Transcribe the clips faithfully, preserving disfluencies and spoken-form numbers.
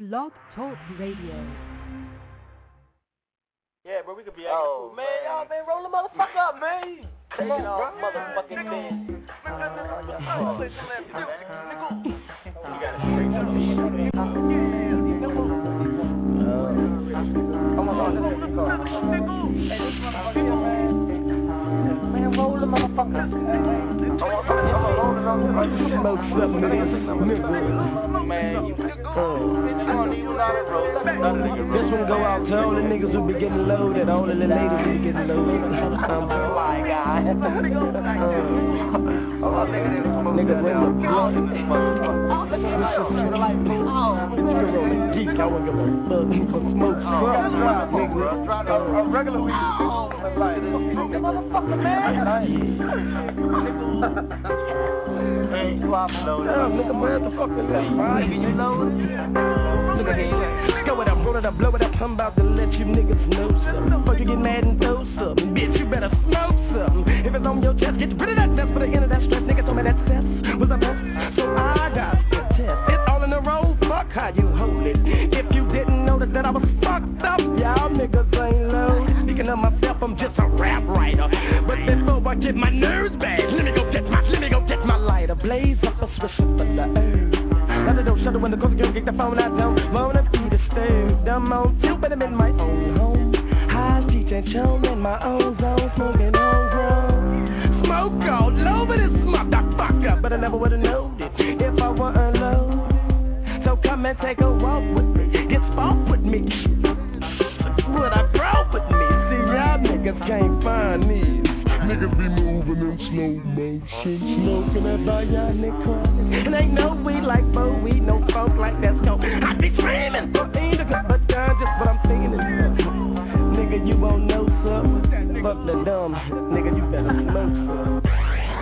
Blog Talk Radio. Yeah, bro, we could be acting oh, cool. Man, man, y'all, man, roll the motherfucker up, man. Come on, bro. Motherfucking man. You got to straighten up the shit. Come on, let's get the car. Hey, this motherfucker here, man. Man, roll the motherfucker. I'm rolling on the man, you don't even know how to roll. This one go out to all the niggas who be getting loaded, all the little ladies who be getting loaded. I'm a lying guy. Oh, nigga bring the blood. Nigga roll a geek, I wouldn't give a fuck. Nigga smoke scrub. Nigga, a regular weed. Motherfucker, man. Hey, you out loaded. Damn, nigga, where's the fucking left? Right, you loaded? Look at here. Go it up, roll it up, blow it up. I'm about to let you niggas know something. Fuck you get mad and throw something. Bitch, you better smoke something. If it's on your chest, get rid of that mess for the end of that stress. Nigga told me that cess was a mess, so I got to test. It's all in the road, fuck how you hold it. If you didn't notice that I was fucked up, y'all niggas ain't low. Speaking of myself, I'm just a rap writer. But before I get my nerves back, let me go get my, let me go get my lighter. Blaze up a swisher for the earth. Now they don't shut the window, cause girl, get the phone, I don't wanna be disturbed. I'm on tilt, but I'm in my own home. High teaching, chum in my own zone, smoking homegrown. Smoke all over this motherfucker, but I never would've known it if I wasn't low. So come and take a walk with me, get spoke with me. What I brought with me, see y'all niggas can't find these. Niggas be moving in slow motion, smoking that bionic chronic. And ain't no weed like Bowie, no funk like that's go. I be dreaming for indica, but that's just what I'm thinking is nigga, you won't know something. Fuck the dumb, nigga, you better smoke something.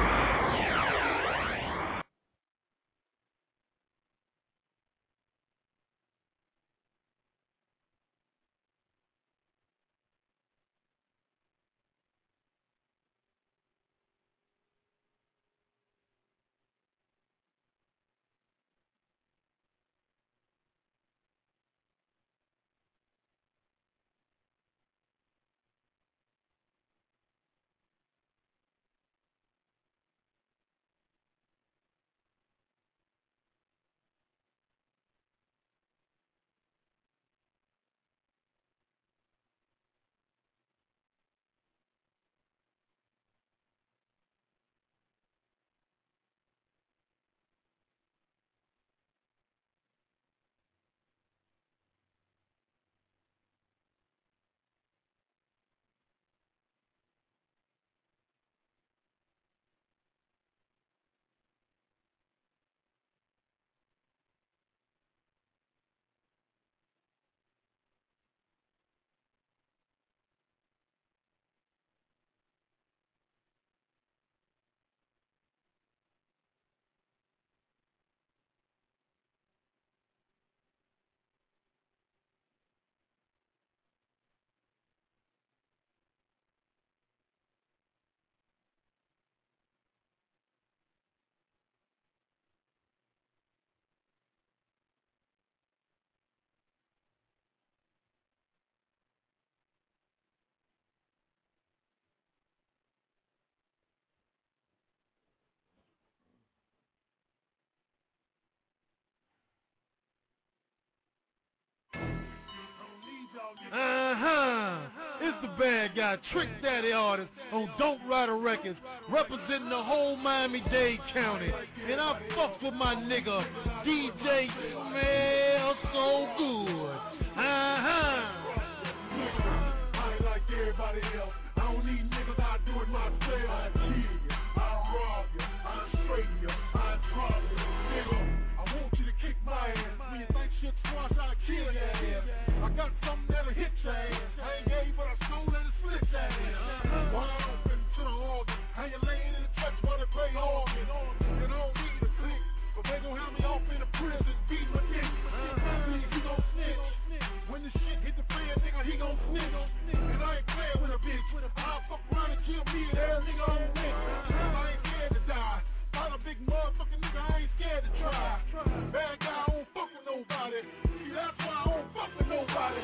Uh-huh. It's the bad guy, Trick Daddy artist on Don't Rider Records, representing the whole Miami-Dade County. And I fuck with my nigga, D J Smells So Good. Uh-huh. I ain't like everybody else. I don't need niggas, I do it myself. I kill you, I rob you, I straighten you, I drop you. Nigga, I want you to kick my ass. When you think shit's squash, I'll kill your ass. I got something that'll hit your ass. I ain't gay, but I stole it and split your ass. Wide open to the organ. How you laying in the church while they play organ? And I don't need a click, but they gon' have me off in a prison, beat my dick. See, he gon' snitch. When the shit hit the fan, nigga, he gon' snitch. And I ain't playing with a bitch. I'll fuck around and kill me and every nigga on the bitch. I ain't scared to die. Fight a big motherfucking nigga, I ain't scared to try. Bad guy, I don't fuck with nobody. See, That's why I don't fuck with nobody.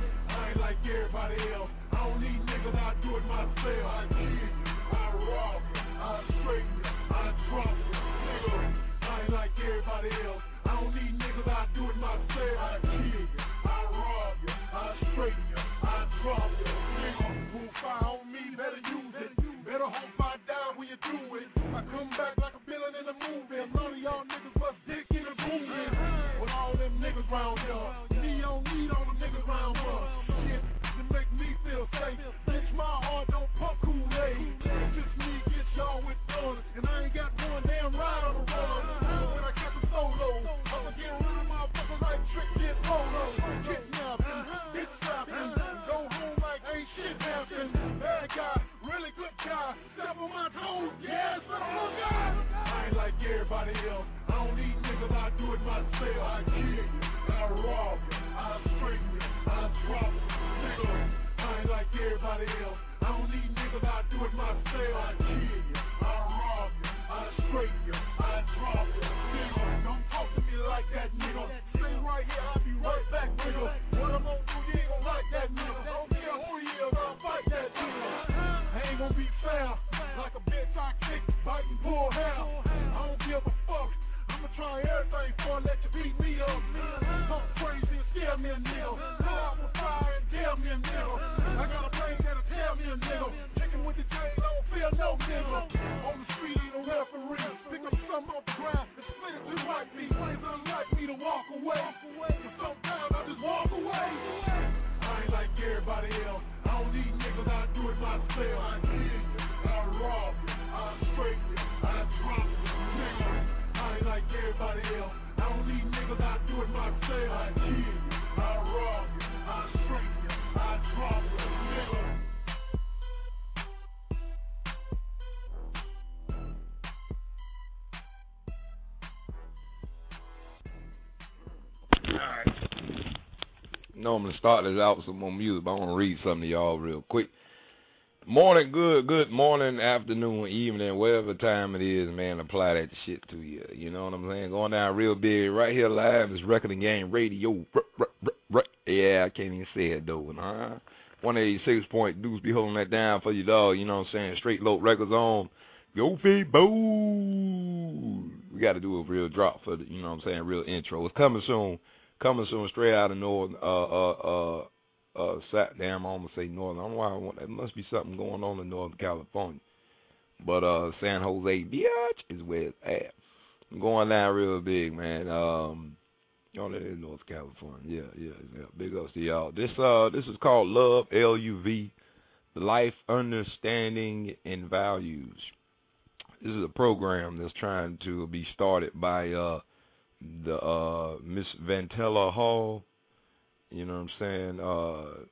I ain't like everybody else. I don't need niggas, I do it myself. I kill you, I rob you, I straighten you, I drop you. Nigga, I ain't like everybody else. I don't need niggas, I do it myself. I kill you, I rob you, I straighten you, I drop you. Nigga, who fire on me, better use it. Better hope I die when you do it. I come back like a villain in a movie. None of y'all niggas bust dick in a movie. With all them niggas round here. Me don't need all them niggas round here. Shit, to make me feel safe. Bitch, my heart don't pump Kool-Aid. It's just me get y'all with guns. And I ain't got one damn ride on the run. When I catch a solo, I'ma get rid of motherfuckers like Trick Kid Polo. Kidnapping, bitch trapping, go home like ain't shit happened. Bad guy, really good guy. Step on my toes, yes, I'm a guy. I ain't like everybody else. I don't need niggas, I do it myself. I kill you, I rob you, I straighten you, I drop you. Nigga, I ain't like everybody else. I don't need niggas, I do it myself. I kill you, I rob you, I straighten you, I drop you. Nigga, don't talk to me like that, nigga. Stay right here, I'll be right back, nigga. What I'm gonna do, you ain't gonna like that, nigga. I don't care who he is, I'll fight that nigga. I ain't gonna be fair, like a bitch I kick, bite and pull hair. I don't give a fuck. I'ma try everything before I let you beat me up. Talk crazy and scare me a nigga. Go out with fire and dare me a nigga. I got a brain that'll tell me a nigga. Chicken with the chains, I don't feel no nigga. On the street, ain't no referee. Pick up something off the ground and split it just like me. It's unlike me to walk away. But sometimes I just walk away. I ain't like everybody else. I don't need niggas, I do it myself. I kill you, I rob you, I straighten you, I drop you. Nigga, I ain't like everybody else. I don't need niggas, I do it myself. I kill you, I rob you, I straighten you, I drop you. Nigga. Alright. Normally start this out with some more music, but I want to read something to y'all real quick. Morning, good, good morning, afternoon, evening, whatever time it is, man, apply that shit to you. You know what I'm saying? Going down real big. Right here live is Record and Game Radio. Yeah, I can't even say it, though. Huh? one eighty-six point Deuce be holding that down for you, dog. You know what I'm saying? Straight Load Records on. Go feed boo. We got to do a real drop for the, you know what I'm saying, real intro. It's coming soon. Coming soon, straight out of North, uh, uh, uh, uh, sat, damn, I almost say Northern. I don't know why I want, there must be something going on in Northern California. But, uh, San Jose Beach is where it's at. I'm going down real big, man. Um, oh, that is North California. Yeah, yeah, yeah. Big ups to y'all. This, uh, this is called Love, L U V, Life, Understanding, and Values. This is a program that's trying to be started by, uh, the uh Miss Vantella Hall. You know what I'm saying? Uh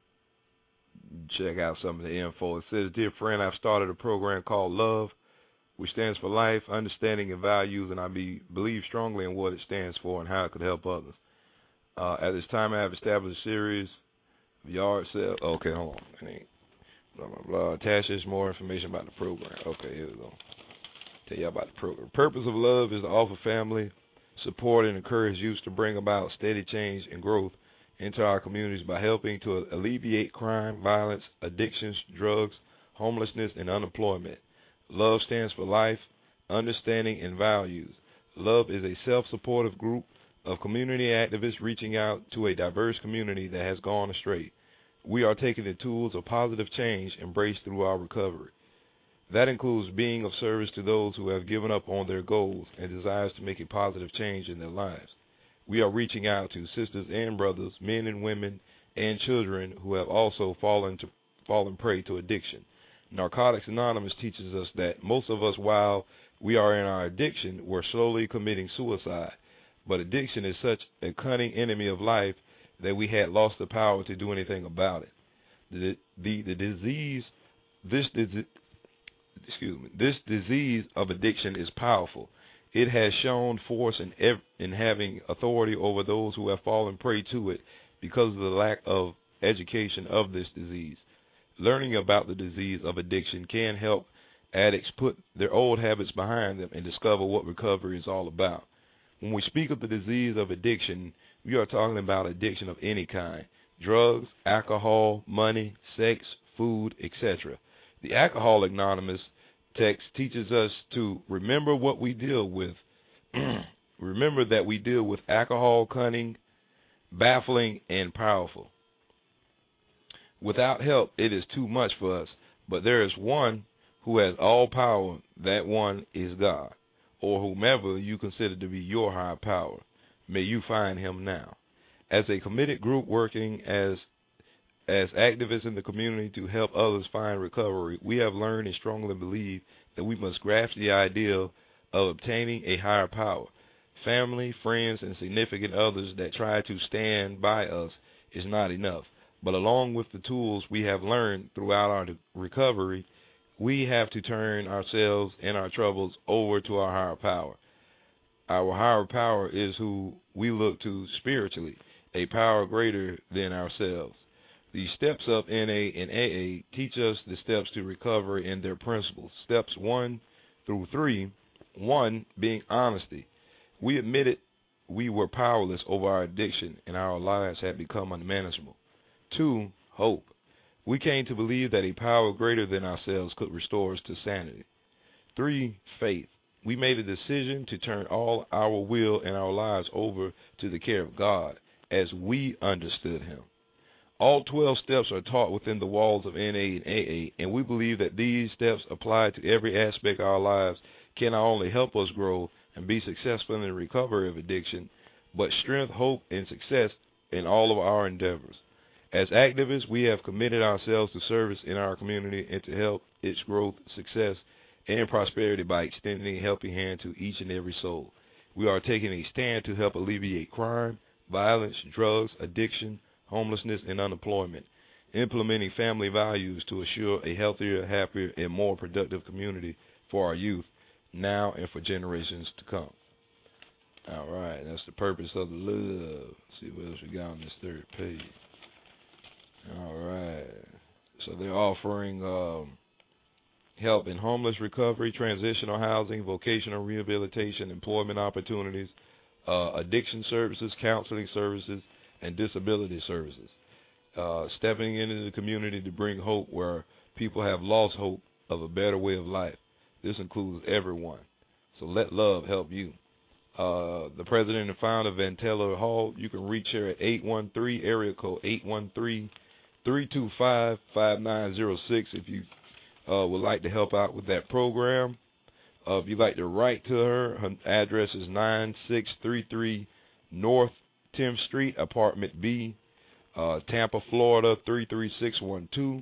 check out some of the info. It says, dear friend, I've started a program called Love, which stands for Life, Understanding, and Values, and I be believe strongly in what it stands for and how it could help others. Uh at this time I have established a series of yard sales. Okay, hold on. It ain't blah blah blah. Attach is more information about the program. Okay, here we go. Tell you about the program. The purpose of Love is to offer family support and encourage youth to bring about steady change and growth into our communities by helping to alleviate crime, violence, addictions, drugs, homelessness, and unemployment. Love stands for Life, Understanding, and Values. Love is a self-supportive group of community activists reaching out to a diverse community that has gone astray. We are taking the tools of positive change embraced through our recovery. That includes being of service to those who have given up on their goals and desires to make a positive change in their lives. We are reaching out to sisters and brothers, men and women, and children who have also fallen to fallen prey to addiction. Narcotics Anonymous teaches us that most of us, while we are in our addiction, we're slowly committing suicide. But addiction is such a cunning enemy of life that we had lost the power to do anything about it. The, the, the disease, this disease, Excuse me. This disease of addiction is powerful. It has shown force in, ev in having authority over those who have fallen prey to it because of the lack of education of this disease. Learning about the disease of addiction can help addicts put their old habits behind them and discover what recovery is all about. When we speak of the disease of addiction, We are talking about addiction of any kind: drugs, alcohol, money, sex, food, et cetera. The Alcoholics Anonymous text teaches us to remember what we deal with. Remember that we deal with alcohol, cunning, baffling, and powerful. Without help, it is too much for us, but there is one who has all power. That one is God, or whomever you consider to be your higher power. May you find him now. As a committed group working as as activists in the community to help others find recovery, we have learned and strongly believe that we must grasp the idea of obtaining a higher power. Family, friends, and significant others that try to stand by us is not enough. But along with the tools we have learned throughout our recovery, we have to turn ourselves and our troubles over to our higher power. Our higher power is who we look to spiritually, a power greater than ourselves. The steps of N A and A A teach us the steps to recovery and their principles. Steps one through three, one being honesty. We admitted we were powerless over our addiction and our lives had become unmanageable. Two, hope. We came to believe that a power greater than ourselves could restore us to sanity. Three, faith. We made a decision to turn all our will and our lives over to the care of God as we understood him. All twelve steps are taught within the walls of N A and A A, and we believe that these steps applied to every aspect of our lives can not only help us grow and be successful in the recovery of addiction, but strength, hope, and success in all of our endeavors. As activists, we have committed ourselves to service in our community and to help its growth, success, and prosperity by extending a helping hand to each and every soul. We are taking a stand to help alleviate crime, violence, drugs, addiction, homelessness, and unemployment, implementing family values to assure a healthier, happier, and more productive community for our youth, now and for generations to come. All right, that's the purpose of the love. Let's see what else we got on this third page. All right, so they're offering um, help in homeless recovery, transitional housing, vocational rehabilitation, employment opportunities, uh, addiction services, counseling services, and disability services. Uh, stepping into the community to bring hope where people have lost hope of a better way of life. This includes everyone. So let love help you. Uh, the president and founder of Van Taylor Hall, you can reach her at eight one three, area code eight one three, three two five, five nine zero six if you uh, would like to help out with that program. Uh, if you'd like to write to her, her address is nine six three three North tenth Street, Apartment B, uh, Tampa, Florida, three three six one two.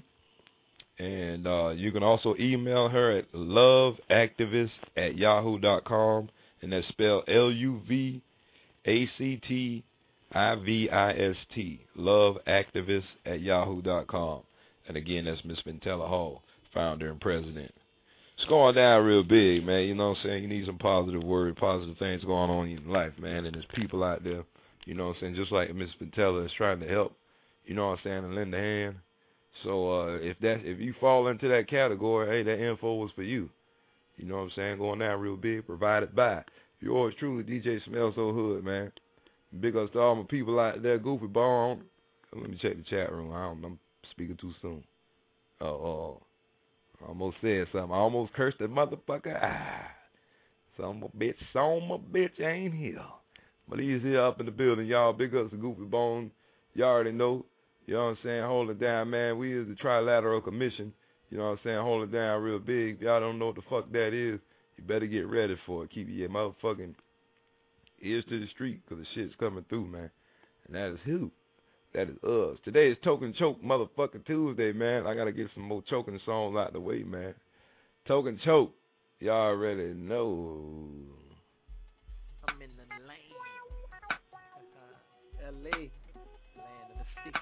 And uh, you can also email her at loveactivist at yahoo dot com, and that's spelled L U V A C T I V I S T, loveactivist at yahoo dot com. And again, that's Miss Ventella Hall, founder and president. It's going down real big, man. You know what I'm saying? You need some positive words, positive things going on in your life, man. And there's people out there, you know what I'm saying, just like Miss Ventella is trying to help, you know what I'm saying, and lend a hand. So uh, if that if you fall into that category, hey, that info was for you. You know what I'm saying? Going down real big, provided by yours truly, D J Smells So Hood, man. Big ups to all my people out there, Goofy Bone. Let me check the chat room. I don't, I'm speaking too soon. Oh, uh, I almost said something. I almost cursed that motherfucker. Ah, some bitch, some bitch ain't here. But he's here up in the building, y'all. Big ups to Goofy Bone. Y'all already know. You know what I'm saying? Hold it down, man. We is the Trilateral Commission. You know what I'm saying? Hold it down real big. If y'all don't know what the fuck that is, you better get ready for it. Keep your motherfucking ears to the street, because the shit's coming through, man. And that is who? That is us. Today is Token Choke motherfucking Tuesday, man. I got to get some more choking songs out the way, man. Token Choke. Y'all already know. I'm in the lane. Uh, L A, land of the stick.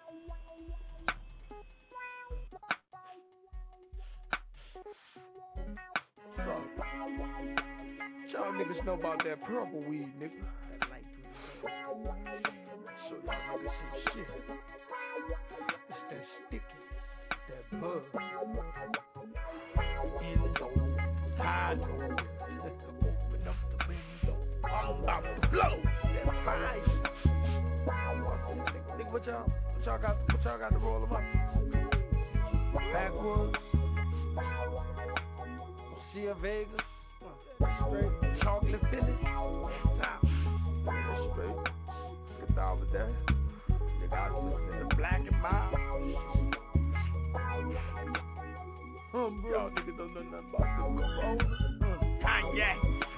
Y'all niggas know about that purple weed, nigga. That light green. So y'all niggas some shit. It's that sticky, that bug. In the high door. Open up the window. I'm about to blow that fire. what y'all, what y'all got, what y'all got to roll them up? Backwoods, Sia Vegas, straight chocolate finish. Nah, straight. It's all of that. They got us in the black and mild. Um, bro. Y'all niggas don't know nothing about this. Um, Kanye.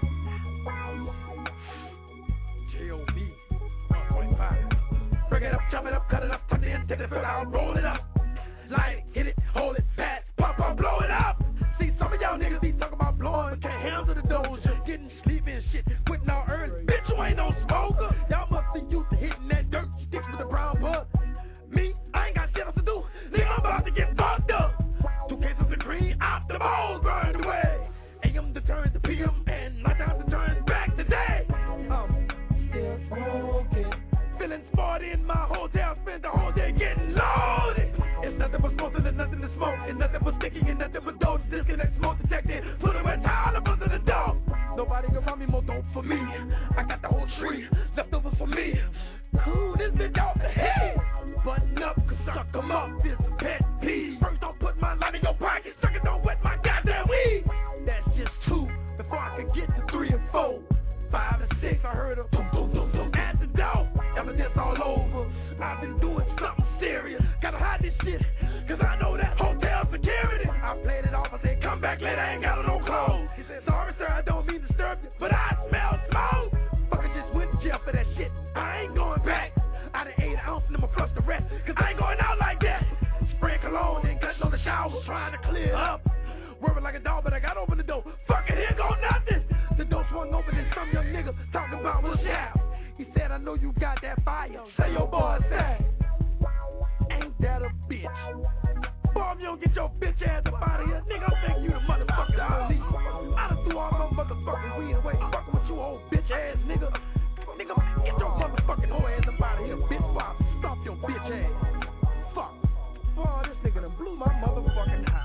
J O B one point five. Bring it up, chop it up, cut it up, tuck it in, take it out, roll it up. Light it, hit it, hold it, fast, pop up, blow it up. See, some of y'all niggas be talking about blowing, but can't handle the doja. Getting sleepy and shit, quitting all early. Bitch, you ain't no smoker. Y'all must be used to hitting that dirt, sticks with the brown bug. Me, I ain't got shit else to do. Nigga, I'm about to get fucked up. Two cases of green, out the balls burned away. A M to turn to P M, and night time to turn back to day. I'm still smoking. Feeling sporty in my hotel, spent the whole day getting loaded. It's nothing but smoking and nothing to smoke. It's nothing but sticking and nothing but dope. Disconnect, smoke detected. Put a red towel up under the door. Nobody around me more dope for me. I got the whole tree left over for me. Cool, this bitch off the head. Button up, cause suck 'em up. This a pet peeve. First, don't put my line in your pocket. Second, don't wet my goddamn weed. That's just two. Before I can get to three and four. Five and six, I heard a boom, boom, boom, boom. At the door, evidence all over. I've been doing something serious. Gotta hide this shit, cause I know that hotel security. I played it off, I said, come back later, I ain't got no clothes. He said, sorry sir, I don't mean to disturb you, but I smell smoke. Fucker just went to jail for that shit. I ain't going back. I done ate an ounce and I'ma flush the rest, cause I ain't going out like that. Spraying cologne and cutting on the shower, trying to clear up. Worried like a dog, but I got open the door. Fuck it, here go nothing. The door swung open and some young nigga talking about what's out. He said, I know you got that fire. Say your boy said, ain't that a bitch? Boy, if you don't get your bitch ass up out of here, nigga, I'm thinking you the motherfucking police. I done threw all my motherfucking weed away. Fucking with you old bitch ass nigga. Nigga, get your motherfucking whole ass up out of here, bitch. Why stomp your bitch ass? Fuck. Boy, this nigga done blew my motherfucking high.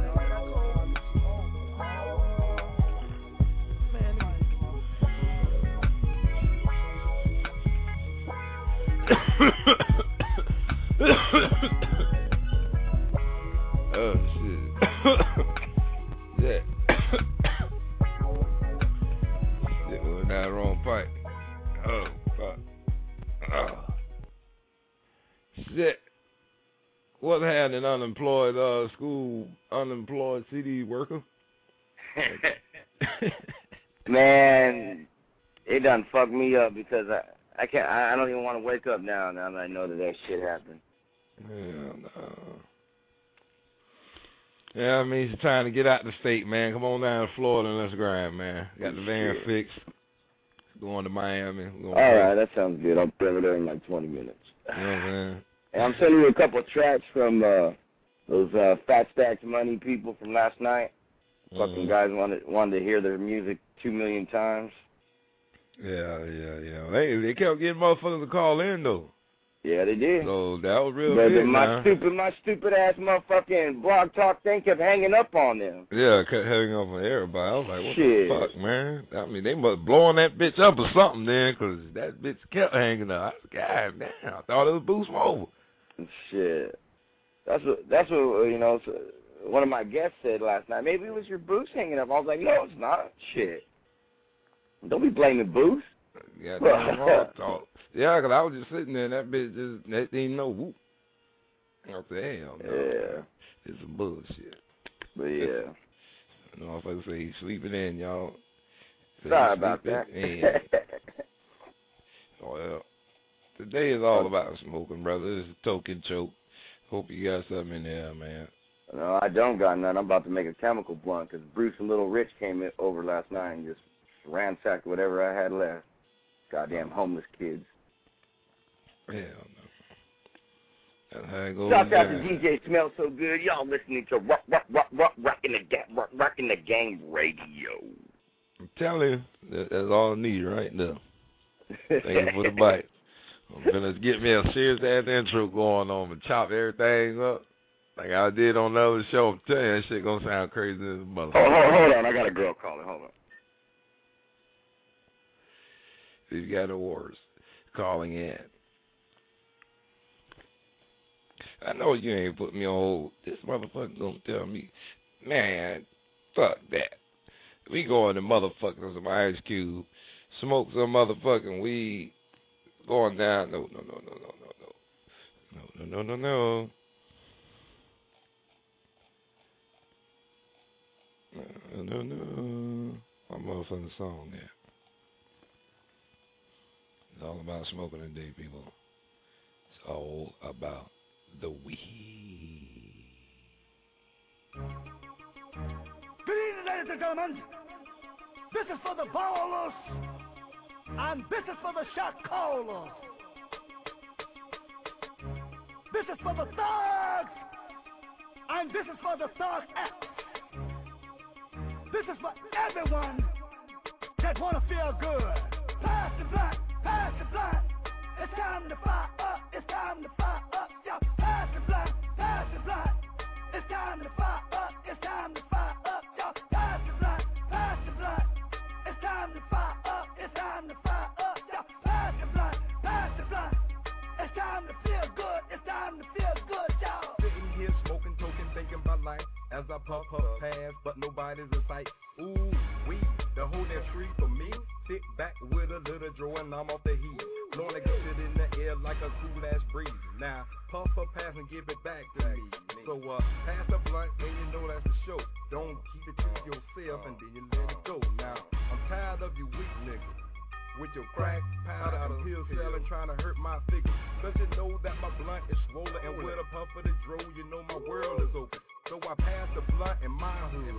Oh shit. Yeah. Shit went down the wrong pipe. Oh fuck. Oh. Shit. What had an unemployed uh school unemployed city worker? Man, it done fucked me up because I I can't I don't even want to wake up now now that I know that that shit happened. Yeah, no. Yeah, I mean, he's trying to get out the state, man. Come on down to Florida and let's grind, man. Got the van Shit. fixed. Going to Miami. Going All right, that sounds good. I'll be over there in like twenty minutes. You know what I'm saying? And I'm sending you a couple of tracks from uh, those uh, Fat Stacks Money people from last night. Mm-hmm. Fucking guys wanted wanted to hear their music two million times. Yeah, yeah, yeah. They they kept getting motherfuckers to call in though. Yeah, they did. So that was real but big, my man. stupid, my stupid ass motherfucking Blog Talk thing kept hanging up on them. Yeah, kept hanging up on everybody. I was like, what Shit. the fuck, man? I mean, they must blowing that bitch up or something then, because that bitch kept hanging up. I was, God damn, I thought it was Boost Mobile. Shit. That's what, that's what, you know, one of my guests said last night. Maybe it was your Boost hanging up. I was like, no, it's not. Shit. Don't be blaming Boost. Yeah, damn wrong talk. Yeah, because I was just sitting there and that bitch just, that didn't know whoop. I said, hell no. Yeah. It's some bullshit. But yeah. You know, if I say he's sleeping in, y'all. Sorry about that. Well, today is all about smoking, brother. It's a token choke. Hope you got something in there, man. No, I don't got none. I'm about to make a chemical blunt because Bruce and Little Rich came in over last night and just ransacked whatever I had left. Goddamn homeless kids. Hell no. That's how it goes. Shout out to D J Smell So Good. Y'all listening to Rock, Rock, Rock, Rock, Rockin' the Game, rock, Rockin' the Game Radio. I'm telling you, that, that's all I need right now. Thank you for the bite. I'm gonna get me a serious ass intro going on and chop everything up like I did on the other show. I'm telling you, that shit gonna sound crazy as a motherfucker. Oh, hold, hold on, I got a girl calling. Hold on. If you got awards calling in. I know you ain't put me on hold. This motherfucker gonna tell me, man, fuck that. We going to motherfucking some Ice Cube, smoke some motherfucking weed, going down. No, no, no, no, no, no, no, no, no, no, no. No, no, no. My motherfucking song there. It's all about smoking today, people. It's all about the weed. Good evening, ladies and gentlemen. This is for the ballers, and this is for the shot callers. This is for the thugs, and this is for the thug acts. This is for everyone that wanna feel good. Pass the blunt, pass the blunt. It's time to fire up. It's time to fire up. Yeah, pass the blunt, pass the blunt. It's time to fire up. It's time to fire up. Yeah, pass the blunt, pass the blunt. It's time to fire up. It's time to fire up. Yeah, pass the blunt, pass the blunt. It's time to feel good. It's time to feel good, y'all. Sitting here smoking, token, thinking about life as I puff, puff, pass, but nobody's in sight. Ooh, we, the whole damn tree for me. Sit back with a little draw and I'm off the heat. Blowing like a shit in the air like a cool ass breeze. Now, puff, puff, pass and give it back to me. So, uh, pass the blunt and you know that's the show. Don't keep it to yourself and then you let it go. Now, I'm tired of you weak niggas with your crack, powder, and pill selling, trying to hurt my figure. Cause you know that my blunt is swollen, and with a puff of the dro, you know my world is open. So I pass the blunt in my hood,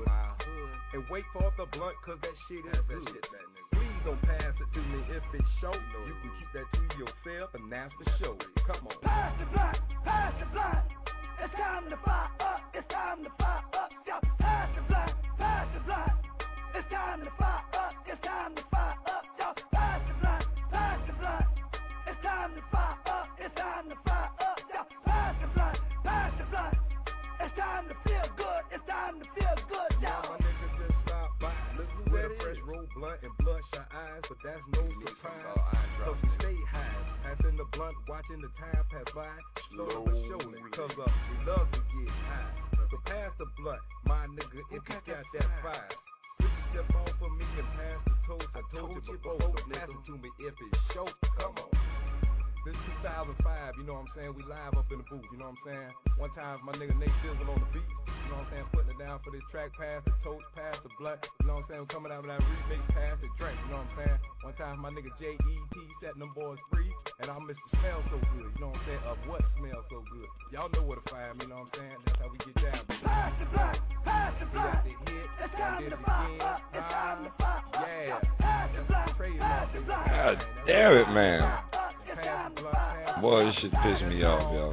and wait for the blunt, cause that shit is good. Please don't pass it to me if it's show. You can keep that to yourself, and that's the show. Come on. Pass the blunt, pass the blunt. It's time to fire up. It's time to fire up. Yeah, pass the blunt, pass the blunt. It's time to fire up. It's time to fire up. Yeah, pass the blunt, pass the blunt. It's time to fire up. It's time to fire up. Yeah, pass the blunt, pass the blunt. It's time to feel good. It's time to feel good, y'all. y'all. My niggas just stop by. Listen with a fresh roll blunt and bloodshot eyes, but that's no surprise. Cause we stay high, passing the blunt, watching the time pass by. Slow but surely, cause uh, we love to get high. So pass the blunt, my nigga, if you got that fire. If you step on for me and pass the toast, I told you before, so pass it to me if it's show. Come on. This is two thousand five, you know what I'm saying? We live up in the booth, you know what I'm saying? One time my nigga Nate Sizzle on the beat, you know what I'm saying? Putting it down for this track, pass the toast, pass the blunt, you know what I'm saying? Coming out with that remix, pass the drink, you know what I'm saying? One time my nigga J E T setting them boys free, and I'm Mister Smell So Good, you know what I'm saying? Of what smells so good? Y'all know where to find me, you know what I'm saying? That's how we get down. Pass the blunt, pass the blunt. We got the hit, it's time and to this fire again. up. It's time to fire up. Yeah. Pass the blunt, Crazy pass the blunt. God damn it, man. It's time to fire up. Boy, this shit piss me off, y'all.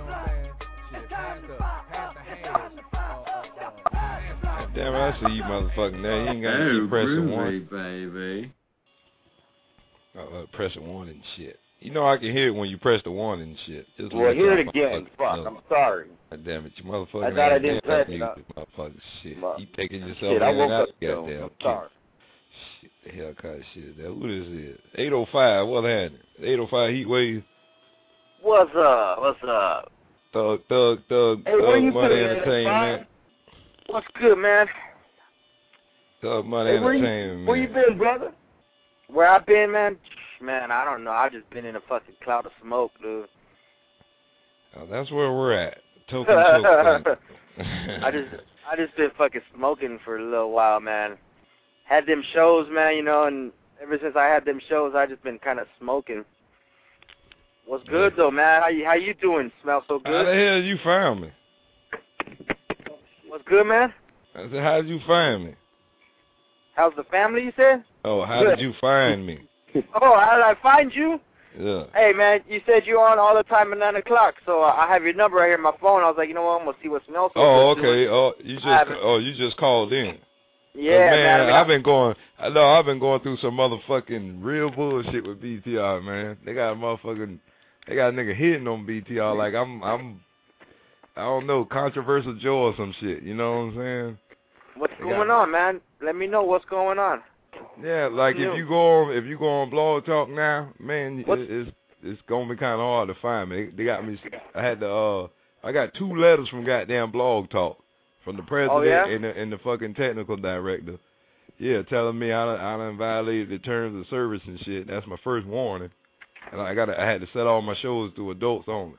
Damn it, I see you motherfucking there. You ain't got to keep pressing one. Baby. Uh, uh, pressing one and shit. You know I can hear it when you press the one and shit. Just Well, like hear it again. Fuck, no. I'm sorry. God damn it, you motherfucking I thought I didn't press it. Motherfucking shit. My, you taking yourself shit, in I and woke out. up Goddamn. though. I'm sorry. Shit, the hell kind of shit is that? Who this is? eight oh five, what happened? eight oh five Heat Wave. What's up? What's up? Thug, thug, thug, Hey, where thug you money been, entertainment. What's good, man? Thug money Hey, where entertainment, you, man. Where you been, brother? Where I been, man? Man, I don't know. I just been in a fucking cloud of smoke, dude. Oh, that's where we're at. Token, token. I just, I just been fucking smoking for a little while, man. Had them shows, man, you know, and ever since I had them shows, I just been kind of smoking. What's good though, man? How you, how you doing? Smell so good? How the hell you find me? What's good, man? I said, how did you find me? How's the family, you said? Oh, how Good. did you find me? Oh, how did I find you? Yeah. Hey, man, you said you're on all the time at nine o'clock, so uh, I have your number right here on my phone. I was like, you know what, I'm going to see what Smell so Oh, good okay. doing. Oh, you just oh you just called in. Yeah, man. man. I mean, I've been going. I know I've been going through some motherfucking real bullshit with B T R, man. They got a motherfucking. They got a nigga hitting on B T R like I'm. I'm. I don't know, controversial Joe or some shit. You know what I'm saying? What's they going got, on, man? Let me know what's going on. Yeah, like What's if new? you go on, if you go on Blog Talk now, man, it, What's, it's it's gonna be kind of hard to find me. They, they got me. I had to. Uh, I got two letters from goddamn Blog Talk from the president Oh, yeah? and, the, and the fucking technical director. Yeah, telling me I done, I done violated the terms of service and shit. That's my first warning. And I got I had to set all my shows to adults only.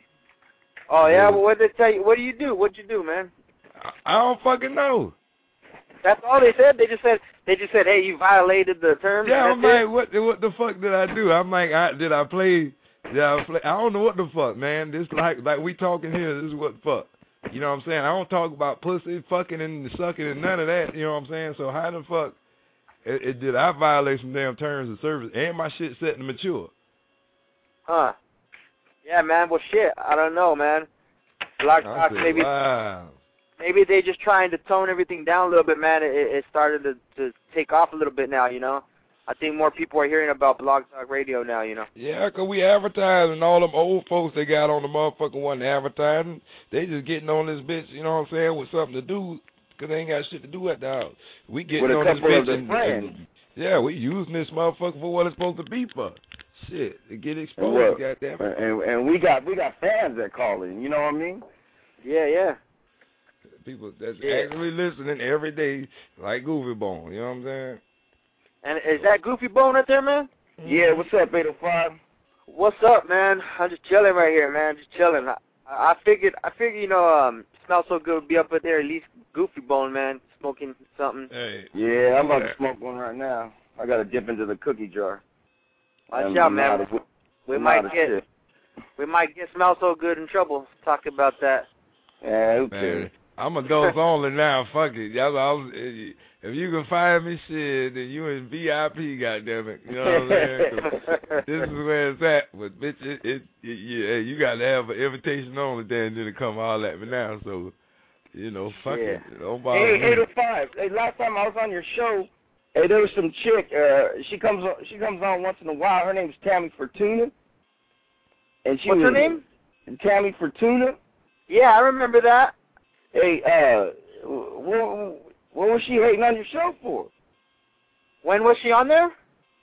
Oh, yeah? Yeah. Well, what did they tell you? What do you do? What'd you do, man? I, I don't fucking know. That's all they said? They just said, they just said, hey, you violated the terms? Yeah, and I'm that's like, what, what the fuck did I do? I'm like, I, did I play? Did I play? I don't know what the fuck, man. This like like we talking here. This is what the fuck. You know what I'm saying? I don't talk about pussy, fucking, and sucking, and none of that. You know what I'm saying? So how the fuck it, it did I violate some damn terms of service and my shit set to mature? Huh. Yeah, man. Well, shit. I don't know, man. Blog I Talk, said, maybe wow. maybe they just trying to tone everything down a little bit, man. It, it started to, to take off a little bit now, you know. I think more people are hearing about Blog Talk Radio now, you know. Yeah, 'cause we advertising. All them old folks they got on the motherfucker wasn't advertising. They just getting on this bitch, you know what I'm saying, with something to do, 'cause they ain't got shit to do at the house. We getting With a on this couple of bitch their and, friends. and yeah, we using this motherfucker for what it's supposed to be for. Shit, to get And, exposed, what- goddamn. and and we got we got fans that call in. You know what I mean? Yeah, yeah. People that's Yeah. actually listening every day, like Goofy Bone. You know what I'm saying? And is that Goofy Bone out there, man? Yeah. What's up, eight oh five? What's up, man? I'm just chilling right here, man. Just chilling. I, I figured, I figured, you know, um, Smells So Good would be up there at least Goofy Bone, man, smoking something. Hey. Yeah, I'm about to smoke one right now. I got to dip into the cookie jar. Watch I'm- out, I'm man. out of- We I'm might out of get, shit. we might get Smells So Good in trouble talking about that. Yeah, who Man, cares? I'm adults only now. Fuck it. Y'all, I was, if you can find me shit, then you in V I P, goddammit. You know what I'm saying? 'Cause this is where it's at. But bitch, it, it, it yeah, you got to have an invitation only then to come all at me now. So, you know, fuck Yeah. it. Don't bother Hey, me. eight oh five. Hey, last time I was on your show, hey, there was some chick. Uh, she comes on. She comes on once in a while. Her name's Tammy Fortuna. And she What's was, her name? Tammy Fortuna. Yeah, I remember that. Hey, uh, what, what was she hating on your show for? When was she on there?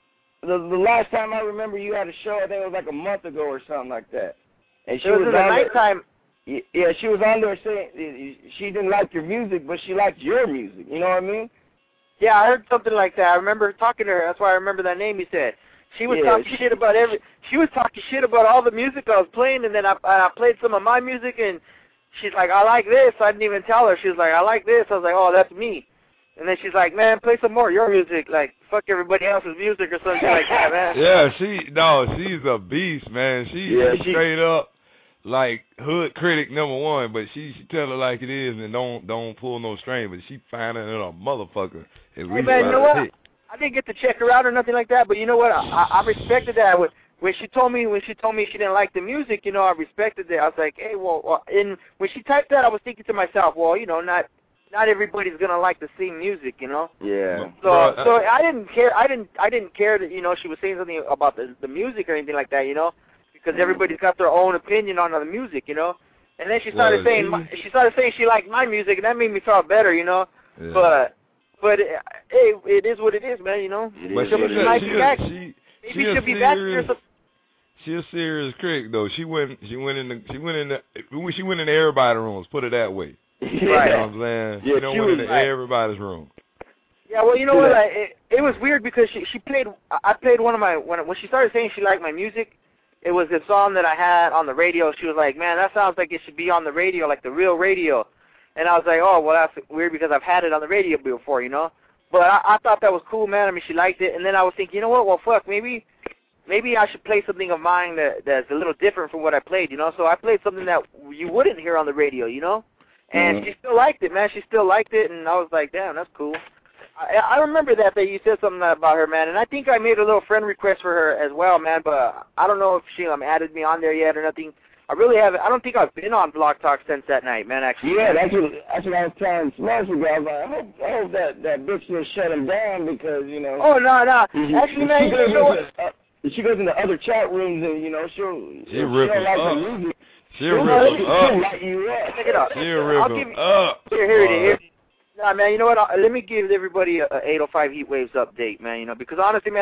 The the last time I remember you had a show, I think it was like a month ago or something like that. And she It was was in the on there- nighttime. Y- Yeah, she was on there saying she didn't like your music, but she liked your music. You know what I mean? Yeah, I heard something like that. I remember talking to her. That's why I remember that name you said. She was Yeah, talking she- shit about every. She was talking shit about all the music I was playing, and then I I played some of my music, and she's like, I like this. I didn't even tell her. She was like, I like this. I was like, oh, that's me. And then she's like, man, play some more your music. Like, fuck everybody else's music or something like that, man. Yeah, she, no, she's a beast, man. She, Yeah, she she- straight up, like, hood critic number one, but she, she tell it like it is and don't don't pull no string, but she finding it a motherfucker. At Hey, least man, you by know the what? hit. I didn't get to check her out or nothing like that, but you know what? I, I, I respected that. When, when she told me when she told me she didn't like the music, you know, I respected that. I was like, hey, well, well, and when she typed that, I was thinking to myself, well, you know, not not everybody's gonna like the same music, you know. Yeah. So, Bruh, so I didn't care. I didn't. I didn't care that you know she was saying something about the the music or anything like that, you know, because everybody's got their own opinion on the music, you know. And then she started Well, saying she- my, she started saying she liked my music, and that made me feel better, you know. Yeah. But but it, hey, it is what it is, man. You know. It But is she, what she it might is. be back. she, she, Maybe she a she'll be back serious, here. Some, she a serious critic though. She went she went in the she went in the she went into everybody's rooms. Put it that way. Right. You know what I'm saying? Yeah, she don't she went was into right. everybody's room. yeah, well, you know Do what? that. I, it, it was weird because she she played. I played one of my when when she started saying she liked my music. It was a song that I had on the radio. She was like, man, that sounds like it should be on the radio, like the real radio. And I was like, oh, well, that's weird because I've had it on the radio before, you know. But I, I thought that was cool, man. I mean, she liked it. And then I was thinking, you know what? Well, fuck, maybe maybe I should play something of mine that that's a little different from what I played, you know. So I played something that you wouldn't hear on the radio, you know. And Mhm. she still liked it, man. She still liked it. And I was like, damn, that's cool. I, I remember that, that you said something about her, man. And I think I made a little friend request for her as well, man. But I don't know if she um, added me on there yet or nothing. I really haven't. I don't think I've been on Blog Talk since that night, man, actually. Yeah, that's what that's what I was telling Smash ago. I was like, I hope, I hope that that bitch didn't shut him down because you know. Oh, no, no. she- Actually, she man, goes you know into, what? uh, she goes into other chat rooms and you know she'll She she rip don't him like up. the music. She'll She'll rip him she'll up. light you up. Check it out. She'll rip I'll him give you, up. Here, here it is. Boy. Here. Nah, man, you know what? I'll, let me give everybody a, a eight oh five Heat Waves update, man, you know, because honestly, man,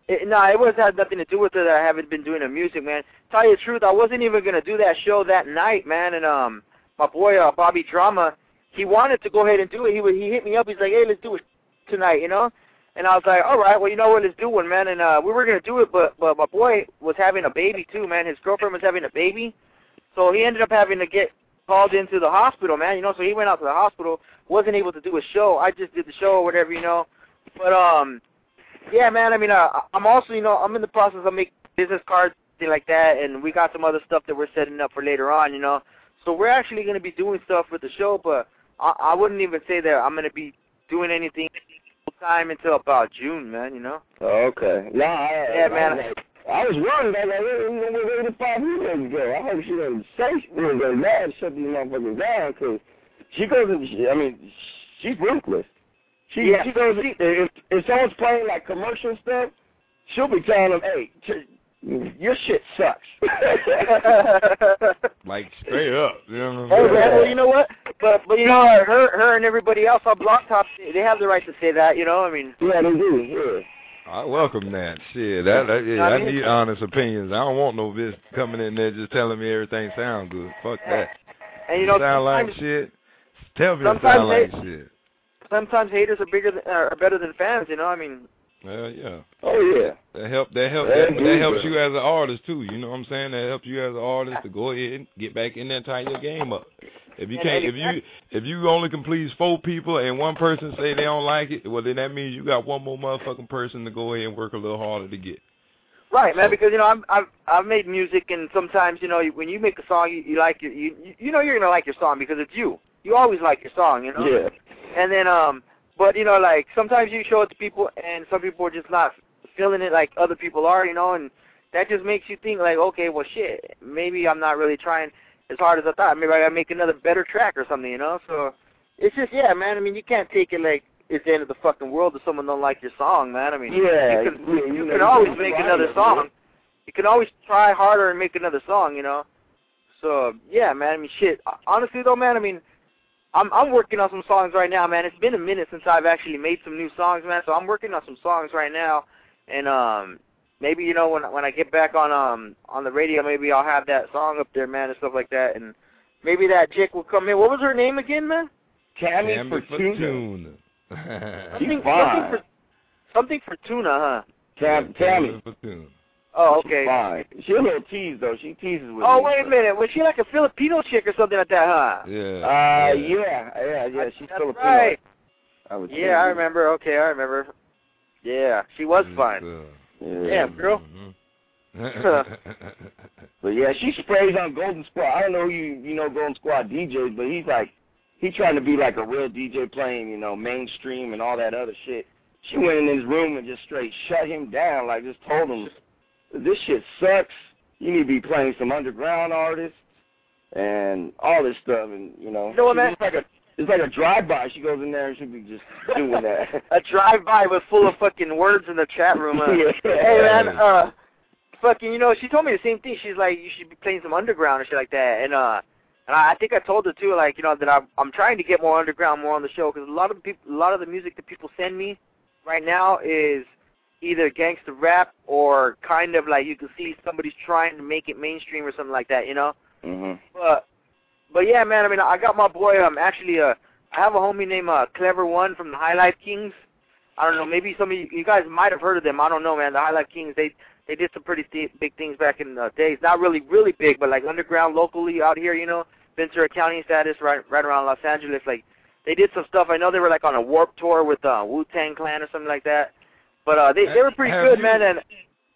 It, no, it was had nothing to do with it that I haven't been doing the music, man. Tell you the truth, I wasn't even gonna do that show that night, man. And um, my boy uh, Bobby Drama, he wanted to go ahead and do it. He was, he hit me up. He's like, hey, let's do it tonight, you know. And I was like, all right, well, you know what, let's do one, man. And uh, we were gonna do it, but but my boy was having a baby too, man. His girlfriend was having a baby, so he ended up having to get called into the hospital, man. You know, so he went out to the hospital, wasn't able to do a show. I just did the show or whatever, you know. But um. Yeah, man, I mean, uh, I'm also, you know, I'm in the process of making business cards, things like that, and we got some other stuff that we're setting up for later on, you know. So we're actually going to be doing stuff with the show, but I, I wouldn't even say that I'm going to be doing anything full time until about June, man, you know. Oh, okay. Nah, I, yeah, I, man. I, I was worried. I was like, where, where, where the five years ago? I hope she doesn't say she was going mad and shut these motherfuckers down, because she goes, I mean, she's ruthless. She, yeah. she goes, if, if someone's playing, like, commercial stuff, she'll be telling them, hey, your shit sucks. Like, straight up. You know what I'm Hey, saying? man, well, you know what? But, but you know, her her and everybody else on Block Top, they have the right to say that, you know? I mean. Yeah, they do, yeah. I welcome that. Shit, that, that yeah, I need honest opinions. I don't want no bitch coming in there just telling me everything sounds good. Fuck that. And, you know, sound like shit. Tell me it sound like shit. Sometimes haters are bigger than, uh, are better than fans, you know. I mean. Well, yeah. Oh yeah. That help. That help. That, that, that helps you as an artist too. You know what I'm saying? That helps you as an artist to go ahead and get back in there and tie your game up. If you can't, if you if you only can please four people and one person say they don't like it, well then that means you got one more motherfucking person to go ahead and work a little harder to get. Right, man. Because you know I'm, I've I've made music, and sometimes you know when you make a song, you, you like your, you you know you're gonna like your song because it's you. You always like your song, you know. Yeah. And then, um, but, you know, like, sometimes you show it to people, and some people are just not feeling it like other people are, you know, and that just makes you think, like, okay, well, shit, maybe I'm not really trying as hard as I thought. Maybe I gotta make another better track or something, you know? So, it's just, yeah, man, I mean, you can't take it like it's the end of the fucking world if someone don't like your song, man. I mean, yeah, you can, yeah, you you can know, always you make can another it, song. man. You can always try harder and make another song, you know? So, yeah, man, I mean, shit, honestly, though, man, I mean, I'm I'm working on some songs right now, man. It's been a minute since I've actually made some new songs, man. So I'm working on some songs right now, and um, maybe you know when when I get back on um on the radio, maybe I'll have that song up there, man, and stuff like that, and maybe that chick will come in. What was her name again, man? Tammy, Tammy Fortuna. Fortuna. Something, She's fine. something for something for tuna, huh? Tam, Tammy. Fortuna. Oh, okay. She's fine. She a little tease though. She teases with Oh, me. wait a minute. Was she like a Filipino chick or something like that, huh? Yeah. Uh, yeah, yeah, yeah. She's That's Filipino. right. I would Yeah, I remember. Okay, I remember. Yeah, she was fine. Yeah. Damn, girl. Mm-hmm. But yeah, she sprays on Golden Squad. I don't know who you you know Golden Squad D Js, but he's like he's trying to be like a real D J playing, you know, mainstream and all that other shit. She went in his room and just straight shut him down, like just told him, this shit sucks. You need to be playing some underground artists and all this stuff, and you know, You know what, man? it's like a it's like a drive-by. She goes in there and she'll be just doing that. A drive-by with full of fucking words in the chat room. Uh, Yeah. Hey, man, uh, fucking, you know, she told me the same thing. She's like, you should be playing some underground or shit like that. And uh, and I, I think I told her too, like, you know, that I'm I'm trying to get more underground, more on the show, because a lot of the people, a lot of the music that people send me right now is either gangster rap or kind of like you can see somebody's trying to make it mainstream or something like that, you know. Mhm. But but yeah, man. I mean, I got my boy. Um, actually, uh, I have a homie named uh, Clever One from the High Life Kings. I don't know. Maybe some of you, you guys might have heard of them. I don't know, man. The High Life Kings. They they did some pretty th- big things back in the days. Not really, really big, but like underground, locally out here, you know, Ventura County status, right, right around Los Angeles. Like they did some stuff. I know they were like on a Warp Tour with uh, Wu-Tang Clan or something like that. But uh, they they were pretty Have good, you- man. And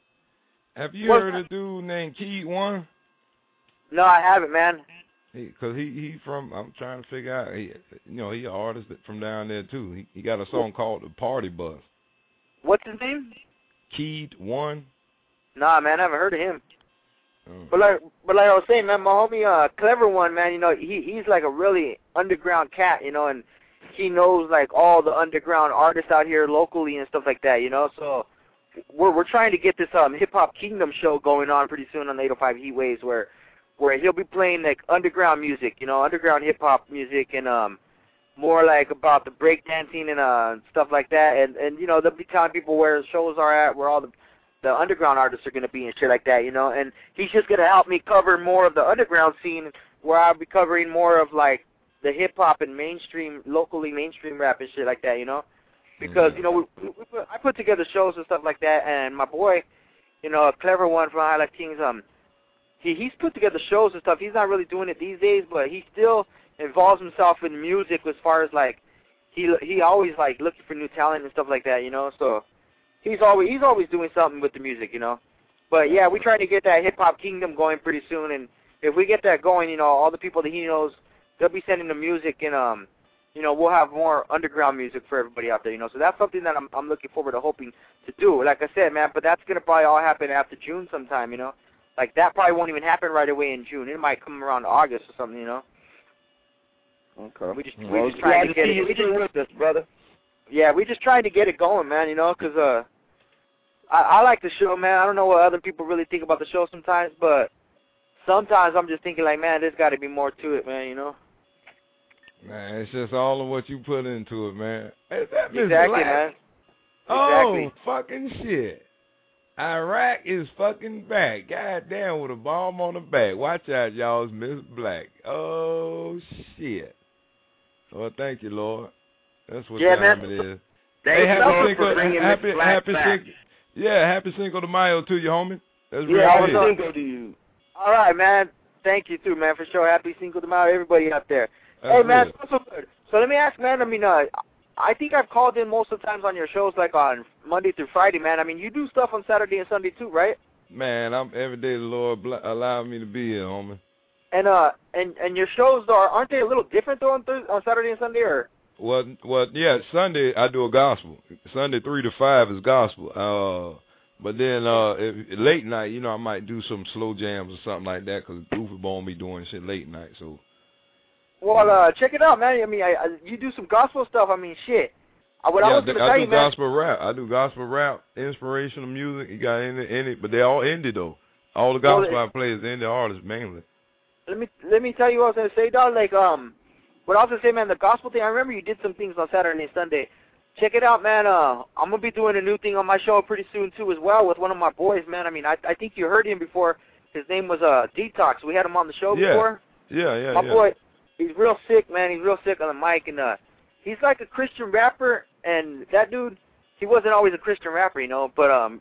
Have you What- heard a dude named Keed One? no, I haven't, man. Because he, he from, I'm trying to figure out, he, you know, he an artist that- from down there too. He, he got a song called The Party Bus. What's his name? Keed One. Nah, man, I haven't heard of him. Oh. But like, but like I was saying, man, my homie, uh, Clever One, man, you know, he he's like a really underground cat, you know, and he knows like all the underground artists out here locally and stuff like that, you know. So we're we're trying to get this um Hip Hop Kingdom show going on pretty soon on the eight oh five Heat Waves, where where he'll be playing like underground music, you know, underground hip hop music, and um more like about the breakdancing and uh stuff like that, and and you know they'll be telling people where the shows are at, where all the the underground artists are going to be and shit like that, you know. And he's just going to help me cover more of the underground scene, where I'll be covering more of like the hip hop and mainstream, locally mainstream rap and shit like that, you know. Because you know, we, we put, I put together shows and stuff like that, and my boy, you know, a clever one from High Life Kings, um, he he's put together shows and stuff. He's not really doing it these days, but he still involves himself in music as far as like he he always like looking for new talent and stuff like that, you know. So he's always he's always doing something with the music, you know. But yeah, we trying to get that hip hop kingdom going pretty soon, and if we get that going, you know, all the people that he knows, they'll be sending the music, and um, you know, we'll have more underground music for everybody out there, you know. So that's something that I'm I'm looking forward to hoping to do. Like I said, man, but that's gonna probably all happen after June sometime, you know. Like that probably won't even happen right away in June. It might come around August or something, you know. Okay. We just well, we just trying to get it. We just with us, brother. Yeah, we just trying to get it going, man. You know, cause uh, I I like the show, man. I don't know what other people really think about the show sometimes, but sometimes I'm just thinking like, man, there's got to be more to it, man. You know. Man, it's just all of what you put into it, man. Is that Miss Exactly, Black? man. Oh, Exactly. fucking shit. Iraq is fucking back. God damn, with a bomb on the back. Watch out, y'all. It's Miss Black. Oh, shit. Well, thank you, Lord. That's what Yeah, time man. it is. Thank Hey, you, happy Lord, Cinco, for bringing happy, Miss Black happy back. Cinco. Yeah, happy Cinco de Mayo to you, homie. That's real Yeah, I was big. Cinco to you. All right, man. Thank you too, man, for sure. Happy Cinco de Mayo, everybody out there. That's hey, man, good. so good. So let me ask, man. I mean, uh, I think I've called in most of the times on your shows, like on Monday through Friday, man. I mean, you do stuff on Saturday and Sunday too, right? Man, I'm every day the Lord bl- allow me to be here, homie. And uh, and and your shows are aren't they a little different though on Thursday, on Saturday and Sunday, or? Well, well, yeah. Sunday I do a gospel. Sunday three to five is gospel. Uh, but then uh, if, late night, you know, I might do some slow jams or something like that because Goofy won't be doing shit late night. So. Well, uh, check it out, man. I mean, I, I, you do some gospel stuff. I mean, shit. Uh, what yeah, I was gonna I tell do you, man. gospel rap. I do gospel rap, inspirational music. You got any, any, but they're all indie though. All the gospel Well, I play is indie artists mainly. Let me let me tell you what I was gonna say, dog. Like, um, what I was gonna say, man. The gospel thing. I remember you did some things on Saturday and Sunday. Check it out, man. Uh, I'm gonna be doing a new thing on my show pretty soon too, as well, with one of my boys, man. I mean, I I think you heard him before. His name was uh Detox. We had him on the show Yeah. before. Yeah, yeah, My yeah. boy, he's real sick, man. He's real sick on the mic, and uh, he's like a Christian rapper. And that dude, he wasn't always a Christian rapper, you know. But um,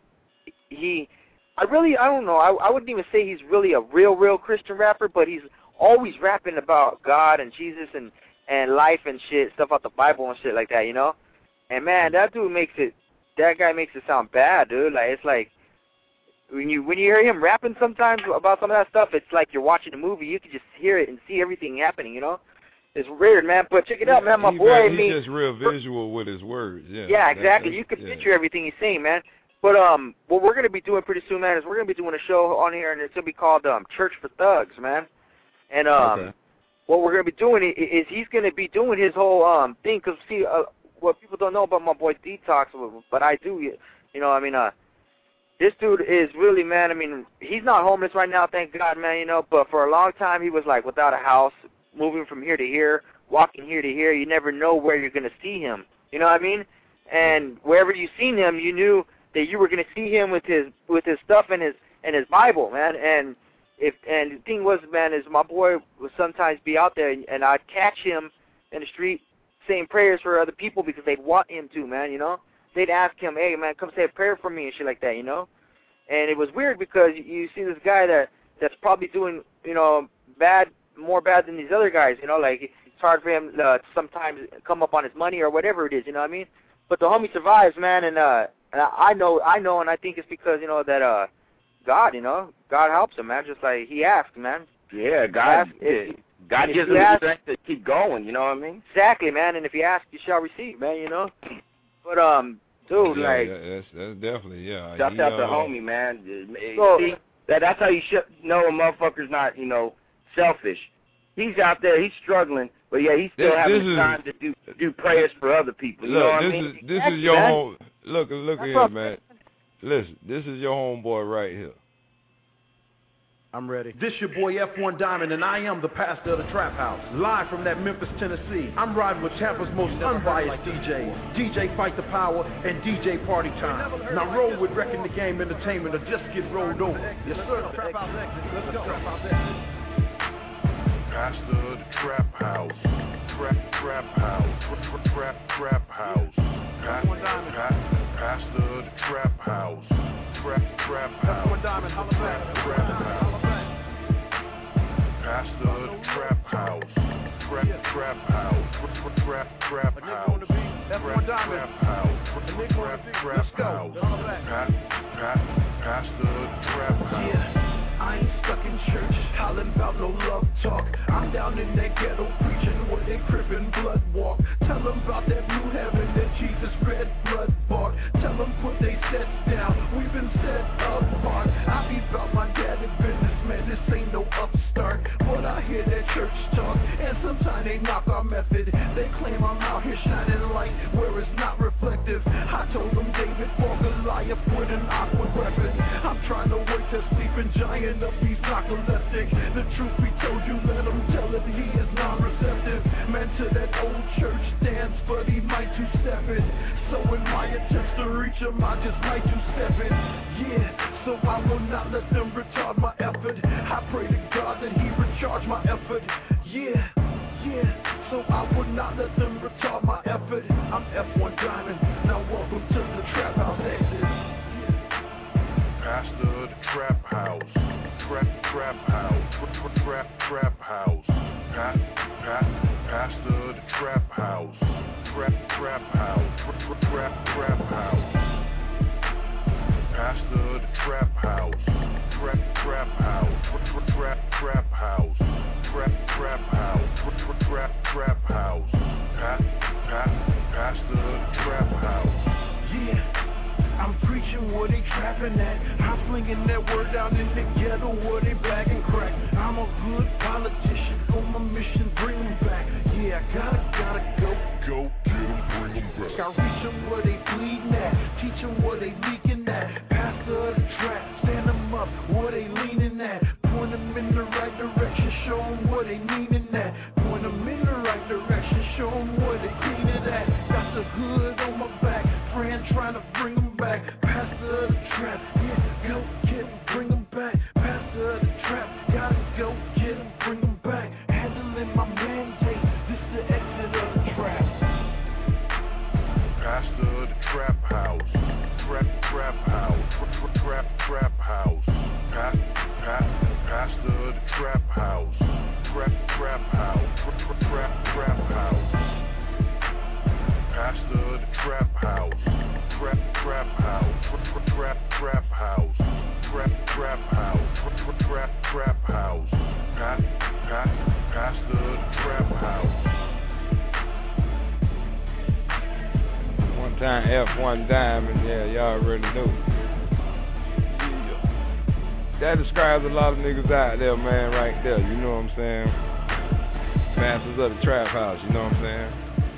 he, I really, I don't know. I I wouldn't even say he's really a real, real Christian rapper, but he's always rapping about God and Jesus and and life and shit, stuff out the Bible and shit like that, you know. And man, that dude makes it. That guy makes it sound bad, dude. Like it's like when you when you hear him rapping sometimes about some of that stuff, it's like you're watching a movie. You can just hear it and see everything happening, you know. It's weird, man. But check it out, man. My he, boy, he's me. just real visual with his words. Yeah. Yeah, That- exactly. that's- You can yeah. picture everything he's saying, man. But um, what we're gonna be doing pretty soon, man, is we're gonna be doing a show on here, and it's gonna be called um Church for Thugs, man. And um, Okay. what we're gonna be doing is, is he's gonna be doing his whole um thing. Cause see, uh, what people don't know about my boy Detox, but I do, you know. I mean, uh, this dude is really, man. I mean, he's not homeless right now, thank God, man. You know, but for a long time he was like without a house, moving from here to here, walking here to here. You never know where you're gonna see him. You know what I mean? And wherever you seen him, you knew that you were gonna see him with his with his stuff and his and his Bible, man. And if and the thing was, man, is my boy would sometimes be out there, and, and I'd catch him in the street saying prayers for other people because they'd want him to, man. You know, they'd ask him, "Hey, man, come say a prayer for me" and shit like that, you know. And it was weird because you see this guy that that's probably doing, you know, bad, more bad than these other guys, you know, like it's hard for him to uh, sometimes come up on his money or whatever it is, you know what I mean? But the homie survives, man, and uh, and I know, I know, and I think it's because, you know, that uh, God, you know, God helps him, man, just like he asked, man. Yeah, God, Ask if- God if gives you him the ask- strength to keep going. You know what I mean? Exactly, man, and if you ask, you shall receive, man, you know. But um, dude, yeah, like, yeah, that's that's definitely yeah. Shout he, out to uh, homie, man. So- See, that, that's how you should know a motherfucker's not, you know, selfish. He's out there, he's struggling, but yeah, he's still This- having this is- time to do do prayers for other people. You know Look, what this I mean? is this Exactly, is your man. home. Look, look That's here, what- man. Listen, this is your homeboy right here. I'm ready. This your boy F one Diamond, and I am the pastor of the Trap House. Live from that Memphis, Tennessee. I'm riding with Tampa's most unbiased D Js. D J Fight the Power and D J Party Time. Now roll with Wrecking the Game Entertainment or just get rolled over. Yes, sir. Trap House exit. Let's go. Pastor of the Trap House. Trap, Trap House. Trap, Trap, Trap House. Pastor, Pastor of the Trap House. Trap, Trap House. Trap, Trap House. Pastor of the Trap House. Trap, Trap House. Trap, Trap, Trap House. Trap, Trap House. Trap, Trap House. Pastor of the Trap House. I ain't stuck in church, hollering about no love talk. I'm down in that ghetto preaching where they crippin' blood walk. Tell them about that new heaven that Jesus red blood bought. Tell them put they sets down, we've been set apart. I be about my daddy business, man, this ain't no upstart. But I hear that church talk, and sometimes they knock our method. They claim I'm out here shining light where it's not reflective. I told them David fought Goliath with an awkward weapon. I'm trying to wake that sleeping giant up, he's narcoleptic. The truth be told you, let him tell it, he is non-receptive. Man, to that old church dance, but he might two-step it. So in my attempts to reach him, I just might two-step it. Yeah, so I will not let them retard my effort. I pray to God that he recharge my effort. Yeah, yeah, so I will not let them retard my effort. I'm F one Diamond, now welcome to the Trap House exit. Pastor of the Trap House. Trap, Trap House. Trap, Trap, Trap House. Pat, Pat, Pastor of the Trap House. Trap, Trap House. Trap, Trap, Trap House. Pastor of the Trap House. Trap, Trap House. Trap, Trap, Trap House. Trap, Trap House. Trap, Trap, Trap House. Pat, Pat, Pastor of the Trap House. Yeah. I'm preaching where they trapping at. I'm flinging that word down in the ghetto where they black and crack. I'm a good politician on my mission, bring them back. Yeah, I gotta, gotta go. Go get them, bring them back. I reach them where they bleeding at. Teach them where they leaking at. Pastor of the trap, stand them up where they leaning at. Point them in the right direction, show them where they meaning at. Point them in the right direction, show them where they cleaning at. Got the hood on my back, friend trying to bring them back. Pastor of the trap, yeah, go get them, bring them back. Pastor of the trap, gotta go get them, bring them back. Handling my mandate, this the exit of the trap. Pastor of the Trap House. Trap, Trap House. Trap, Trap, Trap House. Pat, Pat, Pastor of the Trap House. Trap, Trap House. Trap, Trap, Trap House. Pastor of the Trap House. Trap, Trap House. Trap, Trap, Trap House. Trap, Trap House. Trap, Trap, Trap House. Pat, Pat, Pastor of the Trap House. One time F one Diamond, yeah, y'all already know. Yeah. That describes a lot of niggas out there, man, right there. You know what I'm saying? Masters of the Trap House, you know what I'm saying?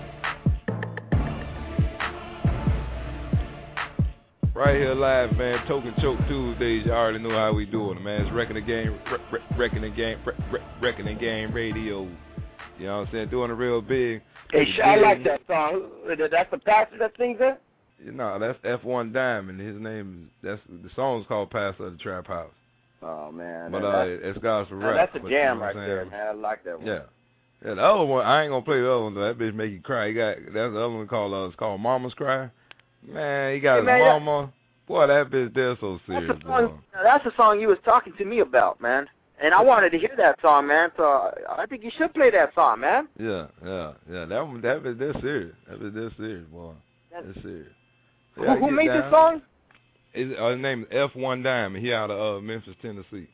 Right here live, man. Token Choke Tuesdays. You already know how we doing it, man. It's Wrecking the Game, re- Wrecking the Game, re- Wrecking the Game Radio. You know what I'm saying? Doing it real big. Hey, sh- I like that song. That's the pastor that sings that? You know, that's F one Diamond. His name is, that's, the song's called Pastor of the Trap House. Oh, man. But uh, it's gospel rap. That's a but, jam you know right there, man. I like that one. Yeah. Yeah, the other one, I ain't going to play the other one, though. That bitch make you cry. He got, that's the other one called, uh, it's called Mama's Cry. Man, he got hey, his man, mama. That, boy, that bitch there so serious, that's the song, that's the song you was talking to me about, man. And I wanted to hear that song, man, so I think you should play that song, man. Yeah, yeah, yeah. That one, that bitch there serious. That bitch there serious, boy. That's serious. Who, who made down. this song? His, uh, his name is F one Diamond. He out of uh, Memphis, Tennessee.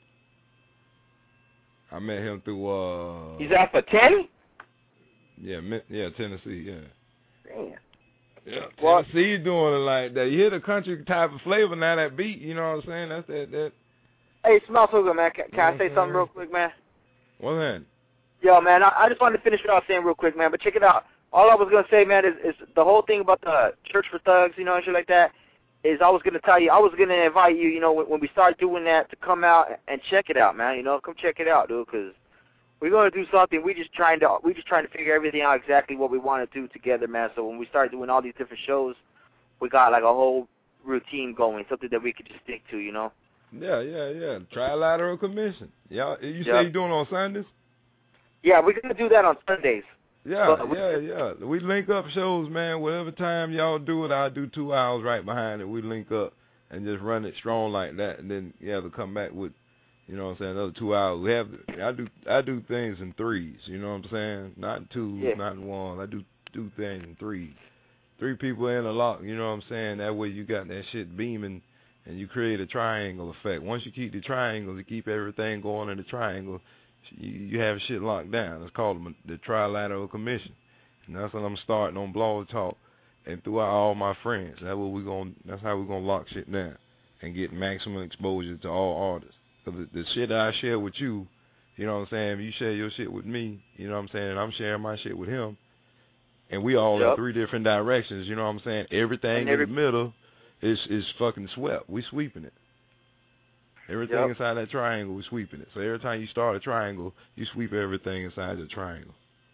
I met him through... Uh, He's out for Tennessee? Yeah, yeah, Tennessee, yeah. Damn. Yeah, well, Tennessee doing it like that. You hear the country type of flavor now, that beat, you know what I'm saying? That's that... that Hey, Smell So Good, man. Can, can I say something real quick, man? What's that? Yo, man, I, I just wanted to finish it off saying real quick, man, but check it out. All I was going to say, man, is, is the whole thing about the church for thugs, you know, and shit like that. is I was gonna tell you, I was gonna invite you, you know, when, when we start doing that, to come out and check it out, man. You know, come check it out, dude, because we're gonna do something. We just trying to we just trying to figure everything out exactly what we want to do together, man. So when we start doing all these different shows, we got like a whole routine going, something that we could just stick to, you know. Yeah, yeah, yeah. Trilateral Commission. Y'all, you Yep. say you doing on Sundays? Yeah, we're gonna do that on Sundays. Yeah, But we- yeah, yeah. We link up shows, man. Whatever time y'all do it, I'll do two hours right behind it. We link up and just run it strong like that, and then you have to come back with, you know what I'm saying, another two hours. We have to, I do I do things in threes, you know what I'm saying? Not in twos, Yeah. not in ones. I do do things in threes. Three people in a lock, you know what I'm saying? That way you got that shit beaming, and you create a triangle effect. Once you keep the triangle, you keep everything going in the triangle, you, you have shit locked down. It's called the Trilateral Commission. And that's what I'm starting on Blog Talk and throughout all my friends. That's what we going that's how we're gonna lock shit down and get maximum exposure to all artists. So the, the shit that I share with you, you know what I'm saying, if you share your shit with me, you know what I'm saying, and I'm sharing my shit with him, and we all Yep. in three different directions, you know what I'm saying, everything And every- in the middle is is fucking swept. We sweeping it. Everything Yep. inside that triangle, we sweeping it. So every time you start a triangle, you sweep everything inside the triangle.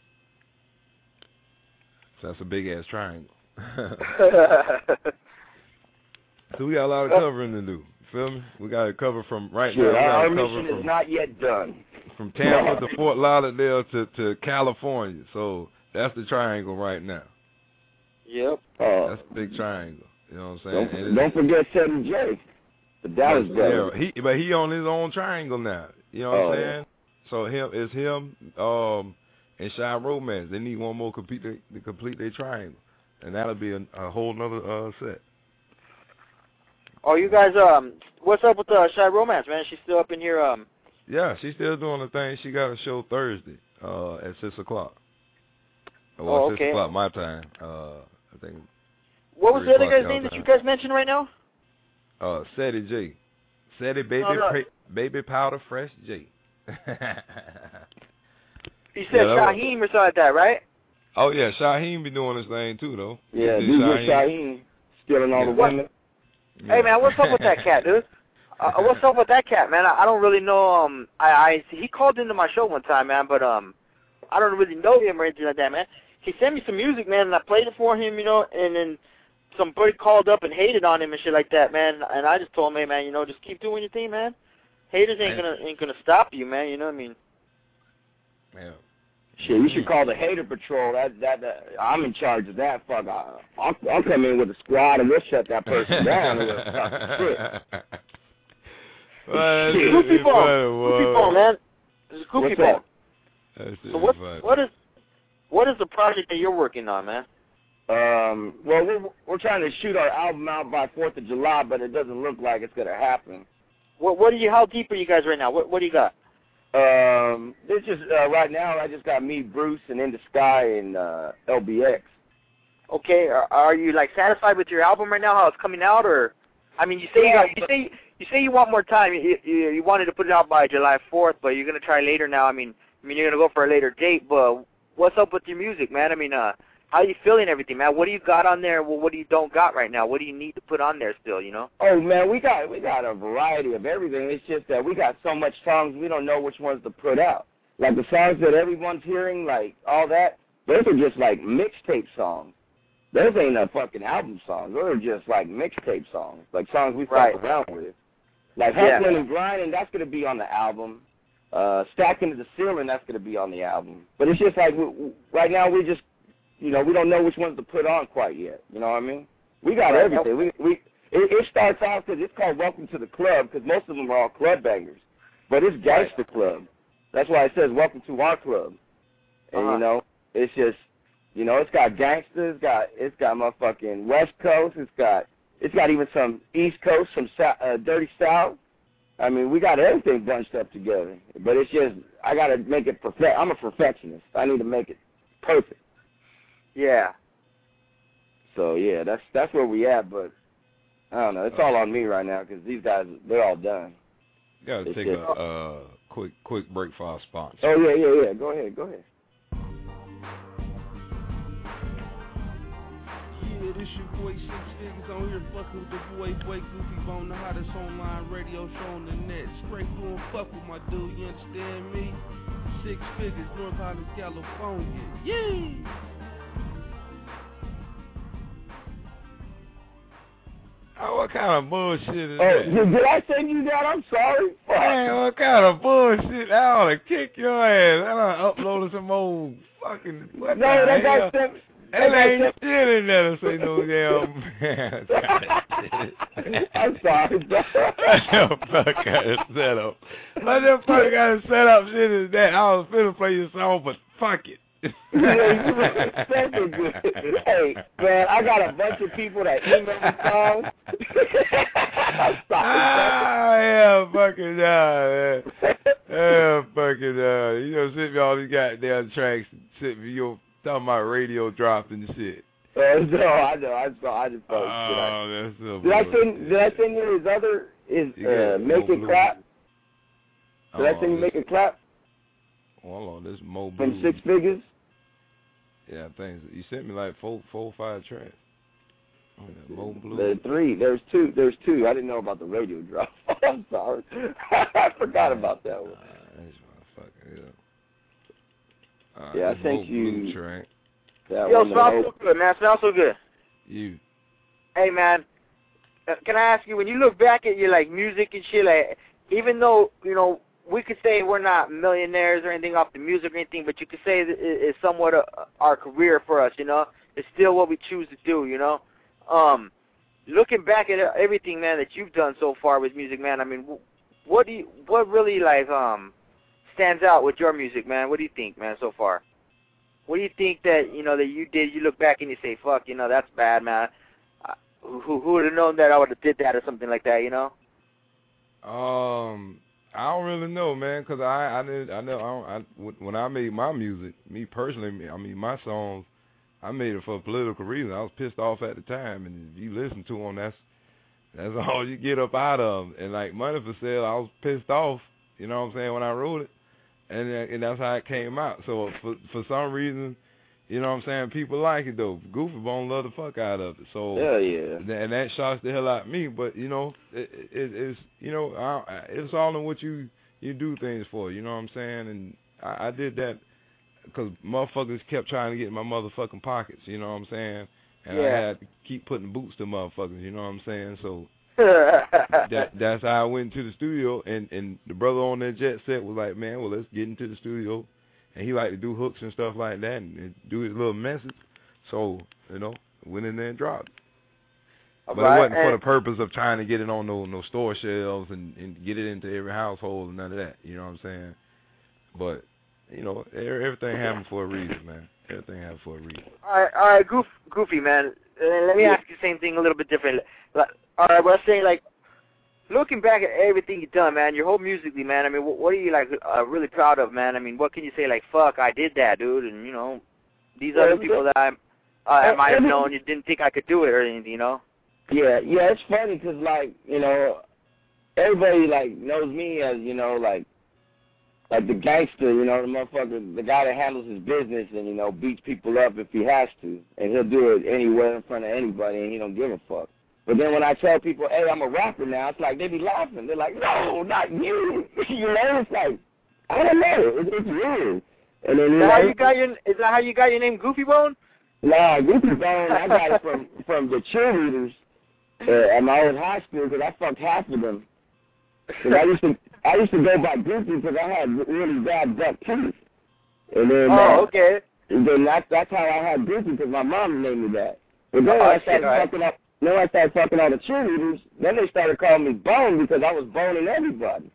So that's a big ass triangle. So we got a lot of covering to do. You feel me? We got to cover from right Shit, now. We our got to cover mission from is not yet done. from Tampa to Fort Lauderdale to, to California. So that's the triangle right now. Yep. Uh, That's a big triangle. You know what I'm saying? don't, don't forget Teddy J, the Dallas yeah, brother. he but he on his own triangle now. You know what Oh, I'm yeah. saying? So him it's him, um, and Shy Romance. They need one more complete to complete their triangle, and that'll be a, a whole nother uh, set. Oh, you guys, um, what's up with uh, Shy Romance, man? She's still up in here, um. Yeah, she's still doing the thing. She got a show Thursday uh, at six o'clock. Well, Oh, six okay. o'clock my time. Uh, I think. What was three the other o'clock guy's name y'all that you time. guys mentioned right now? Uh, Seti J. Seti Baby Oh, no. pra- Baby Powder Fresh J. You said Yeah, that was- Shaheem or something like that, right? Oh yeah, Shaheem be doing his thing too though. Yeah, You D J see Shaheem stealing all Yeah. the What? women. Hey man, what's up with that cat, dude? Uh, what's up with that cat, man? I, I don't really know. Um, I, I he called into my show one time, man, but um, I don't really know him or anything like that, man. He sent me some music, man, and I played it for him, you know, and then somebody called up and hated on him and shit like that, man. And I just told him, hey, man, you know, just keep doing your thing, man. Haters ain't Man. gonna ain't gonna stop you, man. You know what I mean? Yeah. Shit, you should call the Hater Patrol. That that, that I'm in charge of that. Fuck, I, I'll, I'll come in with a squad and we'll shut that person down. And we'll stop the shit. Well, Shit. that's- Goofy it's ball, funny, goofy boy. ball, man. It's goofy What's ball. that? That shit So is what funny. what is what is the project that you're working on, man? Um, well, we're, we're trying to shoot our album out by fourth of July, but it doesn't look like it's going to happen. What what do you? How deep are you guys right now? What what do you got? Um, this is, uh, right now, I just got me, Bruce, and In the Sky, and uh, L B X. Okay, are, are you like satisfied with your album right now? How it's coming out, or I mean, you say you, Yeah, got, you say you say you want more time. You, you you wanted to put it out by July fourth, but you're gonna try later now. I mean, I mean you're gonna go for a later date. But what's up with your music, man? I mean, uh, how you feeling everything, man? What do you got on there? Well, what do you don't got right now? What do you need to put on there still? You know? Oh, man, we got we got a variety of everything. It's just that we got so much songs, we don't know which ones to put out. Like the songs that everyone's hearing, like all that, those are just like mixtape songs. Those ain't a fucking album songs. Those are just like mixtape songs, like songs we fuck Right. around with. Like Yeah. Hustling and Grinding, that's going to be on the album. Uh, Stacking to the Ceiling, that's going to be on the album. But it's just like, we, we, right now we just, you know, we don't know which ones to put on quite yet. You know what I mean? We got Right. everything. We we it, it starts off because it's called Welcome to the Club because most of them are all club bangers. But it's Gangsta Club. That's why it says Welcome to our club. And, Uh-huh. you know, it's just, you know, it's got gangsters, it's got it's got motherfucking West Coast, it's got it's got even some East Coast, some uh, Dirty South. I mean, we got everything bunched up together. But it's just I got to make it perfect. I'm a perfectionist. I need to make it perfect. Yeah. So yeah, that's that's where we at. But I don't know. It's all on me right now because these guys they're all done. Gotta It's take a just- uh, quick quick break for our sponsor. Oh yeah, yeah, yeah. Go ahead, go ahead. Yeah, this your boy Six Figures on here fucking with the boy Boy Goofy Bone, the hottest online radio show on the net. Straight through and fuck with my dude, you understand me? Six Figures, North Holland, California. Yeah! Oh, what kind of bullshit is Oh, that? did, did I send you that? I'm sorry. Man, what kind of bullshit? I ought to kick your ass. I done uploaded some old fucking... What No, the that hell? got sent. That ain't shit in there to say no damn man. I'm sorry. What the fuck kind of setup? What the fuck kind of setup shit is that? I was finna play your song, but fuck it. Hey, man, I got a bunch of people that email me songs. I'm sorry. Ah, yeah, fucking nah, man. Yeah, fucking nah. You know, send me all these goddamn tracks, send me your talking about radio dropping and shit. Uh, no, I know, I saw, I just thought. Oh, I, that's so did I send? Did I send you his other? Is uh, make it clap? Did oh, I send you make it clap? Hold on, this Mo From Blues. Six Figures. Yeah, thanks. You sent me like four, four, five tracks. Oh, yeah, Mo Blues. There are three. There's two. There's two. I didn't know about the radio drop. I'm sorry. I forgot about that one. Uh, this motherfucker, yeah. Uh, Yeah, I this sent Mo you. Blue track. That Yo, one, smells so good, man. Smells so good. You. Hey, man. Uh, can I ask you, when you look back at your like music and shit, like even though you know we could say we're not millionaires or anything off the music or anything, but you could say that it's somewhat a, our career for us. You know, it's still what we choose to do. You know, um, looking back at everything, man, that you've done so far with music, man. I mean, what do you, what really like um stands out with your music, man? What do you think, man, so far? What do you think that, you know, that you did, you look back and you say, fuck, you know, that's bad, man. Uh, who who would have known that I would have did that or something like that, you know? Um, I don't really know, man, because I, I did, I know, I, I, when I made my music, me personally, I mean, my songs, I made it for a political reason. I was pissed off at the time, and if you listen to them, that's, that's all you get up out of them. And like Money for Sale, I was pissed off, you know what I'm saying, when I wrote it. And and that's how it came out. So for for some reason, you know what I'm saying, people like it though. Goofy Bone love the fuck out of it. So hell yeah. And that shocks the hell out of me. But you know, it, it, it's you know, I, it's all in what you you do things for. You know what I'm saying? And I, I did that because motherfuckers kept trying to get in my motherfucking pockets. You know what I'm saying? And yeah. I had to keep putting boots to motherfuckers. You know what I'm saying? So. that, that's how I went into the studio, and, and the brother on that jet set was like, man, well, let's get into the studio. And he liked to do hooks and stuff like that and, and do his little message. So, you know, went in there and dropped it. But right, it wasn't for the purpose of trying to get it on no, no store shelves and, and get it into every household and none of that. You know what I'm saying? But, you know, everything happened for a reason, man. Everything happened for a reason. All right, all right, Goof, Goofy, man. Uh, let me ask you the same thing a little bit different. Like, all right, well, I was saying, like, looking back at everything you've done, man, your whole musically, man, I mean, what, what are you, like, uh, really proud of, man? I mean, what can you say, like, fuck, I did that, dude, and, you know, these yeah, other people that I, uh, I might have known, you didn't think I could do it or anything, you know? Yeah, yeah, it's funny because, like, you know, everybody, like, knows me as, you know, like, like the gangster, you know, the motherfucker, the guy that handles his business and, you know, beats people up if he has to, and he'll do it anywhere in front of anybody, and he don't give a fuck. But then when I tell people, hey, I'm a rapper now, it's like they be laughing. They're like, no, not you. You know, it's like, I don't know. It's, it's weird. And then, is, that how you got your, is that how you got your name, Goofy Bone? Nah, Goofy Bone, I got it from, from the cheerleaders uh, at my old high school because I fucked half of them. Cause I used to I used to go by Goofy because I had really bad buck teeth. And then, oh, uh, okay. And then that's, that's how I had Goofy because my mom named me that. But then oh, I started right. fucking up. Then I started fucking all the cheerleaders. Then they started calling me Bone because I was boning everybody.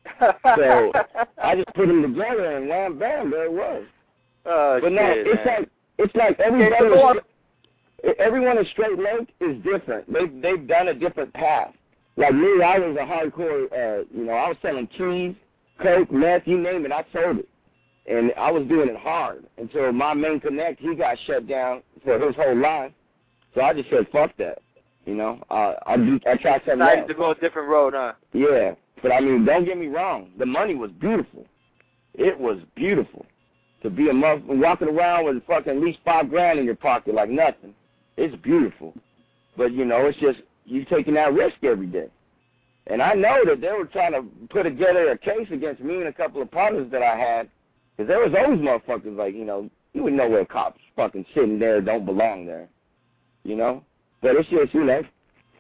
So I just put them together and wham bam, there it was. Oh, but no, shit, it's man. like it's like everybody. Okay, is, everyone in Straight Lake is different. They they've done a different path. Like me, I was a hardcore. Uh, you know, I was selling keys, coke, meth, you name it. I sold it, and I was doing it hard until my main connect he got shut down for his whole life. So I just said, fuck that. You know, uh, I do. I tried something Decided else. to go a different road, huh? Yeah, but I mean, don't get me wrong. The money was beautiful. It was beautiful to be a mother walking around with fucking at least five grand in your pocket like nothing. It's beautiful. But, you know, it's just you taking that risk every day. And I know that they were trying to put together a case against me and a couple of partners that I had, because there was always motherfuckers like, you know, you would know where cops fucking sitting there don't belong there, you know? But it's just, you know.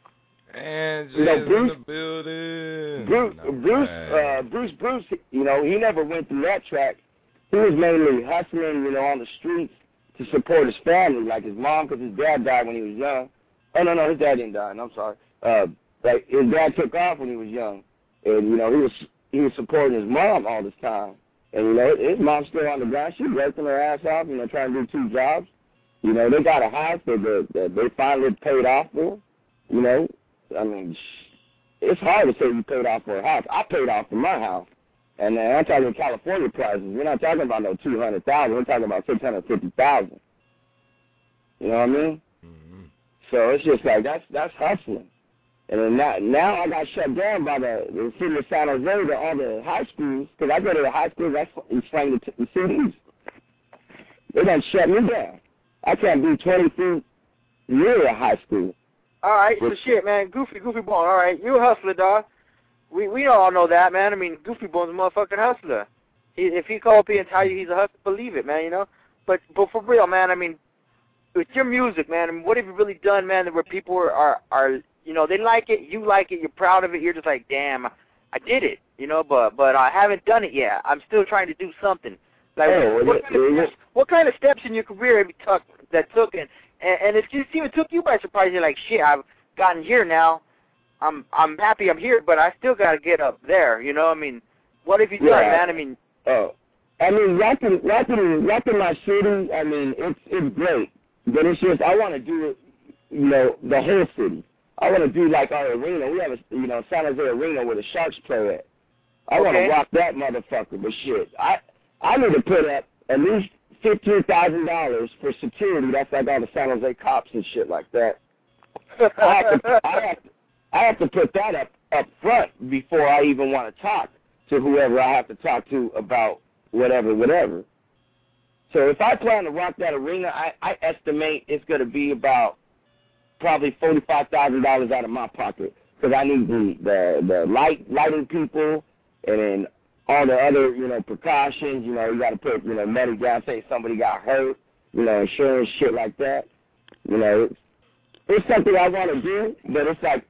And you know, Bruce, in the building. Bruce, No, Bruce, uh, Bruce, Bruce, you know, he never went through that track. He was mainly hustling, you know, on the streets to support his family, like his mom, because his dad died when he was young. Oh, no, no, his dad didn't die, I'm sorry. Uh, like, his dad took off when he was young. And, you know, he was he was supporting his mom all this time. And, you know, his mom's still on the ground. She's working her ass off, you know, trying to do two jobs. You know, they got a house that they, they finally paid off for. You know, I mean, it's hard to say you paid off for a house. I paid off for my house. And uh, I'm talking California prices. We're not talking about no two hundred thousand dollars. We're talking about six hundred fifty thousand dollars. You know what I mean? Mm-hmm. So it's just like, that's that's hustling. And then now, now I got shut down by the, the city of San Jose, to all the high schools, because I go to the high schools, that's slang the, the C Ds. They done shut me down. I can't be twenty feet near a high school. All right, so shit, man. Goofy, Goofy Bone. All right, you a hustler, dog. We we all know that, man. I mean, Goofy Bone's a motherfucking hustler. He, if he call up here and tell you he's a hustler, believe it, man. You know. But but for real, man. I mean, with your music, man. I mean, what have you really done, man? Where people are, are are you know, they like it, you like it, you're proud of it. You're just like, damn, I did it, you know. But but I haven't done it yet. I'm still trying to do something. Like, oh, what, it, kind of it, steps, what kind of steps in your career have you took that took and and, and it just even took you by surprise? You're like, shit, I've gotten here now. I'm I'm happy I'm here, but I still got to get up there. You know, I mean, what have you done, yeah. man? I mean, oh, I mean, rapping, rapping, rapping my city. I mean, it's it's great, but it's just I want to do it, you know, the whole city. I want to do like our arena. We have a, you know, San Jose Arena where the Sharks play at. I want to Okay. rock that motherfucker. But shit, I I need to put up at least fifteen thousand dollars for security. That's like all the San Jose cops and shit like that. I have to, I have to, I have to put that up up front before I even want to talk to whoever I have to talk to about whatever, whatever. So if I plan to rock that arena, I, I estimate it's going to be about probably forty-five thousand dollars out of my pocket, because I need the, the the light lighting people, and then all the other, you know, precautions. You know, you got to put, you know, money down, say somebody got hurt, you know, insurance, shit like that. You know, it's, it's something I want to do, but it's like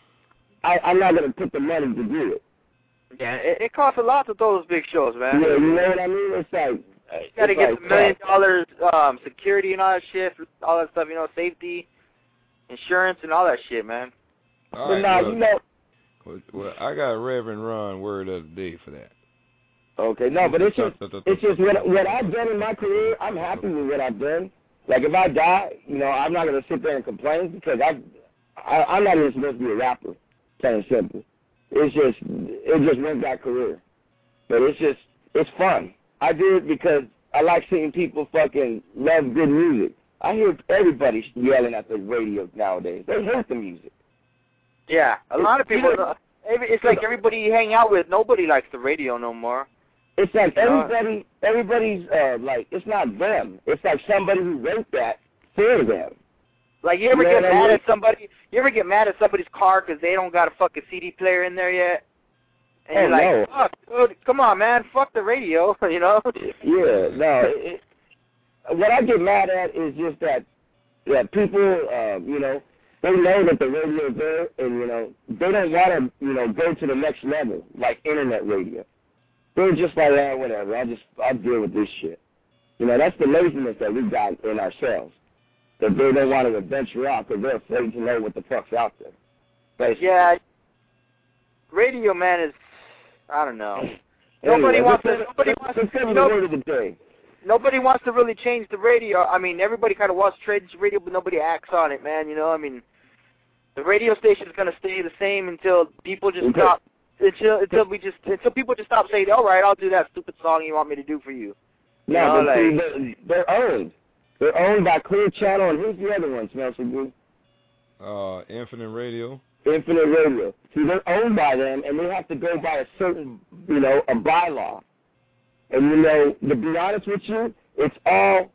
I, I'm not going to put the money to do it. yeah, it, it costs a lot to throw those big shows, man. Yeah, you know what I mean? It's like You got to it's get like, the million dollars um, security and all that shit, all that stuff. You know, safety, insurance, and all that shit, man. All But right, now, well, you know, well, well, I got Reverend Ron word of the day for that. okay, no, but it's just it's just what what I've done in my career. I'm happy with what I've done. Like if I die, you know, I'm not gonna sit there and complain, because I, I I'm not even supposed to be a rapper. Plain and simple. It's just it just runs that career. But it's just it's fun. I do it because I like seeing people fucking love good music. I hear everybody yelling at the radio nowadays. They hate the music. Yeah, a lot of people. You know, every, it's like everybody you hang out with, nobody likes the radio no more. It's like You know? everybody, everybody's uh, like, it's not them. It's like somebody who wrote that for them. Like, you ever You know get what I mad mean? at somebody? You ever get mad at somebody's car because they don't got a fucking C D player in there yet? And Oh, you're like, no. fuck, dude, come on, man, fuck the radio, you know? Yeah, no. It, it, what I get mad at is just that, that people, uh, you know, they know that the radio's there, and, you know, they don't want to, you know, go to the next level, like internet radio. They're just like, ah, whatever, I'll just, I'll deal with this shit. You know, that's the laziness that we got in ourselves. That they don't want to venture out because they're afraid to know what the fuck's out there. Basically. Yeah, radio, man, is, I don't know. Anyway, Nobody wants let's- to, nobody let's- wants let's to, go to you the know, word of the day. nobody wants to really change the radio. I mean, everybody kind of wants to change the radio, but nobody acts on it, man, you know? I mean, the radio station is going to stay the same until people just Okay. stop, until until we just, until people just stop saying, all right, I'll do that stupid song you want me to do for you. You No, know, but see, like, they're, they're owned. They're owned by Clear Channel, and who's the other one, Smelter Blue? Uh, Infinite Radio. Infinite Radio. See, they're owned by them, and they have to go by a certain, you know, a bylaw. And, you know, to be honest with you, it's all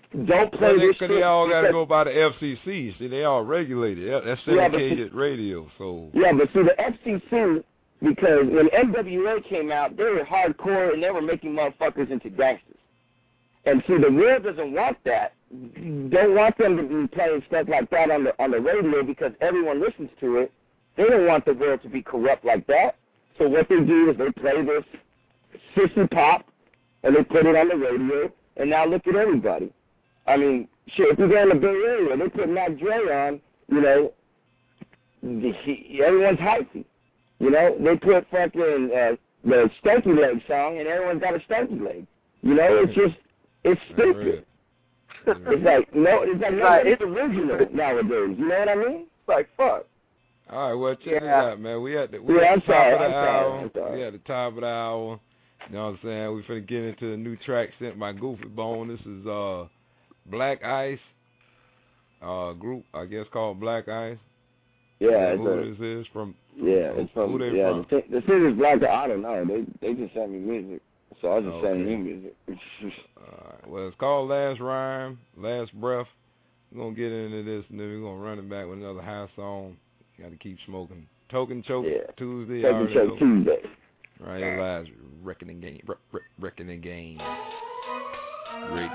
don't play well, they, this shit. They all got to because- go by the F C C. See, they all regulated. That- That's Yeah, but syndicated radio. So Yeah, but see, the F C C, because when N W A came out, they were hardcore and they were making motherfuckers into gangsters. And see, the world doesn't want that. Don't want them to be playing stuff like that on the on the radio because everyone listens to it. They don't want the world to be corrupt like that. So what they do is they play this sissy pop and they put it on the radio. And now look at everybody. I mean, shit, if you go in the Bay Area, they put Mac Dre on, you know, he, everyone's hypey. You know, they put fucking uh, the Stanky Leg song, and everyone's got a stanky leg. You know, it's just, it's stupid. It's like, no, it's like, no, it's original nowadays. You know what I mean? It's like, fuck. All right, well, check Yeah. this out, man. We at the, we Yeah, at I'm the top sorry, of the I'm sorry, hour. I'm sorry. We at the top of the hour. You know what I'm saying? We finna get into the new track sent by Goofy Bone. This is uh, Black Ice, uh, group, I guess, called Black Ice. Yeah, who it's this is from? Yeah, it's from, who they yeah, from? the, the thing is Black, I don't know. They they just sent me music, so I was just Okay. sending you music. Alright, well, it's called Last Rhyme, Last Breath. We're going to get into this, and then we're going to run it back with another high song. Got to keep smoking. Token Choke Yeah. Tuesday. Token already Choke know. Tuesday. Right here, live Reckoning Game. Re- Re- Reckoning Game. Radio.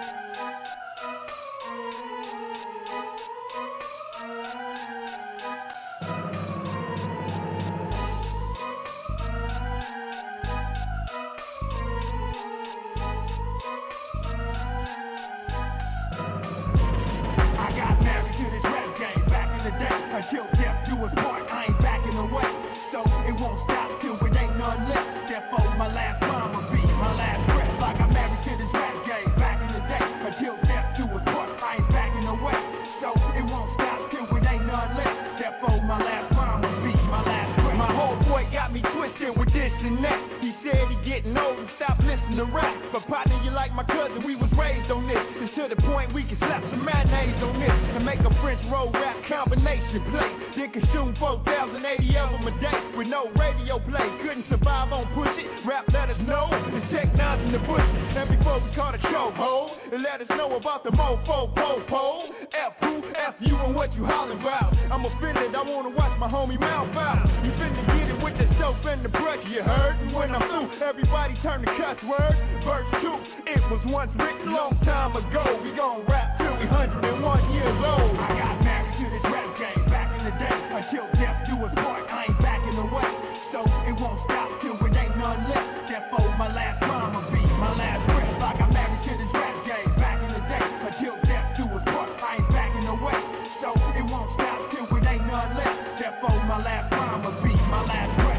I got married to this rap game back in the day. Until death do us part, I ain't backing away. So it won't stop till it ain't none left. Therefore, my last rhyme will be my last breath. Like I'm married to this rap game back in the day. Until death do us part, I ain't backing away. So it won't stop till it ain't none left. Therefore, my last rhyme will be my last breath. My whole boy got me twisted with this and that. He said he getting old and stop listening to rap. But partner, you like my cousin, we was raised on this. It's to the point we can slap some mayonnaise on this and make a French roll rap combination play. Then consume four thousand eighty of them a day with no radio play. Couldn't survive on push it. Rap let us know the tech nines in the bush. And before we caught a chokehold, and let us know about the mofo po-po. F who, F you and what you hollering about. I'm offended, I wanna watch my homie mouth out. You finna get it with the soap and the brush, you heard? And when I'm through, everybody turn to cuss word. Verse two, it was once written long time ago. We gon' rap till we one hundred one years old. I got married to this rap game back in the day. Until death do us part, I ain't backing away. So it won't stop till it ain't none left. Therefore, my last rhyme will be my last breath. Like I'm married to this rap game back in the day. Until death do us part, I ain't backing away. So it won't stop till it ain't none left. Therefore, my last rhyme will be my last breath.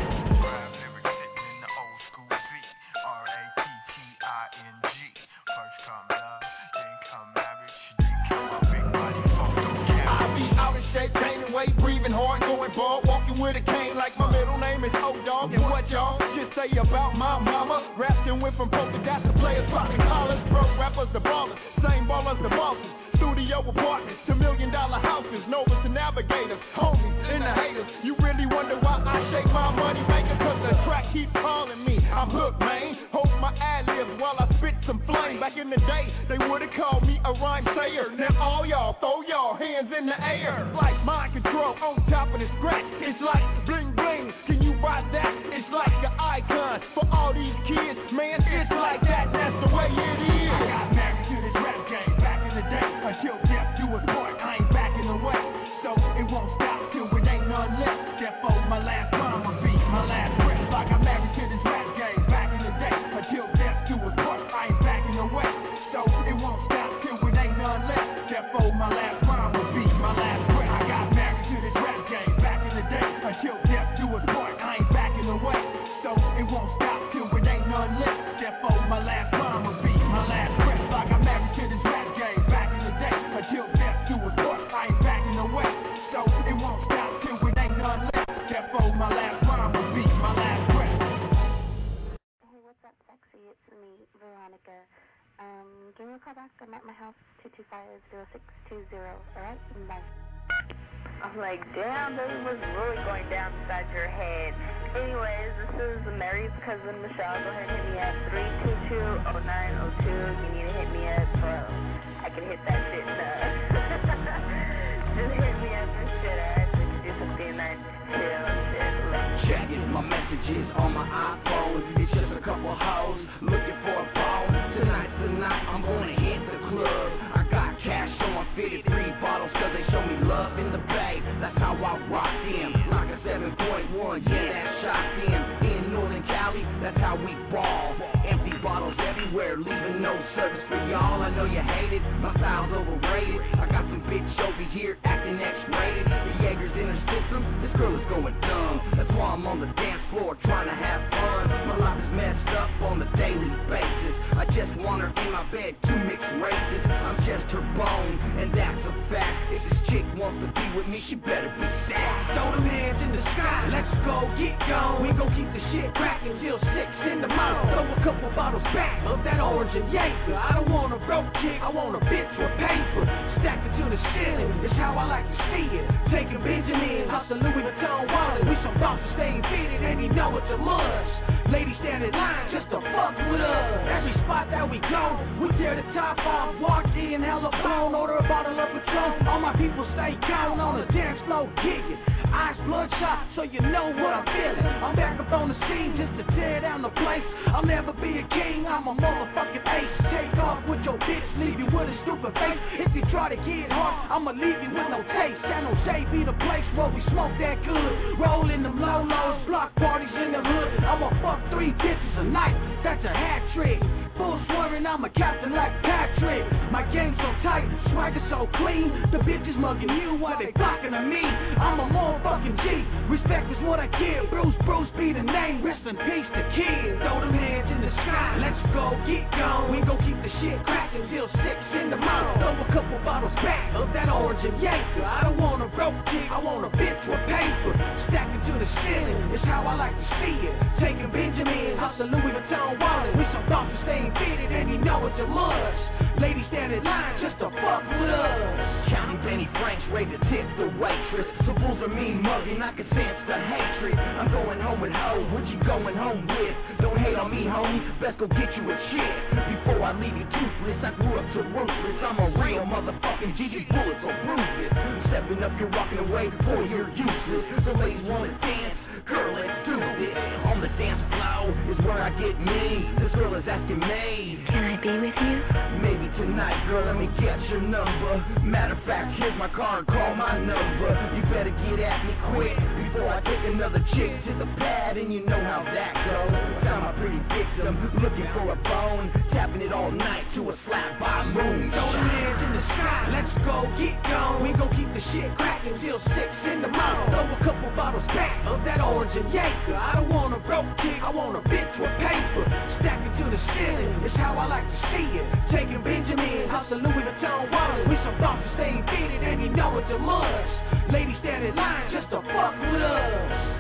Breathing hard, going bald, walking with a cane like my middle name is O-Dog. And what y'all just say about my mama? Rapped and went from polka dots to players, popping collars, broke rappers to ballers, same ballers to bosses. Studio apartments to million dollar houses, Novas to navigators, homies and the haters. You really wonder why I shake my money maker? Cause the track keeps calling me. I'm hooked, man. Hold my ad-libs while I spit some flame. Back in the day, they would've called me a rhyme sayer. Now all y'all throw y'all hands in the air. Like mind control on top of the scratch. It's like bling bling. Can you buy that? It's like an icon for all these kids. Man, it's like that. That's the way it is. I got married to this rap game back in the day. Until death do us part, I ain't backing away. So it won't stop till it ain't none left. Therefore, my last rhyme will be my last breath. Like I'm married to this rap game back in the day. Until death do us part, I ain't backing away. So it won't stop till it ain't none left. Therefore, my last rhyme will be my last breath. I got married to this rap game back in the day. Until death do us part, I ain't backing away. So it won't stop till it ain't none left. Therefore, my last rhyme will be my last breath. Like I'm married to this rap game back in the day. Until death do us part, I ain't backing away. So it won't stop till it ain't none left. Therefore, my last rhyme will be my last breath. Hey, what's up, sexy? It's me, Veronica. Um, give me a call back. I'm at my house, two two five, zero six two zero. Alright? Bye. I'm like, damn, baby, what's really going down inside your head? Anyways, this is Mary's cousin, Michelle. Go ahead and hit me at three two two, oh nine oh two. You need to hit me at twelve. I can hit that shit now. Just hit me up and shit, alright? Do something nice, chill and shit. Checking my messages on my iPhone. It's just a couple hoes looking for a phone. Tonight, tonight, I'm gonna hit the club. I got cash on my fifty-three bottles cause they show me love in the bay. That's how I rock them. Like a seven point one, yeah, that's shot them. In Northern Cali, that's how we ball. Empty bottles everywhere, leaving no service for y'all. I know you hate it, my style's overrated. I got some bitch over here acting X-rated. The Jaeger's in her system, this girl is going dumb. That's why I'm on the dance floor trying to have fun. My life is messed up on a daily basis. I just want her in my bed, two mixed races. I'm just her bone, and that's a fact. If this chick wants to be with me, she better be sad. Throw them hands in the sky, let's go, get gone. We gon' keep the shit cracking till six in the morning. Throw a couple bottles back of that orange and Jaeger. I don't want a broke chick, I want a bitch with paper. Stack it to the ceiling, it's how I like to see it. Taking Benjamin, off the Louis Vuitton wallet. We some bosses staying fitted, and you know it's a must. Ladies stand in line just to fuck with us. Every spot that we go, we tear the top off. Walk in, hella blown, order a bottle of Patron. All my people stay gone on the dance floor gigging. Eyes bloodshot, so you know what I'm feeling. I'm back up on the scene just to tear down the place. I'll never be a king, I'm a motherfucking ace. Take off with your bitch, leave you with a stupid face. If you try to get hard, I'ma leave you with no taste. San Jose be the place where we smoke that good. Rollin' them low-lows, block parties in the hood. I'ma fuck three bitches a night, that's a hat trick. Full swearing I'm a captain like Patrick. My game's so tight, swagger so clean. The bitches mugging you while they flocking to me. I'm a motherfucking G, respect is what I give. Bruce, Bruce be the name, rest in peace to kids. Throw them hands in the sky, let's go, get gone. We gon' keep the shit cracking till six in the morning. Throw a couple bottles back of that orange and Jaeger. I don't want a broke chick, I want a bitch with paper. Stack it to the ceiling, it's how I like to see it. Taking Benjamin, off the Louis Vuitton wallet. We some bosses staying fitted, and you know it's a must. Ladies stand in line just to fuck with us. Counting Benny Franks, ready to tip the waitress. So fools are mean mugging, I can sense the hatred. I'm going home with hoes, what you going home with? Don't hate on me, homie, best go get you a chick. Before I leave you toothless, I grew up so ruthless. I'm a real motherfucking G G bullet, so bruise it. Stepping up, you're walking away, boy, you're useless. The ladies wanna dance, girl, let's do this. On the dance floor is where I get me. This girl is asking me, can I be with you? Maybe tonight, girl, let me get your number. Matter of fact, here's my card, call my number. You better get at me quick before I take another chick to the pad, and you know how that goes. Found my pretty victim, looking for a bone, tapping it all night to a slap by moon. Throw them hands in the sky, let's go, get gone. We gon' keep the shit cracking till six in the morning. Throw a couple bottles back of that orange and Jaeger. I don't want a broke chick, I want a bitch with paper. Stack it to the ceiling, it's how I like to see it. Taking Benjamin, off the Louis Vuitton wallet. We some bosses staying fitted, and you know it's a must. Ladies stand in line just to fuck with us.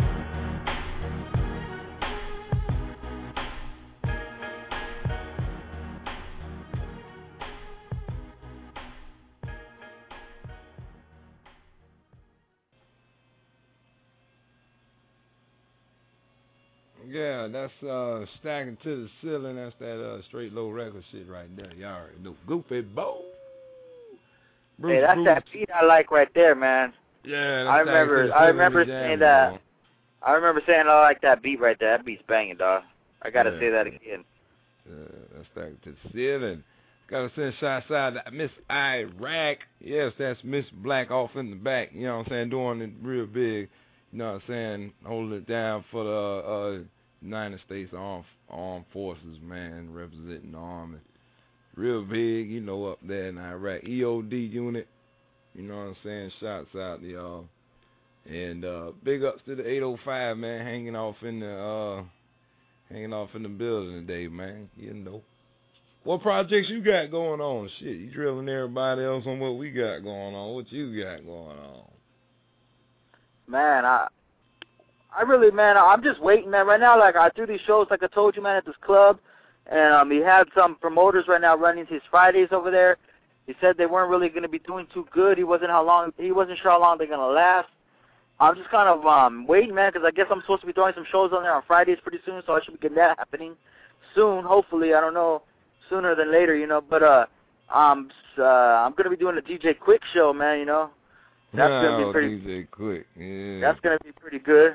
Yeah, that's uh, stacking to the ceiling. That's that uh, straight low record shit right there. Y'all already know. Goofy Bo. Bruce, hey, that's Bruce. that beat I like right there, man. Yeah, that's I remember. I remember jam, saying that. bro. I remember saying I like that beat right there. That beat's banging, dog. I gotta Yeah. say that again. Yeah, that's stacking to the ceiling. Gotta send shots out to Miss Iraq. Yes, that's Miss Black off in the back. You know what I'm saying? Doing it real big. You know what I'm saying? Holding it down for the uh, United States Armed, Armed Forces, man, representing the Army. Real big, you know, up there in Iraq. E O D unit, you know what I'm saying? Shots out to y'all. And uh, big ups to the eight oh five, man, hanging off in the uh, hanging off in the building today, man. You know. What projects you got going on? Shit, you drilling everybody else on what we got going on. What you got going on? Man, I I really, man, I'm just waiting, man. Right now, like, I do these shows, like I told you, man, at this club, and um, he had some promoters right now running his Fridays over there. He said they weren't really going to be doing too good. He wasn't how long. He wasn't sure how long they're going to last. I'm just kind of um, waiting, man, because I guess I'm supposed to be throwing some shows on there on Fridays pretty soon, so I should be getting that happening soon, hopefully. I don't know, sooner than later, you know. But uh, um, uh, I'm gonna be doing a D J Quick show, man. You know, that's no, gonna be pretty. D J Quick, yeah. That's gonna be pretty good.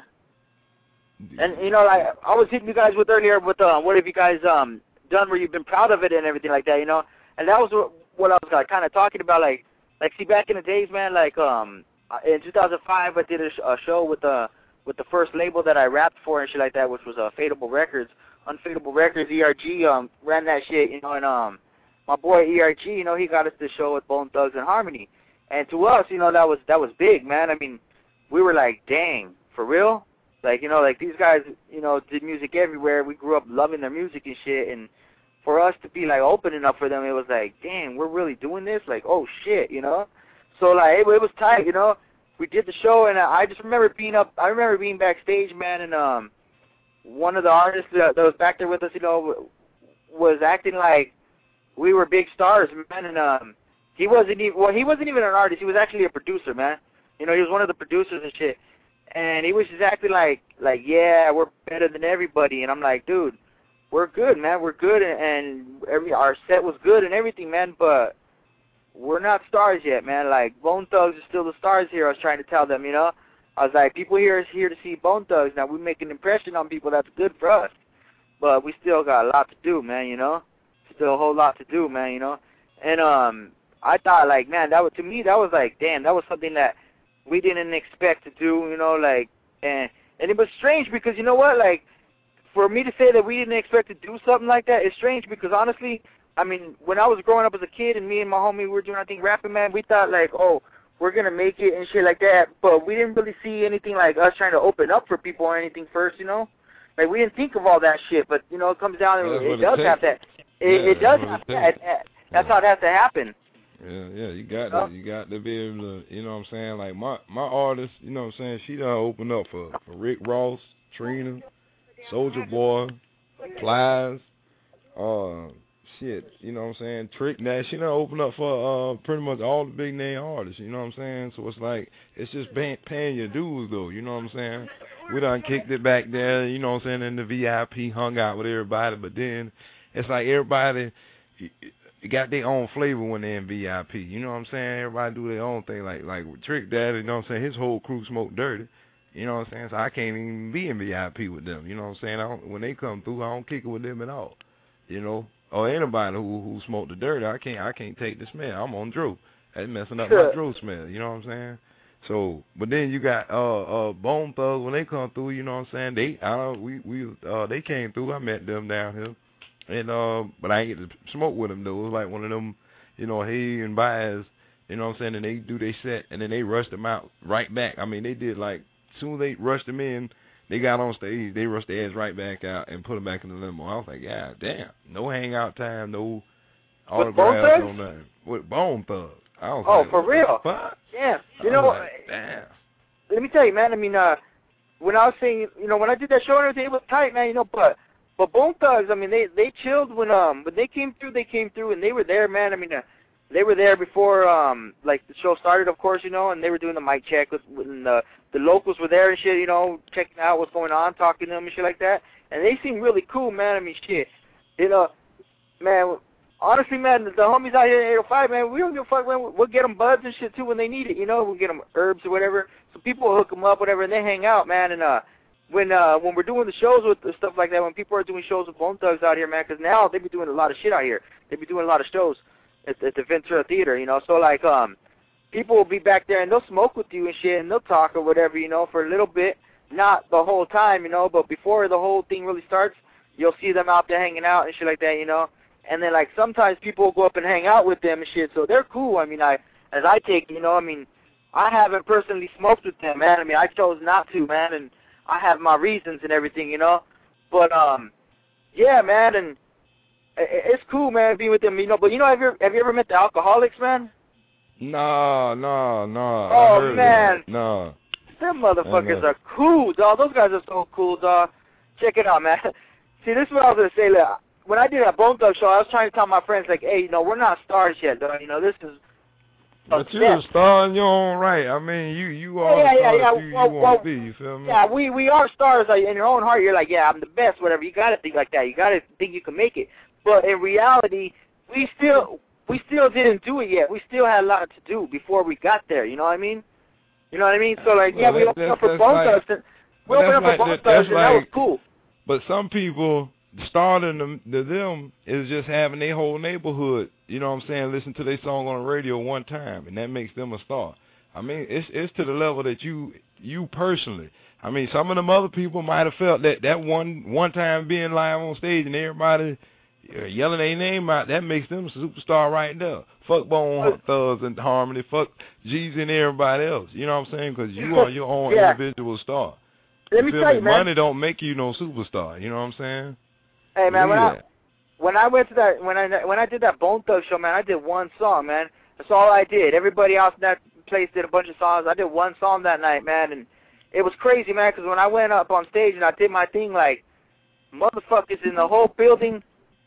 And you know, like I was hitting you guys with earlier with uh, what have you guys um done where you've been proud of it and everything like that, you know? And that was what, what I was like, kind of talking about, like, like see back in the days, man, like um in two thousand five I did a, sh- a show with the with the first label that I rapped for and shit like that, which was uh, Fadeable Records, Unfadeable Records. E R G um ran that shit, you know, and um my boy E R G, you know, he got us the show with Bone Thugs and Harmony, and to us, you know, that was that was big, man. I mean, we were like, dang, for real. Like, you know, like these guys, you know, did music everywhere. We grew up loving their music and shit. And for us to be, like, opening up for them, it was like, damn, we're really doing this? Like, oh, shit, you know? So, like, it, it was tight, you know? We did the show, and I just remember being up, I remember being backstage, man, and um, one of the artists that, that was back there with us, you know, was acting like we were big stars, man. And um, he wasn't even, well, he wasn't even an artist. He was actually a producer, man. You know, he was one of the producers and shit. And he was just acting like, like, yeah, we're better than everybody. And I'm like, dude, we're good, man. We're good, and, and every our set was good and everything, man. But we're not stars yet, man. Like, Bone Thugs are still the stars here. I was trying to tell them, you know. I was like, people here is here to see Bone Thugs. Now we make an impression on people. That's good for us. But we still got a lot to do, man. You know, still a whole lot to do, man. You know. And um, I thought, like, man, that was to me, that was like, damn, that was something that we didn't expect to do, you know, like, and and it was strange because, you know what, like, for me to say that we didn't expect to do something like that is strange because, honestly, I mean, when I was growing up as a kid and me and my homie, we were doing, I think, rapping, man, we thought, like, oh, we're going to make it and shit like that, but we didn't really see anything like us trying to open up for people or anything first, you know? Like, we didn't think of all that shit, but, you know, it comes down and it, it does have that. It, yeah, it does have that. That's how it has to happen. Yeah, yeah, you got to, you got to be able to, you know what I'm saying? Like my my artist, you know what I'm saying? She done opened up for, for Rick Ross, Trina, Soulja Boy, Plies, uh, shit, you know what I'm saying? Trick Nash. She done opened up for uh pretty much all the big name artists. You know what I'm saying? So it's like it's just paying, paying your dues though. You know what I'm saying? We done kicked it back there. You know what I'm saying? In the V I P, hung out with everybody, but then it's like everybody. You got their own flavor when they're in V I P. You know what I'm saying? Everybody do their own thing. Like like with Trick Daddy, you know what I'm saying? His whole crew smoke dirty. You know what I'm saying? So I can't even be in V I P with them. You know what I'm saying? I don't, when they come through, I don't kick it with them at all. You know? Or anybody who who smoke the dirty, I can't I can't take the smell. I'm on Drew. That's messing up my Drew smell. You know what I'm saying? So, but then you got uh uh Bone Thugs when they come through. You know what I'm saying? They I don't we we uh they came through. I met them down here. And uh, but I ain't get to smoke with them though. It was like one of them, you know, hey and Baez, you know what I'm saying? And they do their set, and then they rushed them out right back. I mean, they did like as soon as they rushed them in, they got on stage, they rushed their ass right back out and put them back in the limo. I was like, yeah, damn, no hangout time, no autographs, no nothing. With Bone Thugs. I was oh, like, for real? Yeah, you know what? Like, damn. Let me tell you, man. I mean, uh, when I was saying, you know, when I did that show and everything, it was tight, man. You know, but. But Bone Thugs, I mean, they they chilled when um when they came through. They came through and they were there, man. I mean, uh, they were there before um like the show started, of course, you know, and they were doing the mic check with when the the locals were there and shit, you know, checking out what's going on, talking to them and shit like that. And they seemed really cool, man. I mean, shit, you know, man. Honestly, man, the, the homies out here in eight oh five, man, we don't give a fuck, man. We'll get them buds and shit too when they need it, you know. We'll get them herbs or whatever. So people will hook them up, whatever, and they hang out, man, and uh. When uh when we're doing the shows with the stuff like that, when people are doing shows with Bone Thugs out here, man, because now they be doing a lot of shit out here. They be doing a lot of shows at, at the Ventura Theater, you know. So like um, people will be back there and they'll smoke with you and shit, and they'll talk or whatever, you know, for a little bit, not the whole time, you know. But before the whole thing really starts, you'll see them out there hanging out and shit like that, you know. And then like sometimes people will go up and hang out with them and shit, so they're cool. I mean, I as I take, you know, I mean, I haven't personally smoked with them, man. I mean, I chose not to, man, and I have my reasons and everything, you know, but, um, yeah, man, and it's cool, man, being with them, you know, but, you know, have you, have you ever met the Alcoholics, man? No, no, no. Oh, man. No. Them motherfuckers are cool, dog. Those guys are so cool, dog. Check it out, man. See, this is what I was going to say. Look, when I did that Bone Thugs show, I was trying to tell my friends, like, hey, you know, we're not stars yet, dog. You know, this is But you're a star in your own right. I mean, you you are yeah, the yeah, star yeah. that you, well, you want well, to be. You feel me? Yeah, we we are stars. Like, in your own heart, you're like, yeah, I'm the best, whatever. You got to think like that. You got to think you can make it. But in reality, we still we still didn't do it yet. We still had a lot to do before we got there. You know what I mean? You know what I mean? So like, yeah, well, we opened up for Bone Thugs. And, we opened up for Bone Thugs, and that was cool. But some people starting them to them is just having their whole neighborhood, you know what I'm saying, listen to their song on the radio one time, and that makes them a star. I mean, it's it's to the level that you you personally. I mean, some of them other people might have felt that that one one time being live on stage and everybody yelling their name out, that makes them a superstar right there. Fuck Bone Thugs and Harmony, fuck Jeezy and everybody else. You know what I'm saying? Because you are your own yeah. individual star. Let me tell you, man. Money don't make you no superstar. You know what I'm saying? Hey, man, when I, when I went to that, when I when I did that Bone Thugs show, man, I did one song, man. That's all I did. Everybody else in that place did a bunch of songs. I did one song that night, man, and it was crazy, man, because when I went up on stage and I did my thing, like, motherfuckers in the whole building,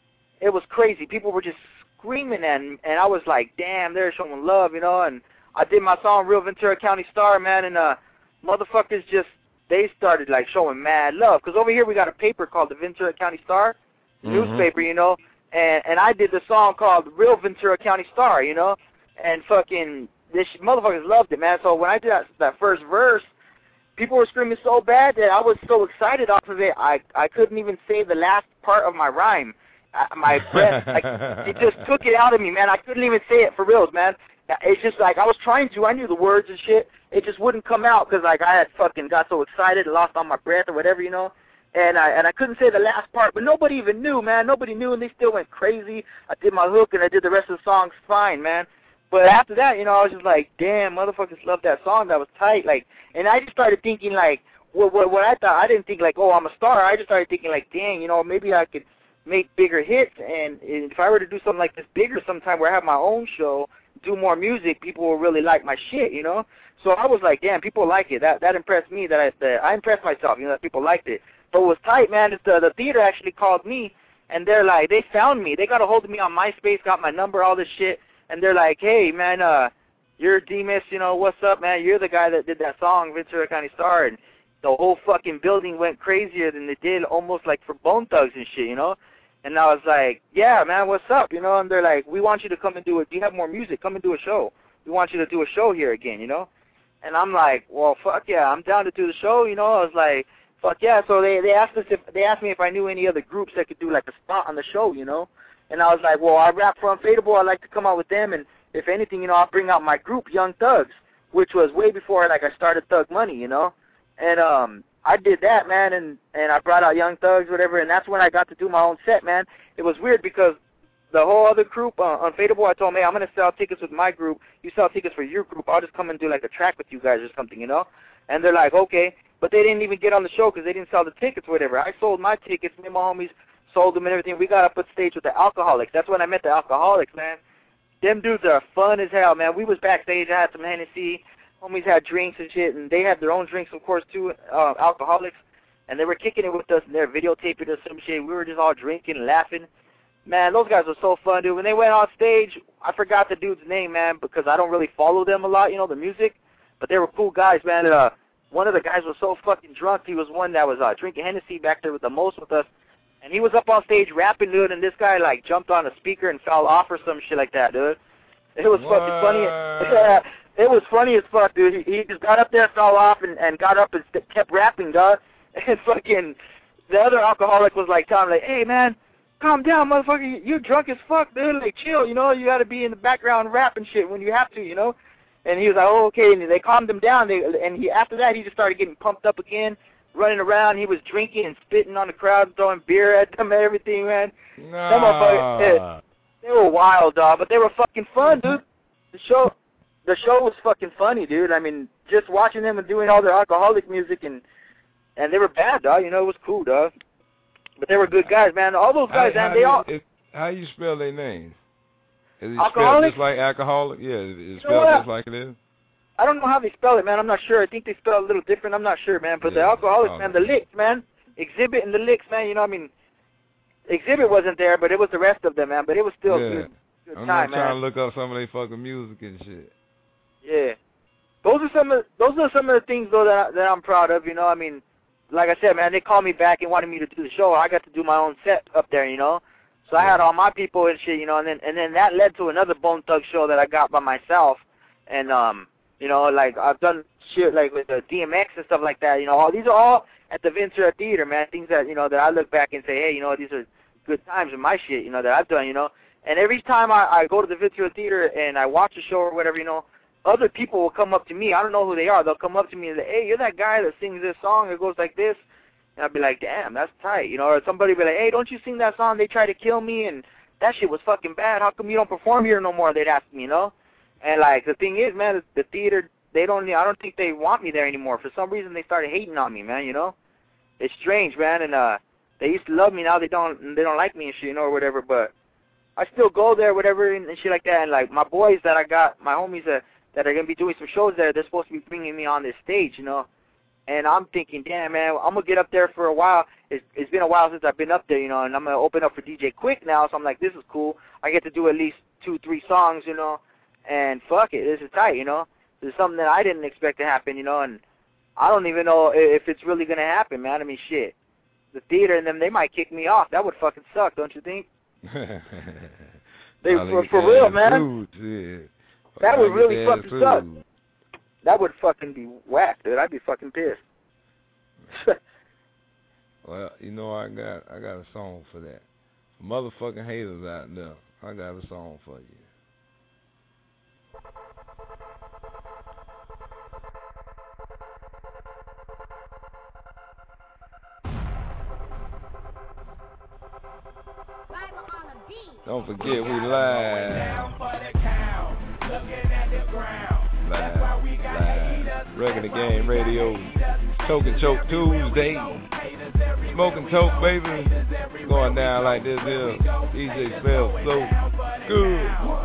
it was crazy. People were just screaming, and and I was like, damn, they're showing love, you know, and I did my song, Real Ventura County Star, man, and uh, motherfuckers just, they started, like, showing mad love. Because over here we got a paper called the Ventura County Star, mm-hmm. newspaper, you know, and, and I did the song called Real Ventura County Star, you know, and fucking, this motherfuckers loved it, man. So when I did that, that first verse, people were screaming so bad that I was so excited off of it, I, I couldn't even say the last part of my rhyme. I, my breath, like, it just took it out of me, man. I couldn't even say it for reals, man. It's just like, I was trying to, I knew the words and shit. It just wouldn't come out because, like, I had fucking got so excited and lost all my breath or whatever, you know. And I and I couldn't say the last part, but nobody even knew, man. Nobody knew, and they still went crazy. I did my hook, and I did the rest of the songs fine, man. But after that, you know, I was just like, damn, motherfuckers love that song. That was tight. Like, and I just started thinking, like, what, what, what I thought, I didn't think, like, oh, I'm a star. I just started thinking, like, dang, you know, maybe I could make bigger hits. And if I were to do something like this bigger sometime where I have my own show, do more music, people will really like my shit, you know? So I was like, damn, people like it. That that impressed me. That I that I impressed myself, you know, that people liked it. But what was tight, man, is the, the theater actually called me, and they're like, they found me. They got a hold of me on MySpace, got my number, all this shit. And they're like, hey, man, uh, you're Demas, you know, what's up, man? You're the guy that did that song, Ventura County Star. And the whole fucking building went crazier than they did almost like for Bone Thugs and shit, you know? And I was like, yeah, man, what's up, you know? And they're like, we want you to come and do it. Do you have more music? Come and do a show. We want you to do a show here again, you know? And I'm like, well, fuck yeah, I'm down to do the show, you know? I was like, fuck yeah. So they, they asked us if they asked me if I knew any other groups that could do like a spot on the show, you know? And I was like, well, I rap for Unfadable. I'd like to come out with them, and if anything, you know, I'll bring out my group, Young Thugs, which was way before, like, I started Thug Money, you know? And um, I did that, man, and, and I brought out Young Thugs, whatever, and that's when I got to do my own set, man. It was weird because the whole other group, uh, Unfadable, I told them, hey, I'm going to sell tickets with my group. You sell tickets for your group. I'll just come and do, like, a track with you guys or something, you know? And they're like, okay. But they didn't even get on the show because they didn't sell the tickets or whatever. I sold my tickets. Me and my homies sold them and everything. We got up on stage with the Alcoholics. That's when I met the Alcoholics, man. Them dudes are fun as hell, man. We was backstage. I had some Hennessy. Homies had drinks and shit, and they had their own drinks, of course, too, uh, Alcoholics. And they were kicking it with us, and they were videotaping or some shit. We were just all drinking and laughing. Man, those guys were so fun, dude. When they went on stage, I forgot the dude's name, man, because I don't really follow them a lot, you know, the music. But they were cool guys, man. And, uh, one of the guys was so fucking drunk. He was one that was uh, drinking Hennessy back there with the most with us. And he was up on stage rapping, dude, and this guy, like, jumped on a speaker and fell off or some shit like that, dude. It was what? fucking funny. Yeah, it was funny as fuck, dude. He, he just got up there, fell off, and, and got up and st- kept rapping, dog. And fucking the other alcoholic was, like, telling him, like, hey, man, calm down, motherfucker. You're drunk as fuck, dude. Like, chill, you know. You got to be in the background rapping shit when you have to, you know. And he was like, oh, okay. And they calmed him down. They, and he after that, he just started getting pumped up again, running around. He was drinking and spitting on the crowd, throwing beer at them and everything, man. Nah. Some motherfuckers, they were wild, dog, but they were fucking fun, dude. The show, the show was fucking funny, dude. I mean, just watching them and doing all their alcoholic music, and and they were bad, dog. You know, it was cool, dog. But they were good guys, man. All those guys, how, man, they how all. It, how you spell their names? Is it Alcoholic? spelled just like alcoholic? Yeah, is it spelled you know just like it is? I don't know how they spell it, man. I'm not sure. I think they spell it a little different. I'm not sure, man. But yeah, the alcoholics, man, the licks, man. Exhibit and the licks, man. You know, I mean, Exhibit wasn't there, but it was the rest of them, man. But it was still yeah. a good, good I'm time, not trying man. to look up some of their fucking music and shit. Yeah, those are some of those are some of the things though that I, that I'm proud of. You know, I mean, like I said, man, they called me back and wanted me to do the show. I got to do my own set up there, you know. So I had all my people and shit, you know, and then and then that led to another Bone Thug show that I got by myself, and um, you know, like I've done shit like with the D M X and stuff like that, you know. All these are all at the Ventura Theater, man. Things that you know that I look back and say, hey, you know, these are good times in my shit, you know, that I've done, you know. And every time I, I go to the Ventura Theater and I watch a show or whatever, you know, other people will come up to me. I don't know who they are. They'll come up to me and say, hey, you're that guy that sings this song. It goes like this. And I'll be like, damn, that's tight, you know. Or somebody will be like, hey, don't you sing that song? They tried to kill me, and that shit was fucking bad. How come you don't perform here no more? They'd ask me, you know. And, like, the thing is, man, the theater, they don't, I don't think they want me there anymore. For some reason, they started hating on me, man, you know. It's strange, man, and uh, they used to love me. Now they don't, they don't like me and shit, you know, or whatever, but I still go there, whatever, and, and shit like that. And, like, my boys that I got, my homies that, that are going to be doing some shows there, they're supposed to be bringing me on this stage, you know. And I'm thinking, damn, man, I'm going to get up there for a while. It's, it's been a while since I've been up there, you know, and I'm going to open up for D J Quick now. So I'm like, this is cool. I get to do at least two, three songs, you know, and fuck it. This is tight, you know. This is something that I didn't expect to happen, you know, and I don't even know if it's really going to happen, man. I mean, shit. The theater and them, they might kick me off. That would fucking suck, don't you think? they for, for real, man. Food, yeah. That would really fucking food. suck. That would fucking be whack, dude. I'd be fucking pissed. Well, you know, I got I got a song for that. Motherfucking haters out there, I got a song for you. Don't forget we live. Live, live. Wrecking the Game Radio. Toke and Choke Tuesday. Smoking Toke, baby. Going down like this here. D J Spell so good.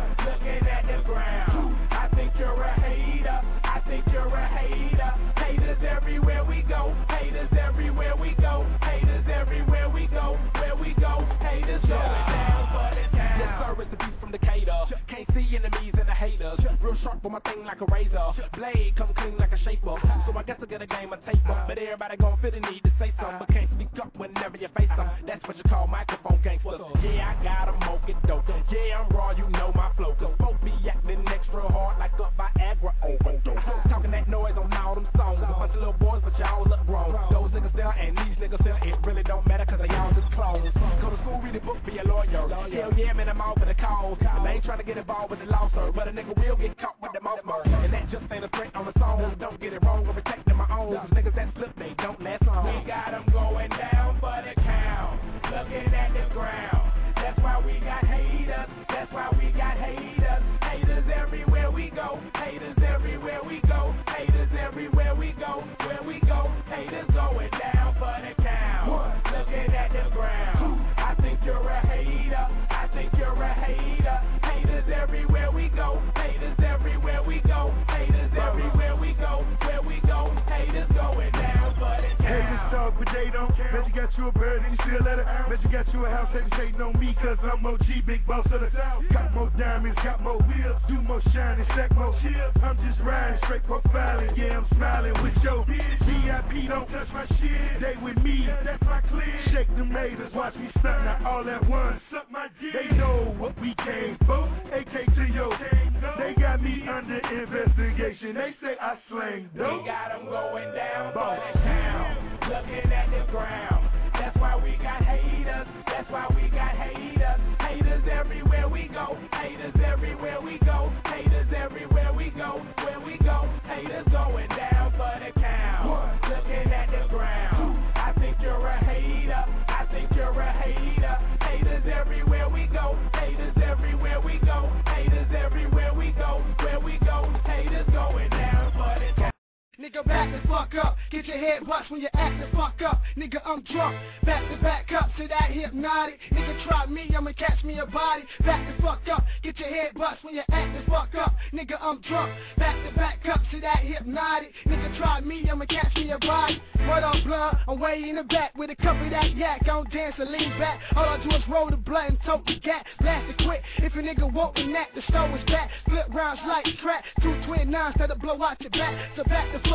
I think you're a hater. I think you're a hater. Haters everywhere we go. Haters everywhere we go. Haters everywhere we go. Where we go. Haters going down for the town. Yes, sir, it's the beast from Decatur. Can't see enemies and the haters. Real sharp on my thing like a razor. Blade come clean like a shaper. So I guess I get a game of tape up. But everybody gon' fit the need to say something. But can't speak up whenever you face them. That's what you call microphone gangsters. Yeah, I got 'em moking dope. Yeah, I'm raw, you know my flow. Cause folks be acting extra hard like a Viagra overdose. Talking that noise on all them songs. A bunch of little boys, but y'all look grown. Those niggas there and these niggas there, it really don't matter cause they all just clones. Go to school, read a book, be a lawyer. Hell yeah, man, I'm all for the cause. And I ain't trying to get involved with the law, sir. But a nigga will get caught with the mouth. And that just ain't a threat on the song. Don't get it wrong, I'm protecting my own. Cause niggas that slip, they don't last long. We got them going down for the count. Looking at the ground. That's why we got haters. That's why we got haters. Haters everywhere we go. Haters everywhere we go. Haters everywhere we go. Where we go. Haters going down for the count. Looking at the ground. I think you're a hater. I think you're a hater. Haters everywhere we go. Haters everywhere we go. Haters everywhere we go. Where we go. Haters going down for the count. Haters talk, but they don't. Bet you got you a bird and you still let it. Bet you got you a house, haters hating on me cause I'm O G, big boss of the South. Got more diamonds, got more wheels, do more shining, stack more chips. I'm just riding, straight profiling, yeah, I'm smiling with your bitch. V I P don't touch my shit, they with me, that's my clique. Shake them haters, watch me stunt, not all at once. Suck my dick. They know what we came for, A K to your. They got me under investigation, they say I slang dope. We got them going down for the town, looking at the ground. That's why we got haters. That's why we got haters. Haters everywhere we go. Haters everywhere we go. Haters everywhere we go. Where we go. Haters going down for the count. Looking at the ground. I think you're a hater. I think you're a hater. Haters everywhere we go. Haters everywhere we go. Haters everywhere we go. Where we go. Haters going down for the count. Nigga, back the fuck up. Get your head bust when you act the fuck up. Nigga, I'm drunk. Back to back up. Say that hypnotic. Nigga, try me. I'ma catch me a body. Back the fuck up. Get your head bust when you act the fuck up. Nigga, I'm drunk. Back to back up. Say that hypnotic. Nigga, try me. I'ma catch me a body. What up, blood? I'm way in the back with a cup of that yak. I don't dance or lean back. All I do is roll the blunt and tote the gat. Blast it quick. If a nigga won't enact, the stove is back. Flip rounds like track. Two twin nines that'll blow out your back. So back the fuck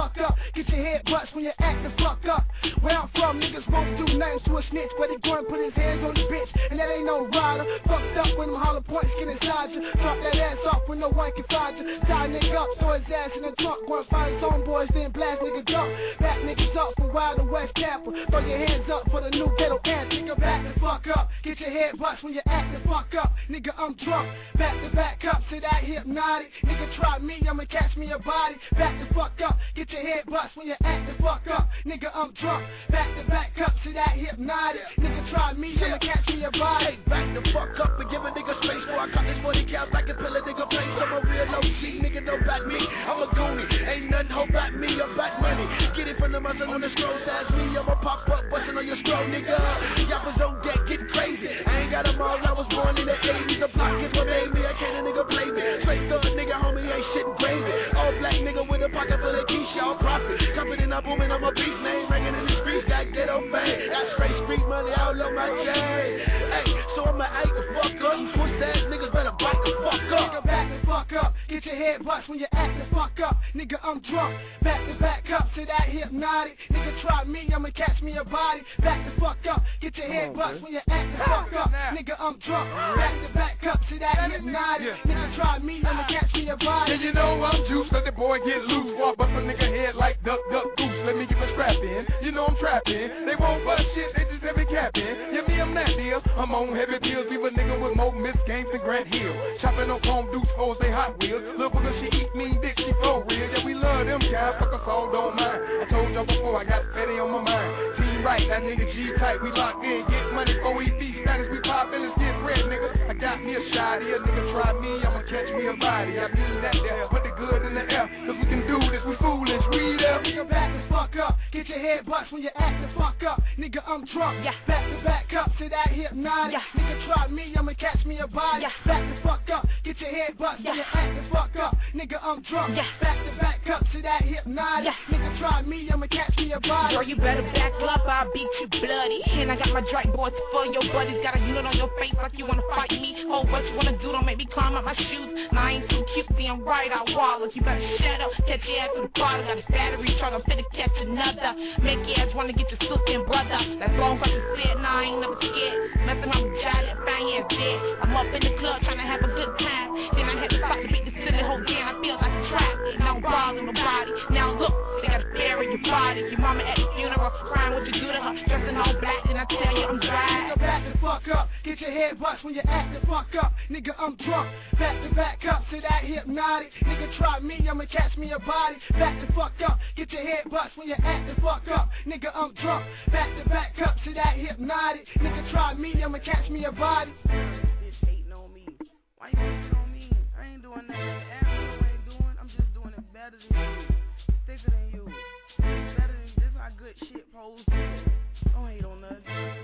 fuck up. Get your head bust when you act the fuck up. Where I'm from, niggas won't do nothing to a snitch, but he go and put his hands on the bitch, and that ain't no rider. Fucked up when them hollow points get inside you. Drop that ass off when no one can find you. Tie a nigga up, throw his ass in the trunk. Go and find his own boys, then blast nigga jump. Back niggas up for Wild and West Tampa. Throw your hands up for the new ghetto ants. Nigga, back the fuck up. Get your head bust when you act the fuck up. Nigga, I'm drunk. Back to back up to that hypnotic. Nigga, try me, I'ma catch me a body. Back the fuck up. Get your head bust when you act the fuck up. Nigga, I'm drunk. Back to back up to that hypnotic. Nigga, try me, I'ma catch me a body. Hey, back the fuck up and give a nigga space before I cut this forty counts like a pill a nigga place. I'm a real O G, nigga, don't back me. I'm a goonie, ain't nothing hold back me. I'm back money. Get it from the muscle on the scrolls, ask me. I'ma pop up, bustin' on your scroll, nigga. Yappers on deck, get crazy. I ain't got them all, I was born in the eighties. The block is what made me, I can't a nigga play me. Straight thug nigga, homie, ain't shit crazy. All black nigga with a pocket full of quiche, y'all profit. Company not booming, I'm a beast, name ringing in the streets, got ghetto fame. Got straight street money all on my chain. Hey, so I'ma act the fuck up. You push ass niggas better back the fuck up. Nigga, back the fuck up. Get your head bust when you act the fuck up. Nigga, I'm drunk. Back to back up to that hypnotic. Nigga, try me, I'ma catch me a body. Back the fuck up. Get your head bust when you act the fuck up. Nigga, I'm drunk. Back to back up to that hypnotic. Nigga, try me, I'ma catch me a body. And you know I'm juice, let the boy get loose. Walk up a nigga head like duck, duck, goose. Let me get my strap in. You know I'm trapping. They won't bust shit, they just every cap in. Yeah, me, I'm that deal. I'm on heavy pills. Leave a nigga with more miss games than Grant Hill. Chopping on chrome dukes, foes, they Hot Wheels. Look, because she eat mean dick, she flow real. Yeah, we love them guys, fuck us all, don't mind. I told y'all before, I got Fetty on my mind. Team right, that nigga G tight. We locked in, get money, O E D status. We pop in, let's get red, nigga. I got me a shot here, nigga, try me, I'ma catch me a body. I mean that there, put the good in the air. Cause we can do this, we foolish, we there. Nigga, back the fuck up. Get your head bust when you act the fuck up. Nigga, I'm drunk. Yeah. Back to back up to that hypnotic. Yeah. Nigga, try me, I'ma catch me a body. Yeah. Back the fuck up. Get your head bust yeah. when you act the fuck up. Nigga, I'm drunk. Yeah. Back to back up to that hypnotic. Yeah. Nigga, try me, I'ma catch me a body. Girl, you better back up, I'll beat you bloody. And I got my drag boys for your buddies. Got a unit on your face like you wanna fight me. Oh, what you wanna do, don't make me climb up my shoes. Now I ain't too cute, see I'm right out wallers. You better shut up, catch your ass with the bottle. Got a battery, try to fit to catch another. Make your ass wanna get your sister and brother. That's long as I said, nah, I ain't never scared. Messing around with Jolly, that fine ass dead. I'm up in the club trying to have a good time. Then I had to stop to beat the city whole game. I feel like a trap. Now I'm bothering nobody. Now look, they got a scare in your body. Your mama at the funeral, crying what you do to her. Dressing all black, and I tell you I'm dry. Nigga, back the fuck up. Get your head bust when you act the fuck up. Nigga, I'm drunk. Back to back up to that hypnotic. Nigga, try me, I'ma catch me a body. Back the fuck up. Get your head bust when you act the fuck up. Nigga, I'm drunk. Back to back up to that hypnotic. Nigga, try me, I'ma catch me a body. Bitch hating on me. Why you hating on me? I ain't doing nothing. Everything I ain't doing, I'm just doing it better than you. Thicker than you. Better than this, how good shit pose. Don't hate on nothing.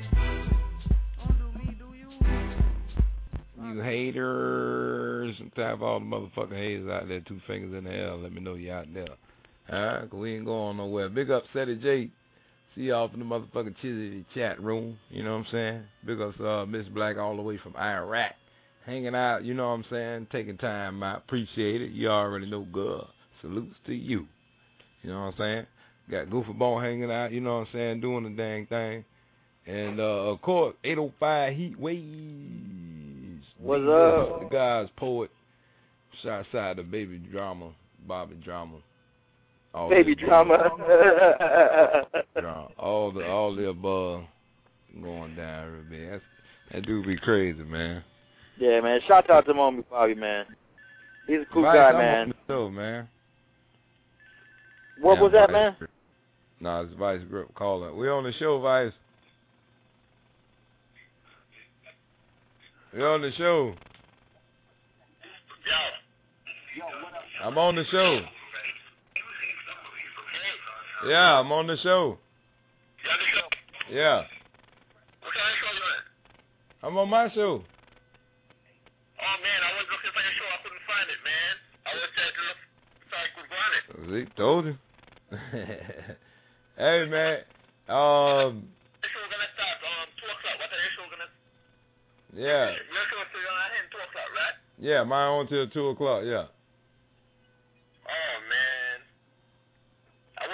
Don't do me, do you? You haters. Type all the motherfucking haters out there, two fingers in the air. Let me know you out there. Alright, cause we ain't going nowhere. Big up Seti J. See y'all from the motherfucking Chizzy chat room. You know what I'm saying? Big up uh, Miss Black all the way from Iraq. Hanging out, you know what I'm saying? Taking time out. Appreciate it. You already know good. Salutes to you. You know what I'm saying? Got Goofy Bone hanging out, you know what I'm saying? Doing the dang thing. And, uh, of course, eight oh five Heat Waves. What's up? The guy's poet. Shout out to Baby Drama, Bobby Drama. All Baby drama. drama. All the all the above going down real big. That's, that dude be crazy, man. Yeah, man. Shout out to Mommy Bobby, man. He's a cool Vice, guy, I'm man. On the show, man. What yeah, was that, Vice. man? Nah, it's Vice Grip calling. We on the show, Vice. We on the show. I'm on the show. Yeah, I'm on the show. Yeah. What kind of show you on? I'm on my show. Oh, man, I was looking for your show. I couldn't find it, man. I was trying to look so I could find it. See, told you. Hey, man. Um. The show going to start um, two o'clock. What are your show going to... Yeah. Your show is still on at two o'clock, right? Yeah, mine on till two o'clock, yeah. Oh, man. I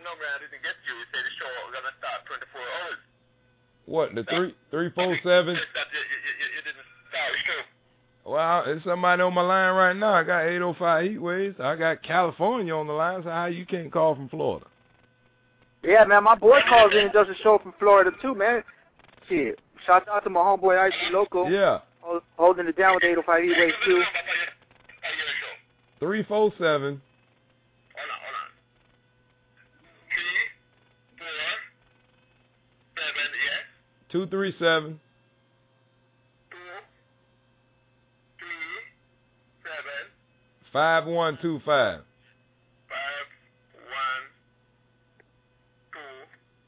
number and I didn't get you. You said the show was gonna start twenty-four hours. What, the three three four seven? Yes, that you, you, you, you didn't start the show. Well, there's somebody on my line right now. I got eight oh five heat waves. I got California on the line, so how you can't call from Florida? Yeah, man, my boy calls in and does a show from Florida too, man. Shit. Shout out to my homeboy Ice Loco. Yeah. Hold, holding it down with eight oh five heat waves too. three four seven. Hold on, hold on. Three, four, seven, yes. two three seven. Five one two five. Five one two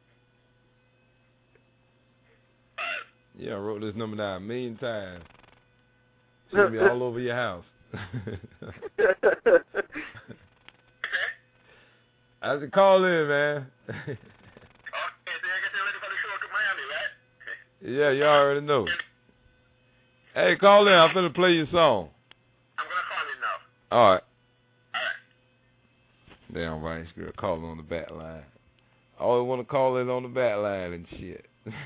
five. Yeah, I wrote this number down a million times. It's gonna be all over your house. I should call in, man. Okay, so you're getting ready for the show to Miami, right? Yeah, you already know. Hey, call in. I'm finna play your song. I'm gonna call in now. All right. All right. Damn right, girl, calling on the back line. I always want to call in on the back line and shit.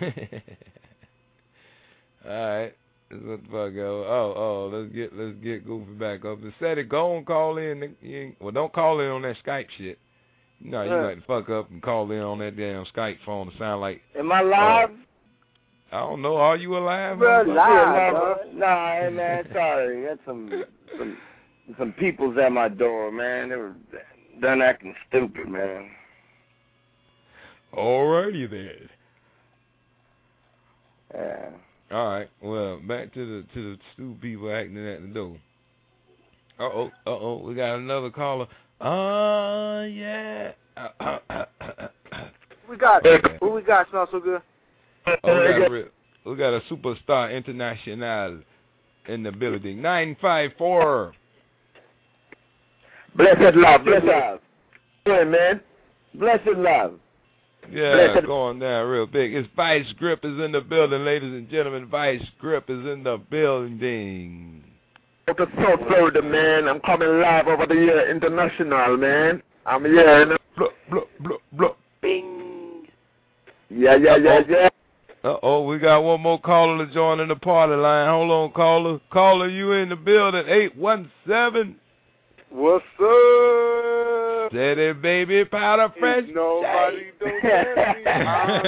All right. Let's let the fuck go. Oh, oh, let's get let's get Goofy back up. And said it. Go and call in. You ain't, well, don't call in on that Skype shit. You know, you Yeah. like to fuck up and call in on that damn Skype phone to sound like. Am I live? Uh, I don't know. Are you alive? We're motherfucker? live. Nah, nah, hey, man, sorry. Got some some some people's at my door, man. They were done acting stupid, man. Alrighty then. Yeah. All right. Well, back to the to the stupid people acting at the door. Uh oh. Uh oh. We got another caller. Oh yeah. We got who we got smells so good. Oh, we, got a, we got a superstar international in the building. Nine five four. Blessed love, blessed love. Yeah, man. Blessed love. Yeah, Blessed. going down real big. It's Vice Grip is in the building, ladies and gentlemen. Vice Grip is in the building. Out of South Florida, man. I'm coming live over the year international, man. I'm here in the blah, blah, blah, blah. Bing. Yeah, yeah, yeah, yeah. Uh-oh, we got one more caller to join in the party line. Hold on, caller. Caller, you in the building. eight one seven. What's up? Steady, baby, powder fresh. If nobody don't let me.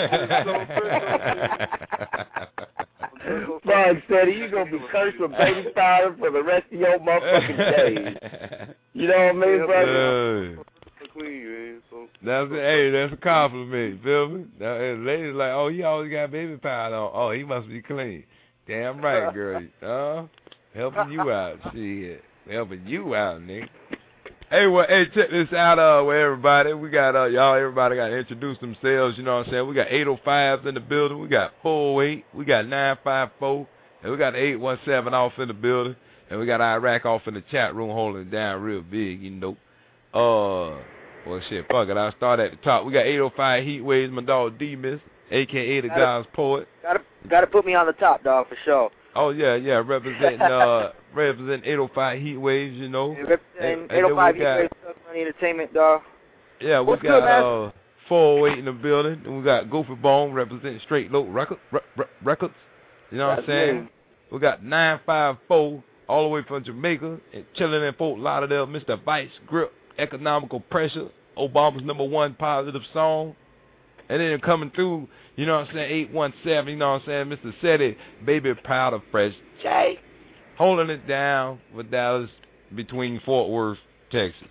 I'm so Bug Steady, you gonna be cursed with baby powder for the rest of your motherfucking days. You know what I mean, brother? Uh, clean, man. So, that's a, hey, that's a compliment. You feel me? Now, and ladies like, oh, he always got baby powder on. Oh, he must be clean. Damn right, girl. Uh, helping you out, shit. Helping you out, nigga. Hey, well, hey, check this out, uh, with everybody. We got, uh, y'all, everybody got to introduce themselves, you know what I'm saying? We got eight oh fives in the building. We got four oh eight. We got nine five four. And we got eight one seven off in the building. And we got Iraq off in the chat room holding it down real big, you know. Uh, well, shit, fuck it. I'll start at the top. We got eight oh five Heat Waves, my dog D-Miss, a k a the Gotta- God's Poet. Gotta gotta put me on the top, dog, for sure. Oh, yeah, yeah, representing, uh, representing eight oh five Heat Waves, you know. And representing And- and eight oh five then we got- Heat Waves Money Entertainment, dog. Yeah, we What's got good, man? uh four oh eight in the building, and we got Goofy Bone representing Straight Low Records. Re- re- records, you know what I'm That's saying? me. We got nine five four all the way from Jamaica and chilling in Fort Lauderdale, Mister Vice Grip, Economical Pressure, Obama's number one positive song. And then coming through, you know what I'm saying, eight one seven, you know what I'm saying, Mister Seti, Baby Powder Fresh J, holding it down with Dallas between Fort Worth, Texas.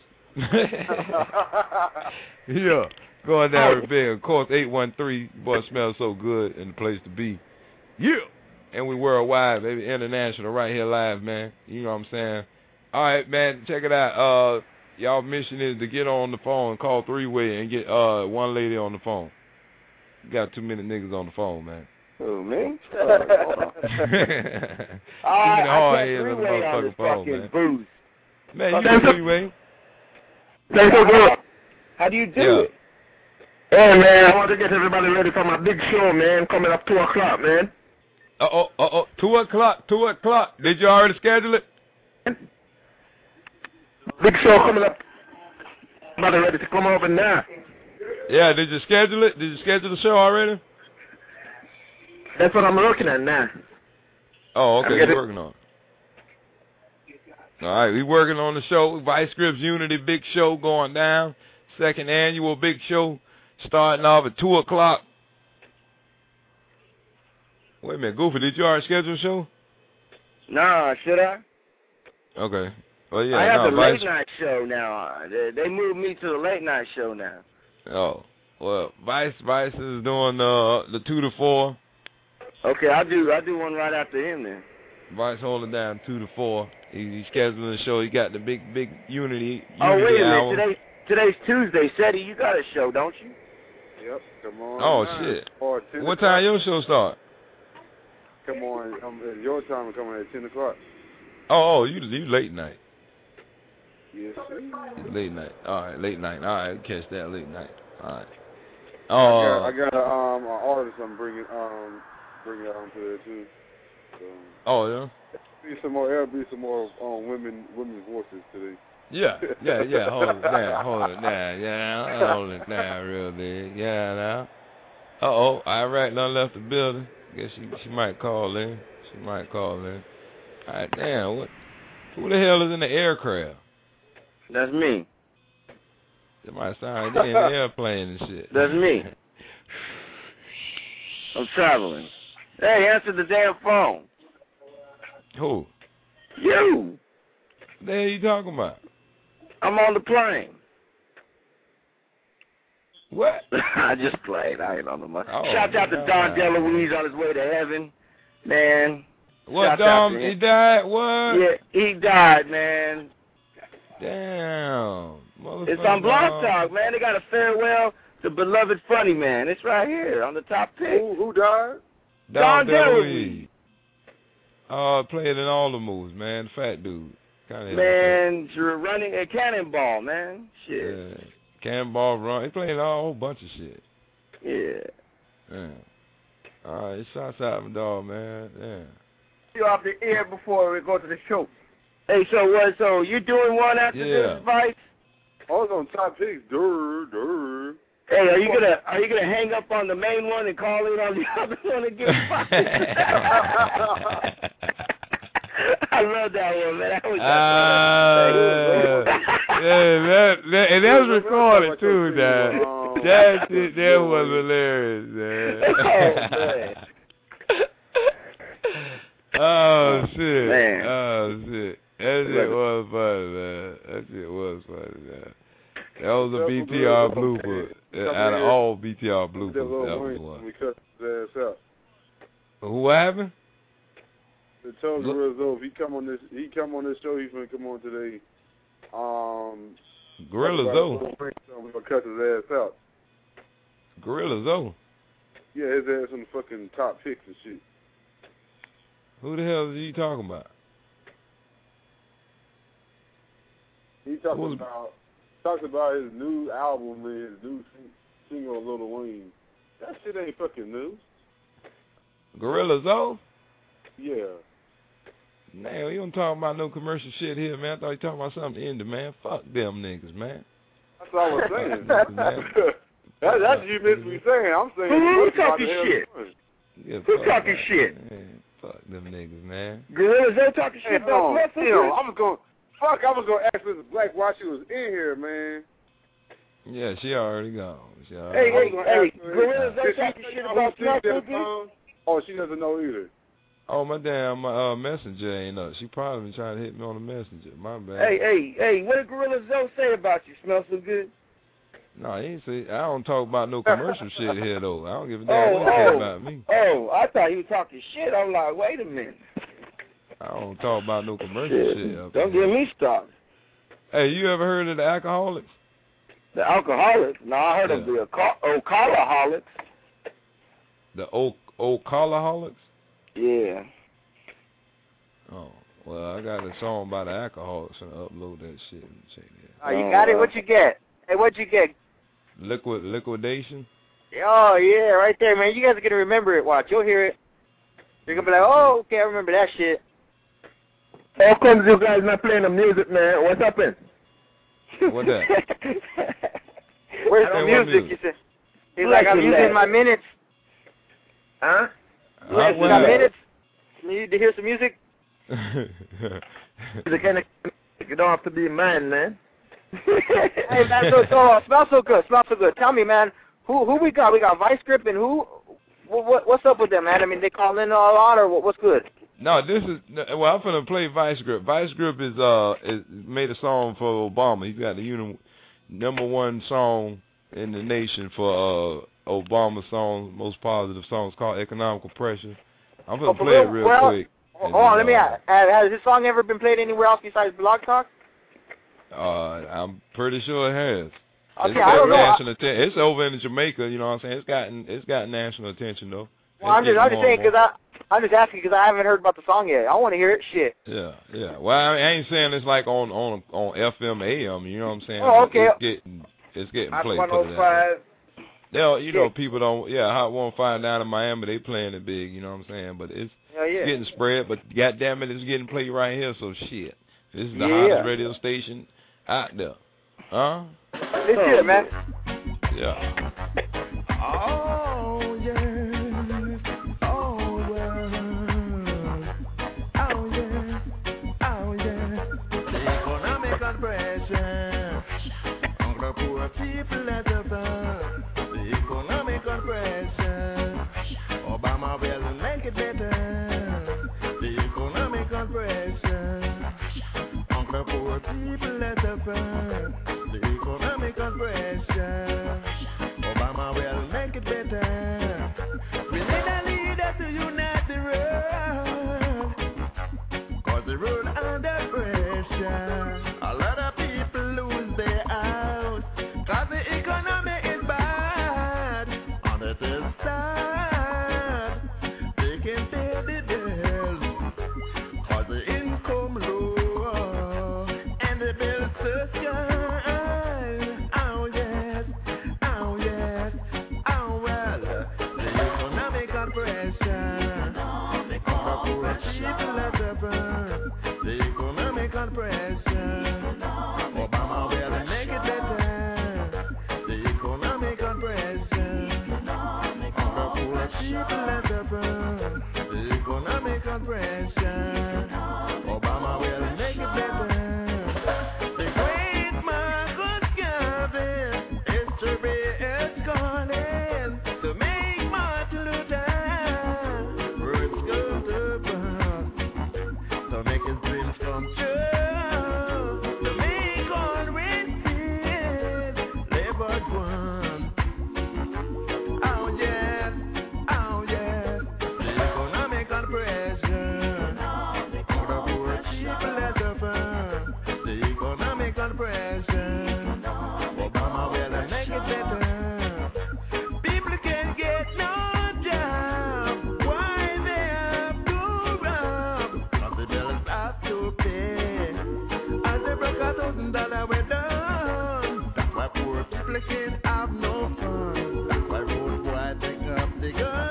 Yeah, going down real big. Of course, eight one three, boy, smells so good and the place to be. Yeah. And we worldwide, baby, international, right here live, man. You know what I'm saying? All right, man, check it out. Uh, y'all mission is to get on the phone, call three-way, and get uh one lady on the phone. You got too many niggas on the phone, man. Who, me? Too Oh, many I, I hard can't heads on the three-way on this motherfucking phone, fucking man. booth. Man, you can three-way. How do you do Yeah. it? Hey, man, I want to get everybody ready for my big show, man, coming up two o'clock, man. Uh-oh, uh-oh, two o'clock, two o'clock. Did you already schedule it? Big show coming up. Everybody ready to come over now. Yeah, did you schedule it? Did you schedule the show already? That's what I'm looking at now. Oh, okay, you're working on it. All right, we working on the show. Vice Grips Unity Big Show going down. Second annual Big Show starting off at two o'clock. Wait a minute, Goofy, did you already schedule a show? Nah, should I? Okay. Well, yeah, I have no, the Vice... late night show now. They, they moved me to the late night show now. Oh, well, Vice Vice is doing uh, the two to four. Okay, I'll do I'll do one right after him then. Vice holding down two to four. He, he's scheduling the show. He got the big big Unity. Unity Oh wait a hour. minute, today today's Tuesday. Seti, you got a show, don't you? Yep, come on. Oh nine. shit! Or ten What o'clock. time your show start? Come on, um, it's your time coming at ten o'clock. Oh, oh, you you late night. Yes, sir. Late night. All right, late night. All right, catch that late night. All right. I Oh, got, I got a, um, an artist I'm bringing, um, bringing on to there too. So, oh yeah. be some more, there'll be some more um, women, women's voices today. Yeah, yeah, yeah. Hold it down, hold it down. Yeah, hold it down real big. Yeah, now. Uh oh, Iraq done left the building. Guess she she might call in. She might call in. All right, damn. What? Who the hell is in the aircraft? That's me. It might sound like they in the airplane and shit. That's me. I'm traveling. Hey, answer the damn phone. Who? You. What the hell you talking about? I'm on the plane. What? I just played. I ain't on the money. Oh, Shout out to Don DeLuise on his way to heaven. Man. What, Shout out Dom? to He him. died? What? Yeah, he died, man. Damn. It's on Blog Talk, man. They got a farewell to beloved funny man. It's right here on the top pick. Who, who died? Don Don DeLuise. Oh, uh, played in all the moves, man. Fat dude. Kinda Man, you're running a cannonball, man. Shit. Yeah. Cannonball Run. He played a whole bunch of shit. Yeah. Yeah. All right, shots out my dog, man. Yeah. You off the air before we go to the show. Hey, so what? So you doing one after Yeah. this, Vice? I was on top picks. Durr, durr. Hey, are you gonna are you gonna hang up on the main one and call in on the other one and get fired? I love that one, man. That was Uh, yeah, that, that, and that was recorded too, Dad. That shit, that was hilarious, man. Oh, shit. Man. Oh, shit. That shit was funny, man. That shit was funny, man. That was a B T R blooper. Out of all B T R bloopers, that was one. We cut his ass out. Who happened? They told Gorilla Zoe if he come on this, he come on this show. He's gonna come on today. Um, Gorilla Zoe. We're gonna cut his ass out. Gorilla Zoe. Yeah, his ass on the fucking top picks and shit. Who the hell is he talking about? He talking Who's- about talks about his new album and his new sing- single Lil Wayne. That shit ain't fucking new. Gorilla Zoe? Yeah. Man, you don't talk about no commercial shit here, man. I thought you talking about something indie, man. Fuck them niggas, man. That's all I was saying. Niggas, man. that, that's what you missed me saying. I'm saying. Who what about talking the hell shit? doing? Yeah, Who's fuck talking that, shit? Man. Fuck them niggas, man. Gorilla Zoe talking Hey, shit about no, Smith? you know, I was going. Fuck, I was gonna ask Missus Black why she was in here, man. Yeah, she already gone. She Hey, already hey, gonna hey, ask her, Gorilla Zoe did she talking say shit who about sings Smith? that song? Oh, she doesn't know either. Oh, my damn uh, messenger ain't up. She probably been trying to hit me on the messenger. My bad. Hey, hey, hey, what did Gorilla Zoe say about you? Smell so good? No, he ain't say. I don't talk about no commercial shit here, though. I don't give a damn Oh, what he say oh, about me. oh, I thought he was talking shit. I'm like, wait a minute. I don't talk about no commercial Shit, shit. up don't here. get me started. Hey, you ever heard of the Alcoholics? The alcoholics? No, I heard of Yeah. the Oca- Ocalaholics. The O Ocalaholics? Yeah. Oh, well, I got a song by the Alcoholics and upload that shit and check it Oh, you got it? What you get? Hey, what'd you get? out. Liquid Liquidation? Oh, yeah, right there, man. You guys are going to remember it. Watch. You'll hear it. You're going to be like, oh, okay, I remember that shit. How comes you guys not playing the music, man? What's happened? What that? Where's the music? music? You said. He's like, I'm using my minutes. Huh? You guys got minutes? You need to hear some music? The kind of you don't have to be a man, man. Hey, man, so, so, smells so good, smells so good. Tell me, man, who who we got? We got Vice Grip, and who? What, what's up with them, man? I mean, they call in a lot, or what, what's good? No, this is well. I'm gonna play Vice Grip. Vice Grip is uh is made a song for Obama. He's got the uni- number one song in the nation for uh Obama songs, most positive songs, called Economical Pressure. I'm gonna Oh, play it real well, quick. Hold on, let me ask. Has this song ever been played anywhere else besides Blog Talk? Uh, I'm pretty sure it has. Okay, it's I don't know. national atten- It's over in Jamaica, you know what I'm saying? It's gotten it's got national attention though. Well, I'm It's just, I'm getting just more saying and because I, I'm just asking because I haven't heard about the song yet. I want to hear it. Shit. Yeah, yeah. Well, I ain't saying it's like on on on F M A M. You know what I'm saying? Oh, okay. It's getting it's getting Hot played. one put it oh that way. five. They'll, you know, people don't. Yeah, Hot one oh five down in Miami, they playing it big. You know what I'm saying? But it's Hell yeah. getting spread. But goddamn it, it's getting played right here. So shit, this is the Yeah. hottest radio station out there. Huh? It's good, man. Yeah. Oh, yeah. Oh, well. Oh, yeah. Oh, yeah. The economic oppression on the poor people at the top. The economic oppression. Obama will make it better. The economic oppression on the poor people at the top. The economic oppression. Obama will make it better. We need a leader to unite the road. Cause the road under pressure. A lot of people lose their house. Cause the economy is bad. On the third side, they can pay the bills. Cause the income low. And the bills so sky. Oh yes, oh yes, oh well. The economic oppression. The people at the burn. The economic oppression. Obama will make it better. The economic oppression. The people at the burn. The economic oppression. Obama will make it better. The great Marcus Garvey history is calling to make Martin Luther words go to burn, to make his dreams come true, to make all races live as one. Oh yes, oh yes, the economic oppression, the poor people at the burn, the economic oppression. Obama will make it better. People can't get no job. Why they have to rob? Cause the bills have to pay. As they broke a thousand dollar way down. That's why poor people can't have no fun. That's why road boys take up the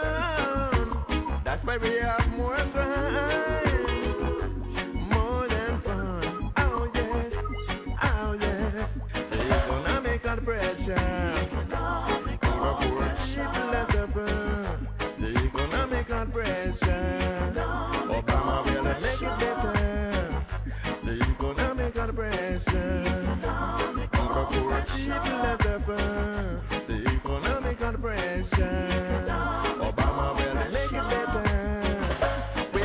gun. That's why we have more crime. More than fun. Oh yes, oh yes. The economic oppression. The poor people at the burn. The economic oppression. Obama will make it better. The economic oppression. The poor people at the burn. The economic oppression. Obama will make it better. We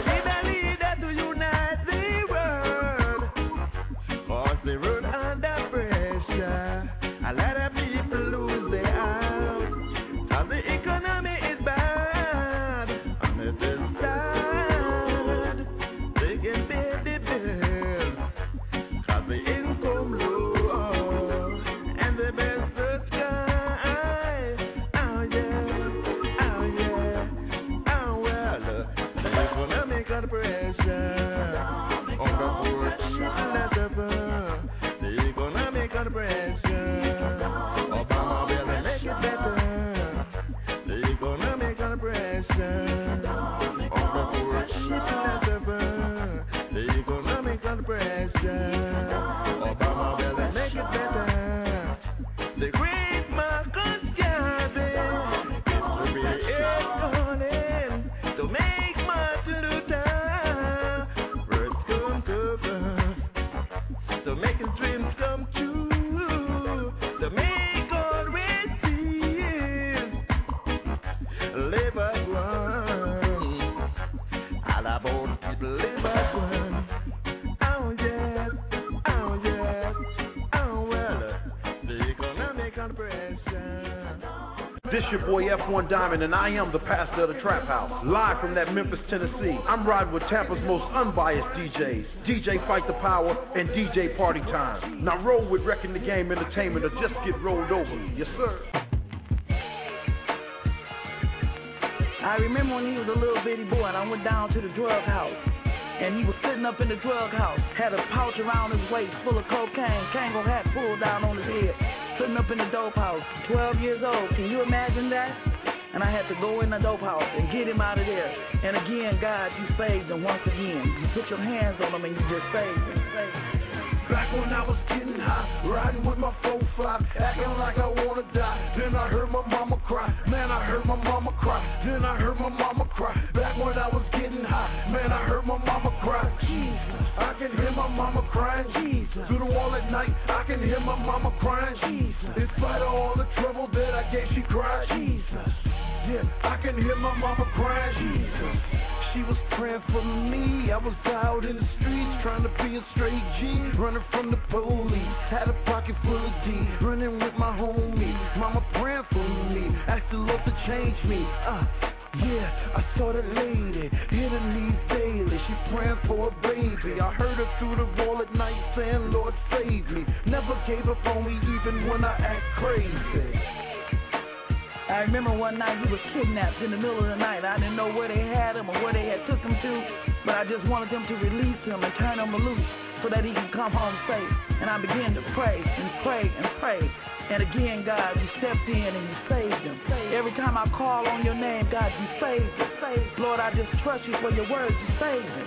for the people live by one. Oh yeah, oh yeah, oh well, the economic compression. This your boy F one Diamond, and I am the pastor of the Trap House. Live from that Memphis, Tennessee. I'm riding with Tampa's most unbiased D Js, D J Fight the Power and D J Party Time. Now roll with Wrecking the Game Entertainment or just get rolled over. Yes, sir. I remember when he was a little bitty boy and I went down to the drug house. And he was sitting up in the drug house, had a pouch around his waist full of cocaine, Kango hat pulled down on his head, sitting up in the dope house, twelve years old. Can you imagine that? And I had to go in the dope house and get him out of there. And again, God, you saved him once again. You put your hands on him and you just saved him. Saved him. Back when I was getting high, riding with my four five, acting like I wanna die. Then I heard my mama cry, man, I heard my mama cry. Then I heard my mama cry. Back when I was getting high, man, I heard my mama cry. Jesus, I can hear my mama crying. Jesus, through the wall at night, I can hear my mama crying. Jesus, in spite of all the trouble that I gave, she cried. Jesus, yeah, I can hear my mama crying. Jesus. She was praying for me. I was out in the streets trying to be a straight G, running from the police. Had a pocket full of D, running with my homie. Mama praying for me, asked the Lord to change me. Uh, yeah, I saw the lady, hit her knees daily. She praying for a baby. I heard her through the wall at night saying, Lord save me. Never gave up on me even when I act crazy. I remember one night he was kidnapped in the middle of the night. I didn't know where they had him or where they had took him to, but I just wanted them to release him and turn him loose so that he can come home safe. And I began to pray and pray and pray. And again, God, you stepped in and you saved him. Every time I call on your name, God, you saved him. Lord, I just trust you for your words. You saved him.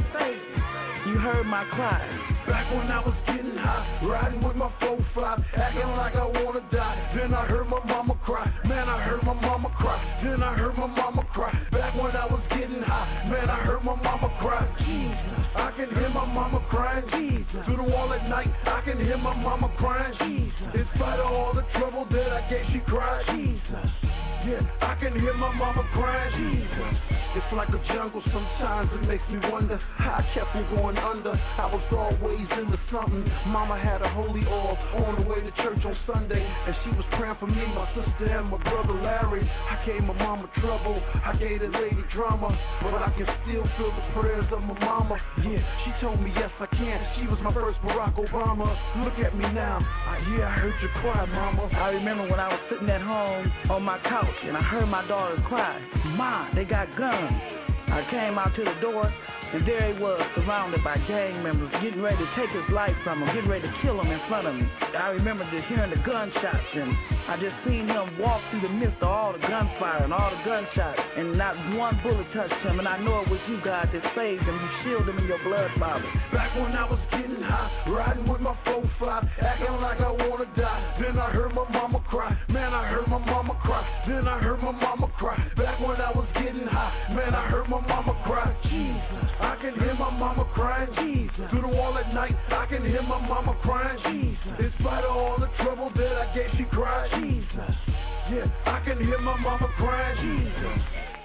You heard my cry. Back when I was getting high, riding with my four five, acting like I wanna die. Then I heard my mama cry, man, I heard my mama cry. Then I heard my mama cry. Back when I was getting high, man, I heard my mama cry. Jesus, I can hear my mama crying. Jesus, through the wall at night, I can hear my mama crying. Jesus, in spite of all the trouble that I gave, she cried. Jesus, yeah, I can hear my mama crying. Jesus, it's like a jungle sometimes. It makes me wonder how I kept from going under. I was always into something. Mama had a holy oil on the way to church on Sunday, and she was praying for me, my sister, and my brother Larry. I gave my mama trouble, I gave the lady drama, but I can still feel the prayers of my mama. Yeah, she told me yes I can. She was my first Barack Obama. Look at me now. I, yeah, I heard you cry, mama. I remember when I was sitting at home on my couch and I heard my daughter cry. Ma, they got guns. I came out to the door, and there he was, surrounded by gang members, getting ready to take his life from him, getting ready to kill him in front of me. I remember just hearing the gunshots, and I just seen him walk through the midst of all the gunfire and all the gunshots, and not one bullet touched him, and I know it was you, God, that saved him. You shielded him in your blood, Father. Back when I was getting high, riding with my four five, acting like I wanna die. Then I heard my mama cry, man, I heard my mama cry. Then I heard my mama cry. Back when I was getting high, man, I heard my mama cry. Jesus, I can hear my mama crying. Jesus, through the wall at night, I can hear my mama crying. Jesus, in spite of all the trouble that I gave, she cried. Jesus, yeah, I can hear my mama crying. Jesus,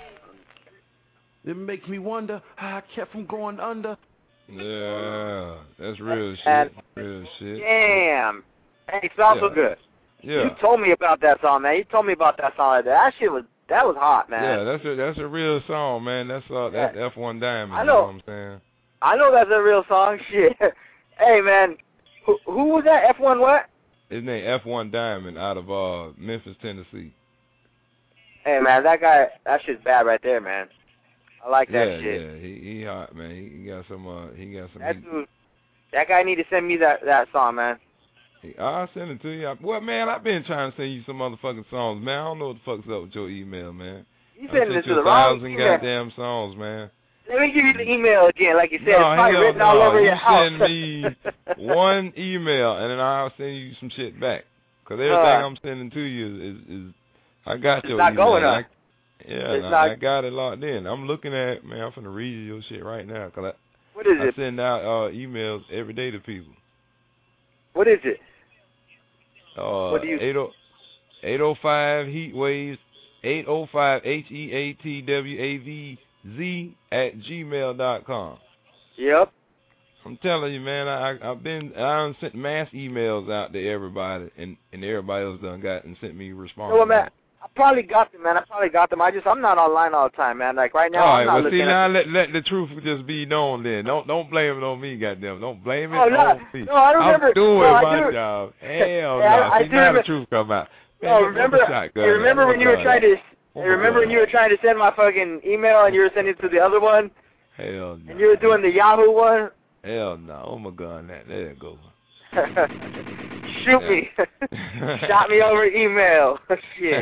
it makes me wonder how I kept from going under. Yeah, that's real shit. Real shit. Damn. Hey, it sounds yeah. so good. Yeah. You told me about that song, man. You told me about that song. That shit was that was hot, man. Yeah, that's a that's a real song, man. That's uh that yeah. F one Diamond. I know. You know what I'm saying? I know that's a real song. Shit. Hey, man. Who who was that? F one what? His name F one Diamond out of uh Memphis, Tennessee. Hey, man, that guy, that shit's bad right there, man. I like that yeah, shit. Yeah, he he hot, man. He, he got some uh he got some. That he, dude, that guy need to send me that that song, man. I'll send it to you. Well, man, I've been trying to send you some motherfucking songs, man. I don't know what the fuck's up with your email, man. You sending it to you the a wrong thousand email. goddamn songs, man. Let me give you the email again, like you said. No, it's probably hell written no. all over you your house. send me one email, and then I'll send you some shit back. Because everything Uh, I'm sending to you is, is, is I got It's your not email. going I, up. yeah, It's and not- I, I got it locked in. I'm looking at, man, I'm finna read you your shit right now. Cause I, What is I it? send out uh, emails every day to people. What is it? Uh, What do you- eight oh five Heat Waves, eight oh five H E A T W A V Z at gmail dot com. Yep. I'm telling you, man, I, I've been, I done sent mass emails out to everybody, and, and everybody else done got and sent me responses. Well, man, I probably got them, man. I probably got them. I just, I'm not online all the time, man. Like right now, all I'm right, not well, looking see, at now let, let the truth just be known then. Don't don't blame it on me, goddamn. Don't blame it Oh, no, on me. no, I don't I'm remember. doing no, my I do. job. Hell Hey, no. I- I See, do now remember- the truth come out. Man, No, look, remember, what's the shotgun? hey, remember Oh, when you were God. trying to, Oh, hey, remember God. when you were trying to send my fucking email and you were sending it to the other one? Hell no. And you were doing the Yahoo one? Hell no. Oh, my God. That, there it goes. Shoot me. Shot me over email. Shit.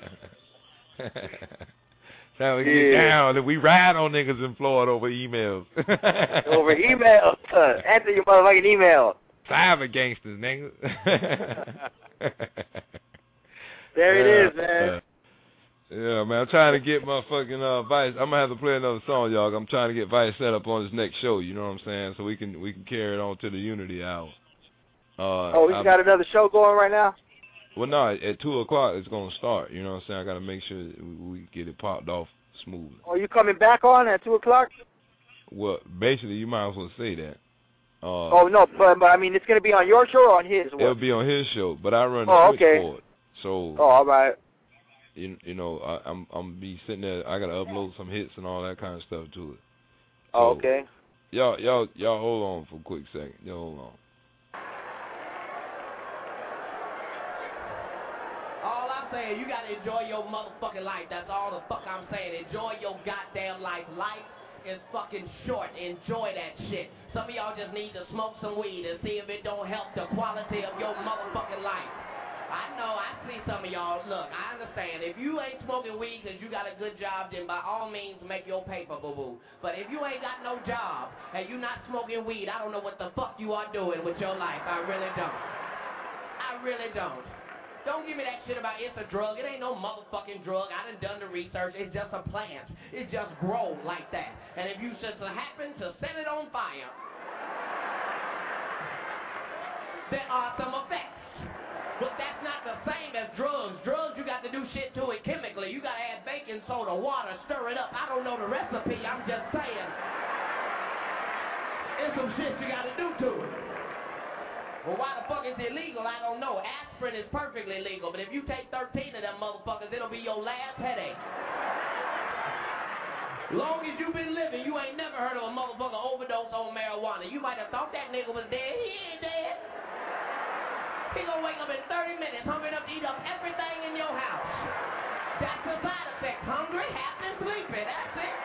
That's how we Yeah. get down. That we ride on niggas in Florida over emails. Over email. Uh, answer your motherfucking email. Cyber gangsters, nigga. There it Yeah, is, man. uh, yeah, man. I'm trying to get my fucking uh, Vice. I'm gonna have to play another song, y'all. I'm trying to get Vice set up on this next show. You know what I'm saying? So we can we can carry it on to the Unity hour. Uh, Oh, we I- got another show going right now? Well, no, at two o'clock it's gonna start. You know what I'm saying? I gotta make sure that we, we get it popped off smoothly. Oh, you coming back on at two o'clock? Well, basically, you might as well say that. Uh, Oh, no, but, but I mean, it's going to be on your show or on his? It'll be on his show, but I run the Oh, okay. switchboard. So, Oh, all right. you, you know, I, I'm I'm be sitting there. I gotta upload some hits and all that kind of stuff to it. Oh, So, okay. Y'all, y'all, y'all, hold on for a quick second. Y'all hold on. All I'm saying, you gotta enjoy your motherfucking life. That's all the fuck I'm saying. Enjoy your goddamn life. Life is fucking short. Enjoy that shit. Some of y'all just need to smoke some weed and see if it don't help the quality of your motherfucking life. I know, I see some of y'all. Look, I understand. If you ain't smoking weed because you got a good job, then by all means make your paper, boo-boo. But if you ain't got no job and you not smoking weed, I don't know what the fuck you are doing with your life. I really don't. I really don't. Don't give me that shit about it's a drug. It ain't no motherfucking drug. I done done the research. It's just a plant. It just grows like that. And if you just happen to set it on fire, there are some effects. But that's not the same as drugs. Drugs, you got to do shit to it chemically. You got to add baking soda, water, stir it up. I don't know the recipe. I'm just saying. There's some shit you got to do to it. Well, why the fuck is it illegal? I don't know. Aspirin is perfectly legal, but if you take thirteen of them motherfuckers, it'll be your last headache. Long as you've been living, you ain't never heard of a motherfucker overdose on marijuana. You might have thought that nigga was dead. He ain't dead. He gonna wake up in thirty minutes, hungry enough to eat up everything in your house. That's the side effect. Hungry, happy, sleepy. That's it.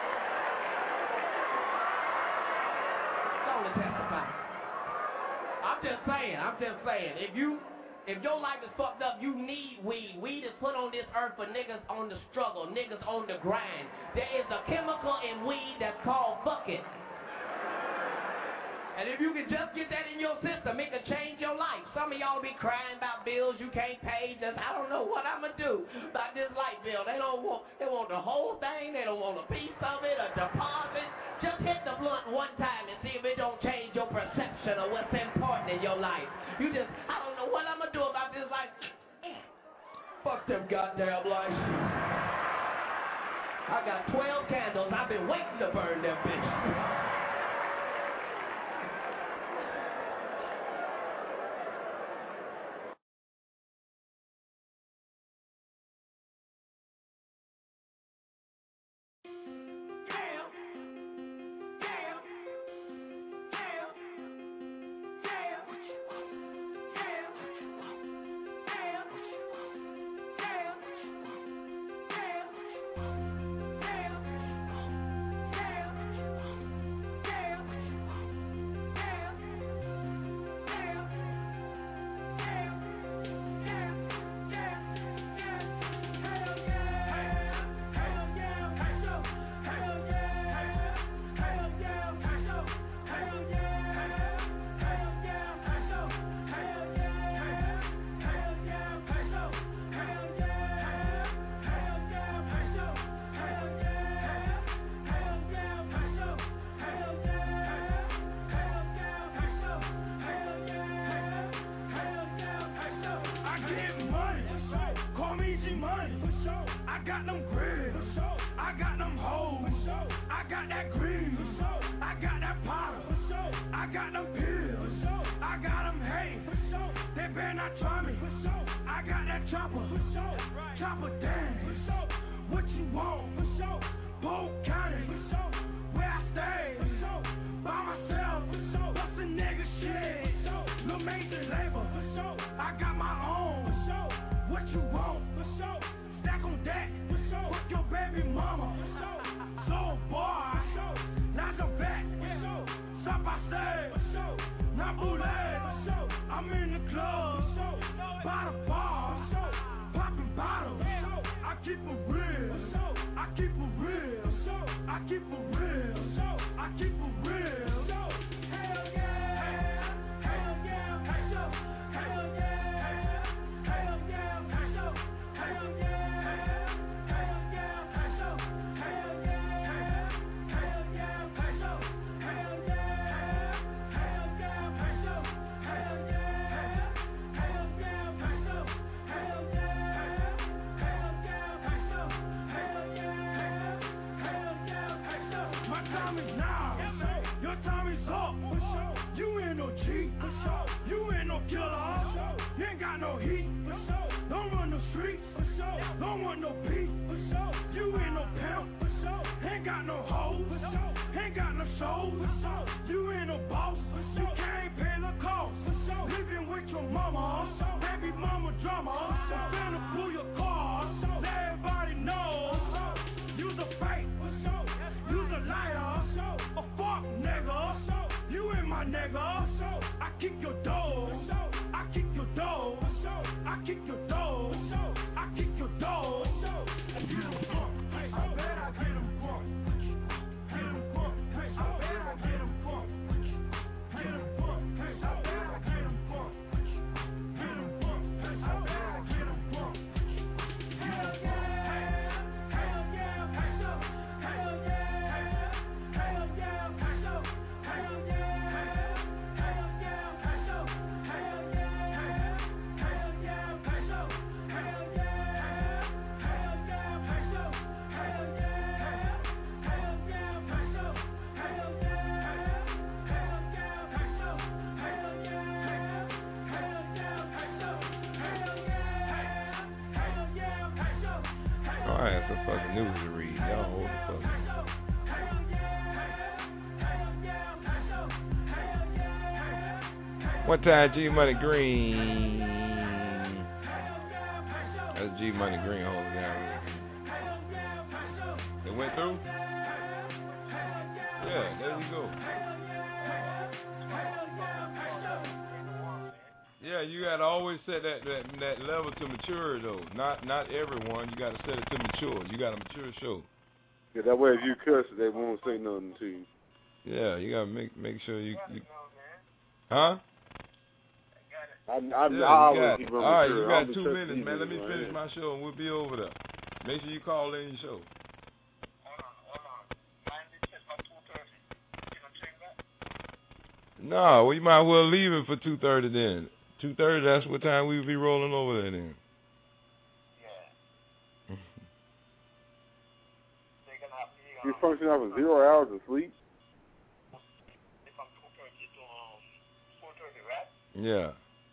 Go to testify. I'm just saying, I'm just saying, if you, if your life is fucked up, you need weed. Weed is put on this earth for niggas on the struggle, niggas on the grind. There is a chemical in weed that's called fucking. And if you can just get that in your system, it can change your life. Some of y'all be crying about bills you can't pay. Just, I don't know what I'm going to do about this light bill. They don't want, they want the whole thing. They don't want a piece of it, a deposit. Just hit the blunt one time and see if it don't change your perception of what's important in your life. You just, I don't know what I'm going to do about this life. Fuck them goddamn lights. I got twelve candles. I've been waiting to burn them bitches. Tommy, I got that chopper, chopper down. What you want? Polk County, where I stay, by myself, bust a nigga shit, no major labor, I got my own, what you want, stack on that, fuck your baby mama, so boy, now I'm back, stop I stay, not bootleg, I'm in the club, by the bar, popping bottles, I keep it real, I keep it real, I keep it real, I keep it real. Hell yeah, hell yeah, hell yeah, hell yeah, hell yeah, hell yeah, hell yeah, hell yeah, hell yeah, hell yeah, my time is now, your time is up. You ain't no cheat, you ain't no killer, you ain't got no heat, don't run the streets, don't want no beef, you ain't no pimp, ain't got no hoes, ain't got no shows, you ain't no boss, you can't pay the cost, living with your mama, baby mama drama, finna pull your car, let everybody know, you's a fake, you's a liar, a fuck nigga, you ain't my nigga, I kick your door, I kick your door, I kick your door, I kick your door. I bet I get him fucked. Get him fucked. I bet I get him fucked. Get him fucked. I bet I get him fucked. Get him fucked. I bet I get him fucked. Hell yeah, hell yeah, hell yeah, hell yeah, hell yeah, hell yeah, hell yeah, hell yeah, hell yeah, I had some fucking news to read. Y'all hold the fuck. One time G Money Green. That's G Money Green holding down. It went through? Yeah, there we go. Yeah, you gotta always set that, that that level to mature though. Not not everyone. You gotta set it to mature. You got a mature show. Yeah, that way if you cuss, they won't say nothing to you. Yeah, you gotta make make sure you, you huh? I, I, Yeah, I you always got, keep all them right, mature. you I'm got the two touch minutes, man. Let me right finish here. my show and we'll be over there. Make sure you call in your show. No, we might well leave it for two thirty then. two thirty, that's what time we'll be rolling over there then. You function off of zero hours of sleep? Yeah.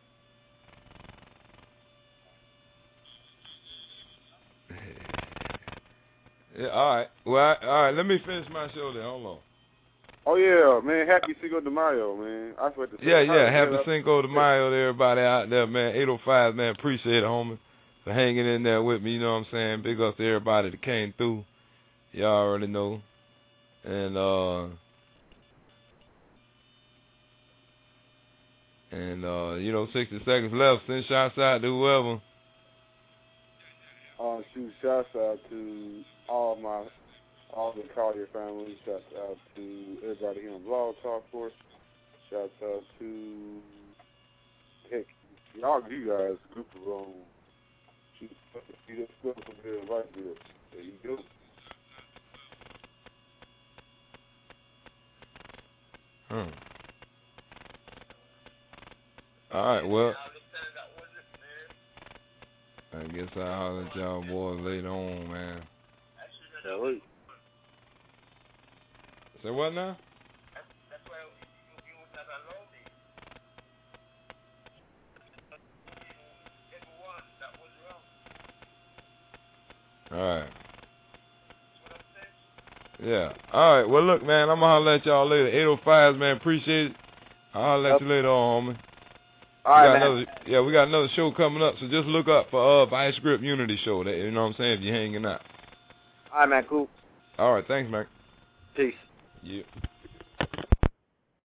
Yeah, all right. Well, I, all right, let me finish my show then. Hold on. Oh, yeah, man. Happy Cinco de Mayo, man. I forgot to say Yeah, hi, yeah. man. Happy Cinco de Mayo to everybody out there, man. eight oh five, man. Appreciate it, homie, for hanging in there with me. You know what I'm saying? Big up to everybody that came through. Y'all already know. And, uh... And, uh, you know, sixty seconds left. Send shots out to whoever. Uh, shoot, shouts out to all my, all the Collier family. Shouts out to everybody here on Blog Talk Force. Shouts out to, heck, y'all, you guys, group of um, shoot, you just go from here right there. There you go. Hmm. All right, well, I guess I'll holler at y'all boys later on, man. Yeah, wait. Say what now? All right. Yeah. All right. Well, look, man, I'm going to holler at y'all later. eight oh fives, man. Appreciate it. I'll holler at you later on, homie. All right, we got man. Another, yeah, we got another show coming up, so just look up for uh Vice Grip Unity Show. That, you know what I'm saying, if you're hanging out. All right, man. Cool. All right. Thanks, man. Peace. Yeah.